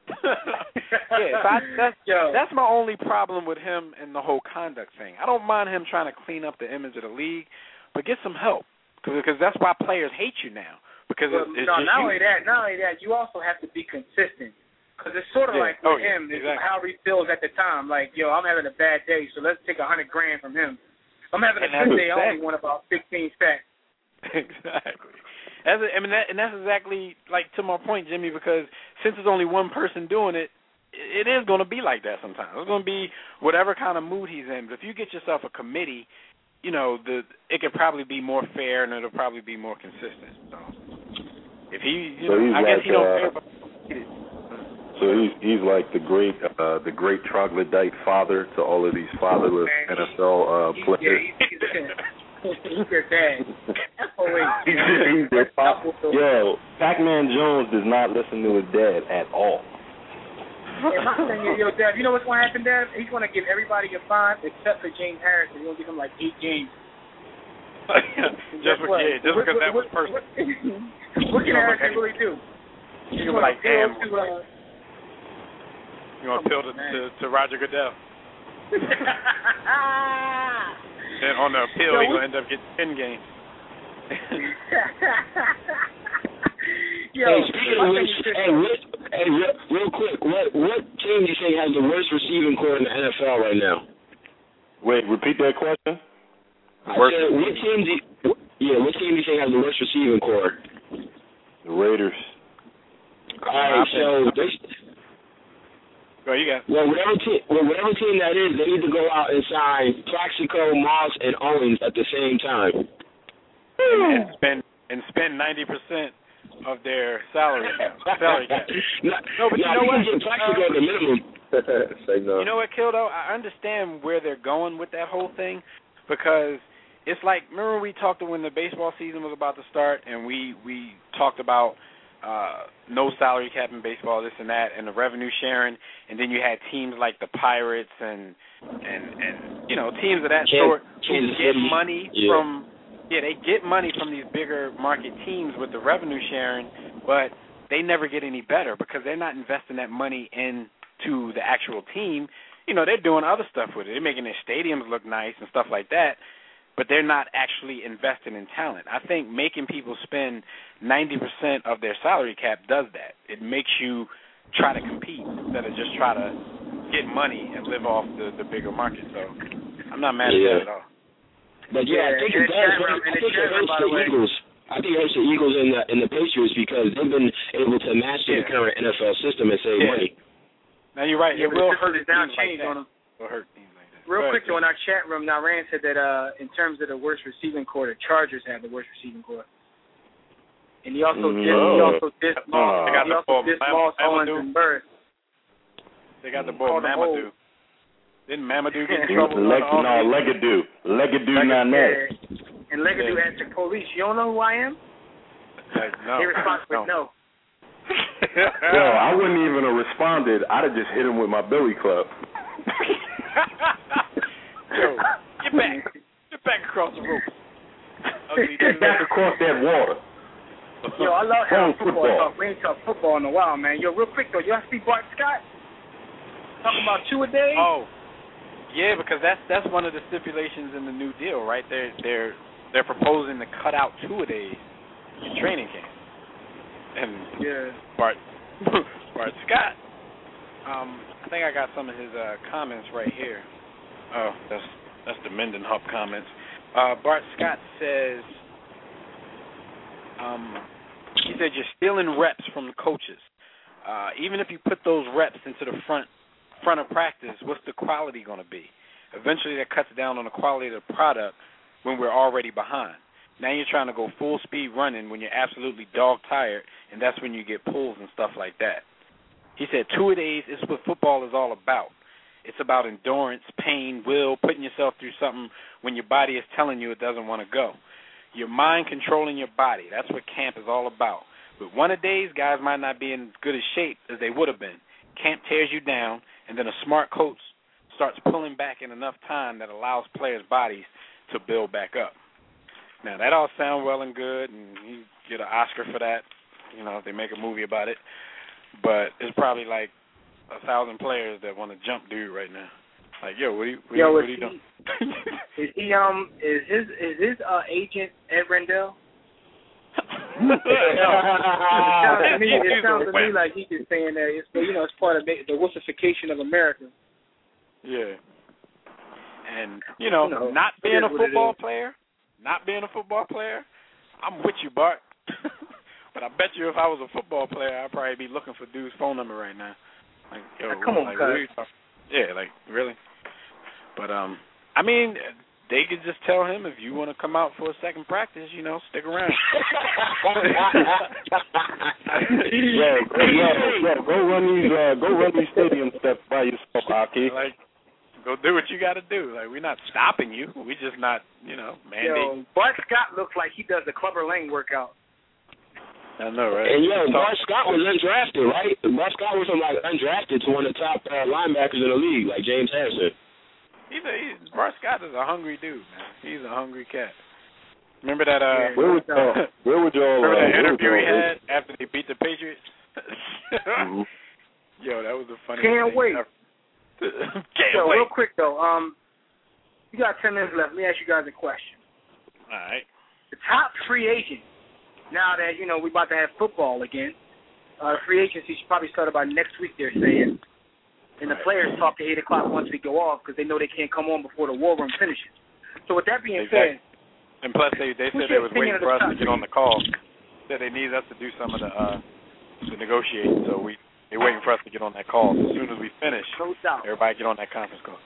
yeah, so I, that's that's my only problem with him and the whole conduct thing. I don't mind him trying to clean up the image of the league, but get some help because that's why players hate you now. Because well, it's, it's no, just not you. only that, not only that, you also have to be consistent. Because it's sort of yeah. like with oh, yeah, him, it's exactly. how he feels at the time. Like, yo, I'm having a bad day, so let's take a hundred grand from him. I'm having and a good day. Exactly. I only want about fifteen stacks. Exactly. That's a, I mean, that, and that's exactly like to my point, Jimmy. Because since there's only one person doing it, it is going to be like that sometimes. It's going to be whatever kind of mood he's in. But if you get yourself a committee, you know, the it could probably be more fair and it'll probably be more consistent. So if he, you so know, I like, guess he don't uh, care about. So he's he's like the great uh, the great troglodyte father to all of these fatherless N F L uh, players. He's their dad. he's their pop. Yo, Pac-Man Jones does not listen to his dad at all. Hey, my thing is, yo, Dad, you know what's going to happen, Dad? He's going to give everybody a fine except for James Harrison. He's going to give him like eight games. just, for, yeah, just what, because what, that was what, personal. What can Harrison really do? He's going to like, damn. To, uh, you want to appeal to, to, to Roger Goodell. And on the appeal, he's going to end up getting ten games. Yo, hey, speaking of which, hey, what, hey, real, real quick, what what team do you think has the worst receiving core in the N F L right now? Wait, repeat that question. I said, what team do you, yeah, what team do you think has the worst receiving core? The Raiders. All right, so they. Go, you got. Well, whatever team, well, whatever team that is, they need to go out and sign Plaxico, Moss, and Owens at the same time. And, and spend and spend ninety percent of their salary salary cap. No, no, but no, you know what? Get Plaxico uh, at the minimum. Say no. You know what, Kildo? I understand where they're going with that whole thing because it's like, remember we talked when the baseball season was about to start, and we we talked about uh, no salary cap in baseball, this and that, and the revenue sharing, and then you had teams like the Pirates and and and you know teams of that sort who get money yeah. from. Yeah, they get money from these bigger market teams with the revenue sharing, but they never get any better because they're not investing that money into the actual team. You know, they're doing other stuff with it. They're making their stadiums look nice and stuff like that, but they're not actually investing in talent. I think making people spend ninety percent of their salary cap does that. It makes you try to compete instead of just try to get money and live off the, the bigger market. So I'm not mad at yeah. that at all. But yeah, yeah, I think it does. Room, I think it hurts the Eagles. I think it hurts the Eagles and the and the Patriots because they've been able to master yeah. the current N F L system and save yeah. money. Now you're right. Yeah, it will hurt hurt down teams change like on them. It will hurt teams like that. Real Go quick, ahead, though, in our chat room, now Rand said that uh, in terms of the worst receiving core, the Chargers have the worst receiving core. And he also mm, did. oh. He also did. Uh, he also did Moss, Owens, and Bird. They got the boy Mamadou. Didn't Mamadou get in trouble? Leg, no, Legadoo. Legadoo Nanette. And Legadoo yeah. answered police. You don't know who I am? Uh, no. He responded with no. Yo, I wouldn't even have responded. I'd have just hit him with my billy club. Yo, get back. Get back across the room. Get back across that water. Yo, I love how football, football talk. We ain't talk football in a while, man. Yo, real quick, though, you have to see Bart Scott? Talking about two a day? Oh. Yeah, because that's that's one of the stipulations in the new deal, right? They're they're they're proposing to cut out two a days in training camp. And yeah, Bart Bart Scott. Um, I think I got some of his uh, comments right here. Oh, that's that's the Mendenhall comments. Uh, Bart Scott says, um, he said you're stealing reps from the coaches. Uh, even if you put those reps into the front. front of practice, what's the quality going to be? Eventually that cuts down on the quality of the product when we're already behind. Now you're trying to go full speed running when you're absolutely dog tired, and that's when you get pulls and stuff like that. He said two-a-days is what football is all about. It's about endurance, pain, will, putting yourself through something when your body is telling you it doesn't want to go. Your mind controlling your body, that's what camp is all about. With one-a-days, guys might not be in good a shape as they would have been. Camp tears you down, and then a smart coach starts pulling back in enough time that allows players' bodies to build back up. Now, that all sounds well and good, and you get an Oscar for that, you know, if they make a movie about it. But it's probably like a thousand players that want to jump dude right now. Like, yo, what are you, what yo, what are is, you doing? He, is he um is his is his uh, agent Ed Rendell? no. It sounds to me, it sounds to me like he's just saying that it's you know it's part of the wussification of America. Yeah. And you know, you know not being a football player, not being a football player, I'm with you, Bart. But I bet you if I was a football player, I'd probably be looking for dude's phone number right now. Like, yo, now, come on, like, what are you talking? Yeah, like really. But um, I mean, they could just tell him if you want to come out for a second practice, you know, stick around. yo, yo, yo, go run these, uh, go run these stadium steps by yourself, Aki. Like, go do what you got to do. Like, we're not stopping you. We're just not, you know, mandating. Yo, Bart Scott looks like he does the Clubber Lang workout. I know, right? And yo, Bart Scott was undrafted, right? Bart Scott was from like undrafted to one of the top uh, linebackers in the league, like James Harrison. He's a he's, Bart Scott is a hungry dude, man. He's a hungry cat. Remember that? Uh, where would y'all? Where would y'all? Remember that uh, interview he y'all, had after they beat the Patriots? mm-hmm. Yo, that was the funniest Can't thing wait. ever. Can't so, wait. real quick though, um, you got ten minutes left. Let me ask you guys a question. All right. The top free agent. Now that, you know, we're about to have football again, uh, free agency should probably start about next week, they're saying. And the players talk at eight o'clock once they go off because they know they can't come on before the war room finishes. So with that being exactly. said. And plus, they, they said they was waiting for us to get on the call. Said they needed us to do some of the, uh, the negotiating. So we they're waiting for us to get on that call. So as soon as we finish, no doubt. Everybody get on that conference call.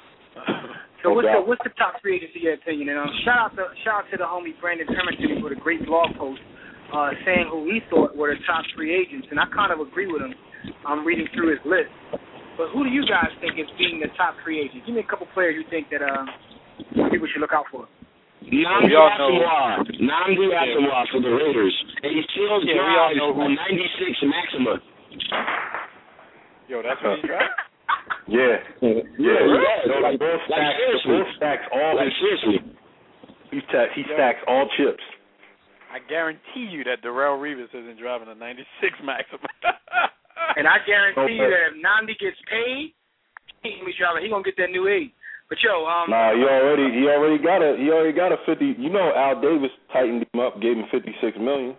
So what's the, what's the top free agency in your opinion? And um, shout out to shout out to the homie Brandon Hermanton for the great blog post uh, saying who he thought were the top free agents, and I kind of agree with him. I'm reading through his list, but who do you guys think is being the top free agent? Give me a couple players you think that uh, people should look out for. Nnamdi Asomugha. Nnamdi Asomugha for the Raiders. And he still yeah, drives a ninety-six Maxima. Yo, that's what he drives? Yeah. Yeah, yeah. yeah. No, Like, Bull like stacks, seriously. Bull stacks all like, his, seriously. He, ta- he stacks all chips. I guarantee you that Darrelle Revis isn't driving a ninety-six Maxima. And I guarantee you that if Nnamdi gets paid, he gonna be driving. He gonna get that new eight. But yo, um, nah, he already he already got a he already got a fifty. You know, Al Davis tightened him up, gave him fifty-six million.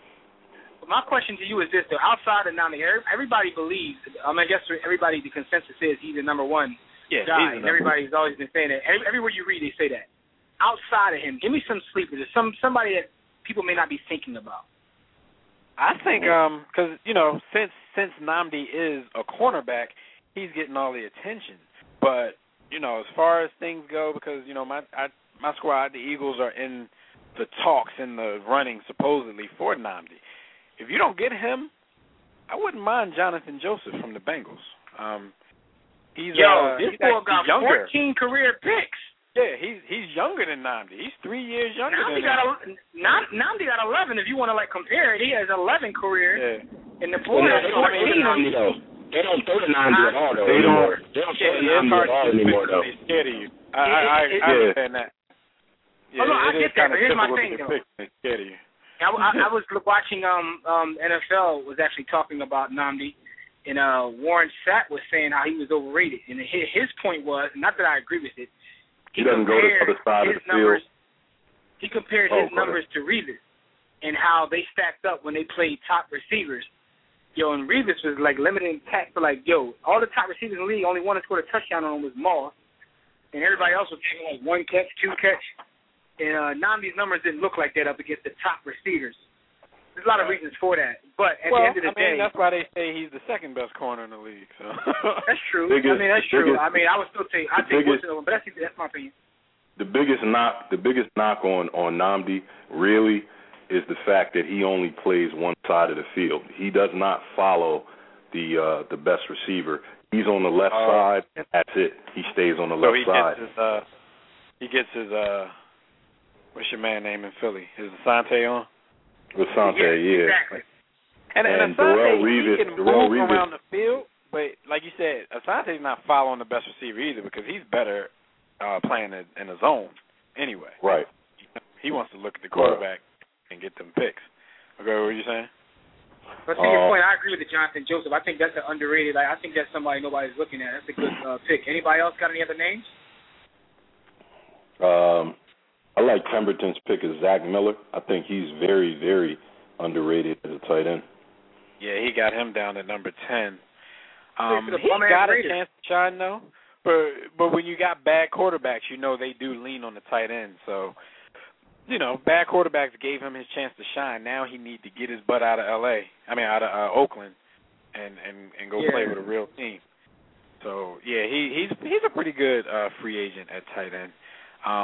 My question to you is this: though, outside of Nnamdi, everybody believes. I mean, I guess everybody, the consensus is he's the number one yeah, guy, he's and everybody's always been saying that. Every, everywhere you read, they say that. Outside of him, give me some sleepers. Some somebody that people may not be thinking about. I think um because you know since since Nnamdi is a cornerback, he's getting all the attention. But you know, as far as things go, because you know my I, my squad, the Eagles, are in the talks in the running supposedly for Nnamdi. If you don't get him, I wouldn't mind Jonathan Joseph from the Bengals. Um, he's Yo, uh, this he's boy got younger. fourteen career picks. Yeah, he's he's younger than Nnamdi. He's three years younger Nnamdi than got him. a, Nnamdi got eleven. If you want to like compare it, he has eleven career. Yeah. And the boy Well, has they don't throw to Nnamdi though. They don't throw to Nnamdi at all though They anymore. don't. They don't throw to Yeah, it's Nnamdi hard at all to anymore though. They're scared of you. I I, I, It- it- I yeah. understand that. Yeah, Oh, no, I it get is that, kinda but here's my difficult thing, to though. pick. They're scared of you. I, I, I was watching um um N F L was actually talking about Nnamdi, and uh Warren Sapp was saying how he was overrated, and his, his point was, not that I agree with it, He doesn't go to the other side of his the numbers, field. He compared Oh, his numbers to Revis and how they stacked up when they played top receivers. Yo, and Revis was like limiting tack for like, yo, all the top receivers in the league, only one that scored a touchdown on him was Moss, and everybody else was taking like one catch, two catch. And uh, Nnamdi's numbers didn't look like that up against the top receivers. There's a lot of reasons for that. But at well, the end of the I mean, day. that's why they say he's the second best corner in the league. So That's true. Biggest, I mean, that's true. biggest, I mean, I would still take, I'd take biggest, Wilson over, but that's, that's my opinion. The biggest knock, the biggest knock on on Nnamdi really is the fact that he only plays one side of the field. He does not follow the uh, the best receiver. He's on the left uh, side, and that's it. He stays on the so left he side. gets his uh, he gets his uh, what's your man name in Philly? His Asante on. Asante, yeah. yeah. Exactly. And, and, And Asante, Darrelle he Revis- can Darrelle move Revis- around the field, but like you said, Asante's not following the best receiver either because he's better uh, playing in, in the zone anyway. Right. He wants to look at the quarterback and get them picks. Okay, what were you saying? But to your Uh, point, I agree with the Jonathan Joseph. I think that's an underrated. I, I think that's somebody nobody's looking at. That's a good uh, pick. Anybody else got any other names? Um, I like Pemberton's pick of Zach Miller. I think he's very, very underrated as a tight end. Yeah, he got him down at number ten. Um, to the he's bum-ass got a Raiders. chance to shine though, but but when you got bad quarterbacks, you know they do lean on the tight end. So, you know, bad quarterbacks gave him his chance to shine. Now he needs to get his butt out of L A. I mean, out of uh, Oakland, and and and go Yeah. play with a real team. So yeah, he he's he's a pretty good uh, free agent at tight end. Um,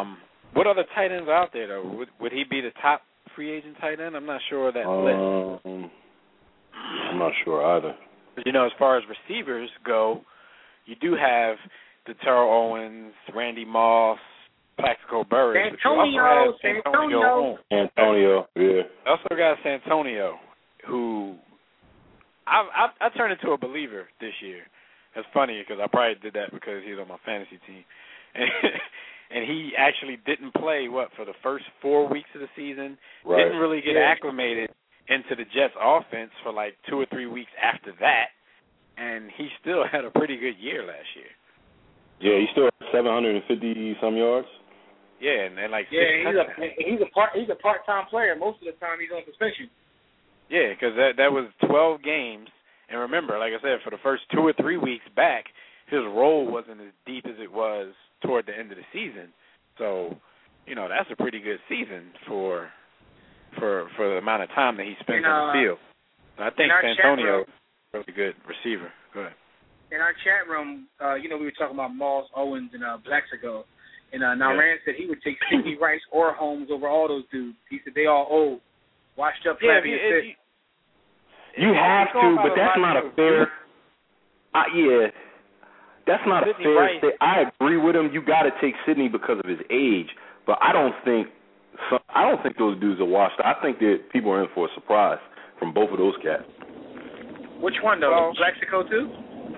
What other tight ends are out there, though? Would, would he be the top free agent tight end? I'm not sure of that um, list. I'm not sure either. But, you know, as far as receivers go, you do have the Terrell Owens, Randy Moss, Plaxico Burress. Santonio, Santonio. Antonio, yeah. Also got Santonio, who I, I I turned into a believer this year. That's funny because I probably did that because he's on my fantasy team. And, and he actually didn't play, what, for the first four weeks of the season. Right. Didn't really get Yeah. acclimated into the Jets offense for like two or three weeks after that. And he still had a pretty good year last year. Yeah, he still had seven hundred fifty some yards. Yeah, and, and like Yeah, he's a touchdowns. he's a part he's a part time player. Most of the time he's on suspension. Yeah, because that that was twelve games, and remember, like I said, for the first two or three weeks back, his role wasn't as deep as it was toward the end of the season. So, you know, that's a pretty good season for for for the amount of time that he spent And, on uh, the field. So I think in our chat Santonio, room- really good receiver. Go ahead. In our chat room, uh, you know, we were talking about Moss, Owens, and uh, Plaxico. And uh, now Yeah. Rand said he would take Sidney Rice or Holmes over all those dudes. He said they all old, washed up, Yeah, flabby, if and you- sick. You have It's going to, by but the that's logic not a of- fair. Uh, yeah, that's not a Sidney fair. Rice- Sta- I agree with him. You got to take Sidney because of his age, but I don't think. So, I don't think those dudes are washed. I think that people are in for a surprise from both of those cats. Which one though? Well- Plaxico too?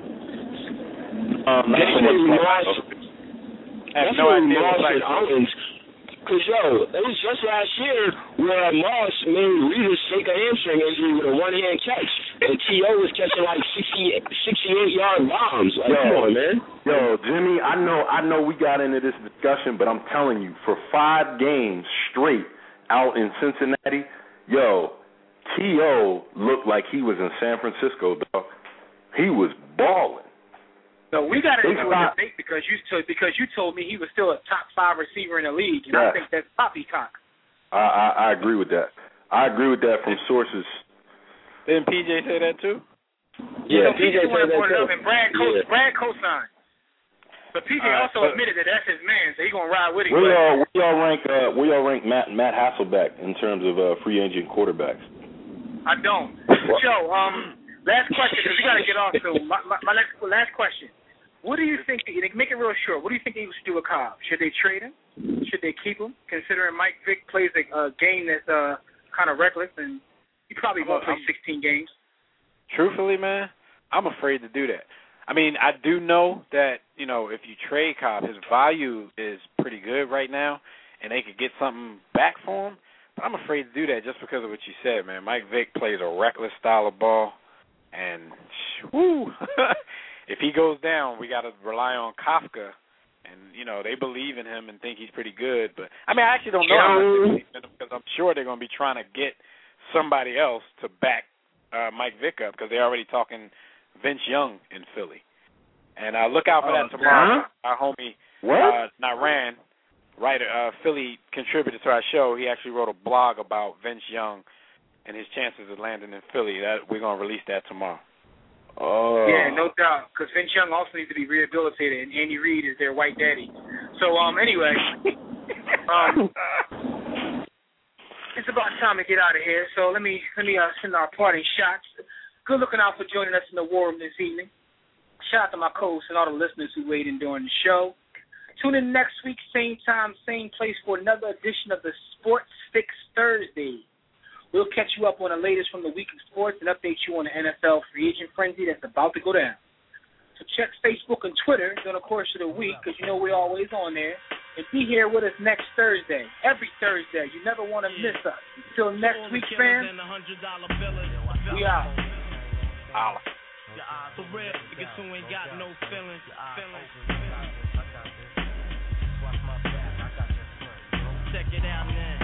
Um, Definitely Moss. I have That's no really idea what Moss and Plaxico is. Owens. Because, yo, it was just last year where Moss made Reedus fake a hamstring injury with a one-hand catch, and T O was catching like sixty, sixty-eight-yard bombs. Like, Yo. come on, man. Yo, Jimmy, I know, I know, we got into this discussion, but I'm telling you, for five games straight out in Cincinnati, yo, T O looked like he was in San Francisco, dog. He was balling. So we got They into a stopped- debate because you told because you told me he was still a top five receiver in the league, and I Yes. think that's poppycock. I, I, I agree with that. I agree with that from sources. Didn't P J say that too? Yeah, so P J P J wanted to said that put it too. up, and Brad co Yeah. Brad co-signed. But P J All right, also but- admitted that that's his man, so he gonna ride with him. Where y'all, where y'all rank? Uh, where y'all rank Matt Matt Hasselbeck in terms of uh, free agent quarterbacks? I don't. Joe, um, last question because we gotta get off. So my, my, my last last question. What do you think? Make it real short. What do you think they should do with Cobb? Should they trade him? Should they keep him? Considering Mike Vick plays a, a game that's uh, kind of reckless, and he probably won't play I'm- sixteen games. Truthfully, man, I'm afraid to do that. I mean, I do know that, you know, if you trade Cobb, his value is pretty good right now, and they could get something back for him. But I'm afraid to do that just because of what you said, man. Mike Vick plays a reckless style of ball, and whoo, if he goes down, we got to rely on Kafka. And, you know, they believe in him and think he's pretty good. But, I mean, I actually don't know how much they believe in him because I'm sure they're going to be trying to get somebody else to back uh, Mike Vick up because they're already talking Vince Young in Philly. And uh, look out for that Oh, tomorrow. Our homie, What? uh, Naran, writer, uh, Philly contributor to our show, he actually wrote a blog about Vince Young and his chances of landing in Philly. That we're going to release that tomorrow. Oh. Yeah, no doubt. Because Vince Young also needs to be rehabilitated, and Andy Reid is their white daddy. So, um, anyway, um, it's about time to get out of here. So let me let me uh, send our parting shots. Good looking out for joining us in the war room this evening. Shout out to my co-hosts and all the listeners who weighed in during the show. Tune in next week, same time, same place for another edition of the Sports Fix Thursday. We'll catch you up on the latest from the week of sports and update you on the N F L free agent frenzy that's about to go down. So check Facebook and Twitter during the course of the week because you know we're always on there. And be here with us next Thursday, every Thursday. You never want to miss us. Until next week, fam, we out. Holla. For real, niggas who ain't got no feelings, feelings. Check it out now.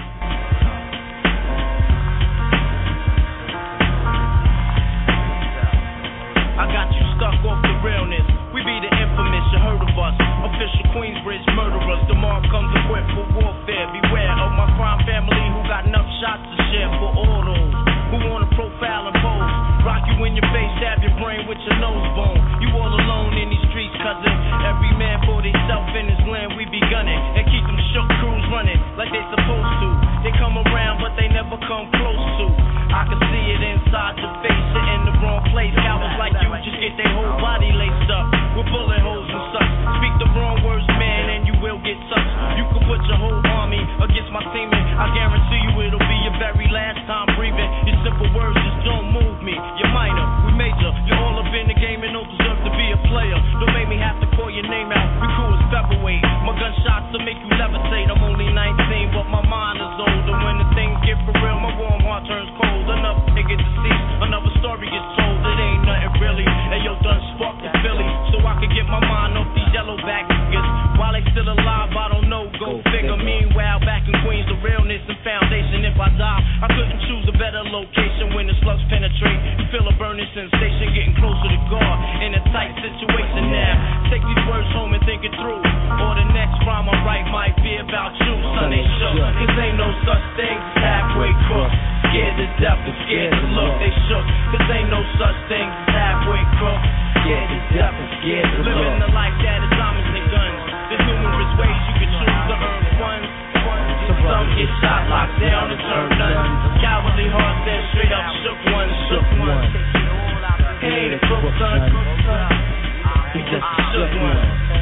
I got you stuck off the realness. We be the infamous, you heard of us. Official Queensbridge murderers. The mob comes equipped for warfare. Beware of my crime family who got enough shots to share for all those who wanna profile and pose. Rock you in your face, stab your brain with your nose bone. You all alone in these streets, cousin. Every man for himself in his land, we be gunning. And keep them shook crews running. running like they supposed to. They come around, but they never come close to. I can see it inside your face, you're in the wrong place. Cowards like you just get their whole body laced up with bullet holes and such. Speak the wrong words, man, and you will get touched. You can put your whole army against my semen. I guarantee you it'll be your very last time breathing. Your simple words just don't move me. You're minor, we major. You're all up in the game and don't deserve to be a player. Don't make me have to call your name out. We cool as featherweight. My gunshots will make you levitate. I'm only nineteen, but my mind is older. When the things get for real, my warm heart turns cold. Enough to get deceased, another story gets told. It ain't nothing really. And yo, done sparked the Philly, so I can get my mind off these yellow back niggas. While they still alive, I don't know. Go figure. Meanwhile, back in Queens, the realness and foundation. If I die, I couldn't choose a better location. When the slugs penetrate, you feel a burning sensation, getting closer to God in a tight situation now. Take these words home and think it through, or the next rhyme I write might be about you. Son, they shook, cause ain't no such thing as halfway crooks. Scared to death and scared to look, they shook, cause ain't no such thing as halfway crooks. Scared to death and scared to look. Living the life that is diamonds and guns. There's numerous ways you can choose to earn funds. Some get shot, locked down, and turn nuns. Cowardly hearts and straight up shook ones, shook ones. He ain't a crook, son. He just a shook one.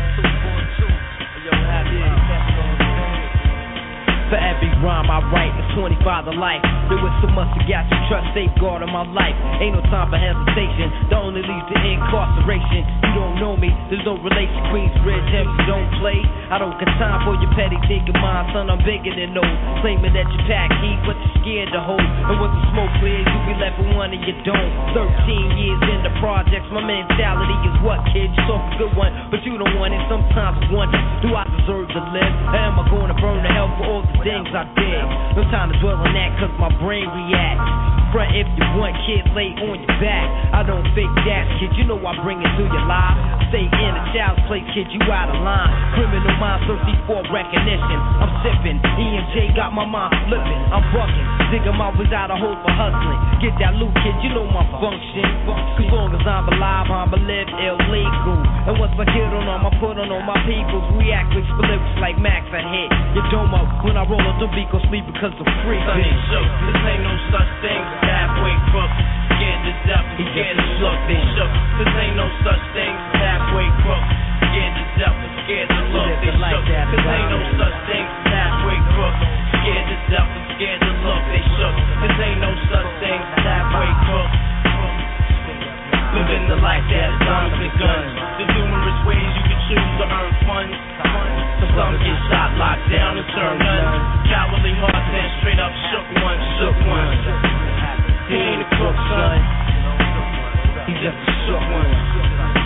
For every rhyme I write, it's twenty-five to life. There was so much to got you trust, safeguard in my life. Ain't no time for hesitation, that only leads to incarceration. You don't know me, there's no relation. Queensbridge, M C don't play. I don't got time for your petty thinking, mind, son, I'm bigger than those. Claiming that you pack heat, but you're scared to hold. And once the smoke clears, you be left with one and you don't. Thirteen years in the projects, my mentality is what, kid? You talk a good one, but you don't want it. Sometimes I wonder, do I deserve to live? Or am I going to burn to hell for all the things I did? No time to dwell on that, cause my brain reacts. Front if you want, kid, lay on your back. I don't fake that, kid, you know I bring it to your life. Stay in a child's place, kid, you out of line. Criminal mind thirsty for recognition. I'm sipping, E M J got my mind flipping. I'm bucking, digging my ways out of hope for hustling. Get that loot, kid, you know my function. As long as I'm alive, I'm a live illegal. And once I get on them, I put on all my peoples. React with lyrics like Max, I hit your dome up. When I roll up, don't be gon' sleep because I'm free. Son, they shook, this ain't no such thing as halfway crooks. Scared to death and scared to look, they shook. This ain't no such thing as halfway crooks. Scared to death and scared to look, they shook. This ain't no such thing as halfway crooks. Scared to death and scared to look, they shook. This ain't no such thing as halfway crooks. Living the life that is diamonds and guns. There's numerous ways you can choose to earn funds. So some get shot, locked down, and turn nuns. Cowardly hearts and straight up shook ones, shook ones. He ain't a crook, son. He's just a shook one.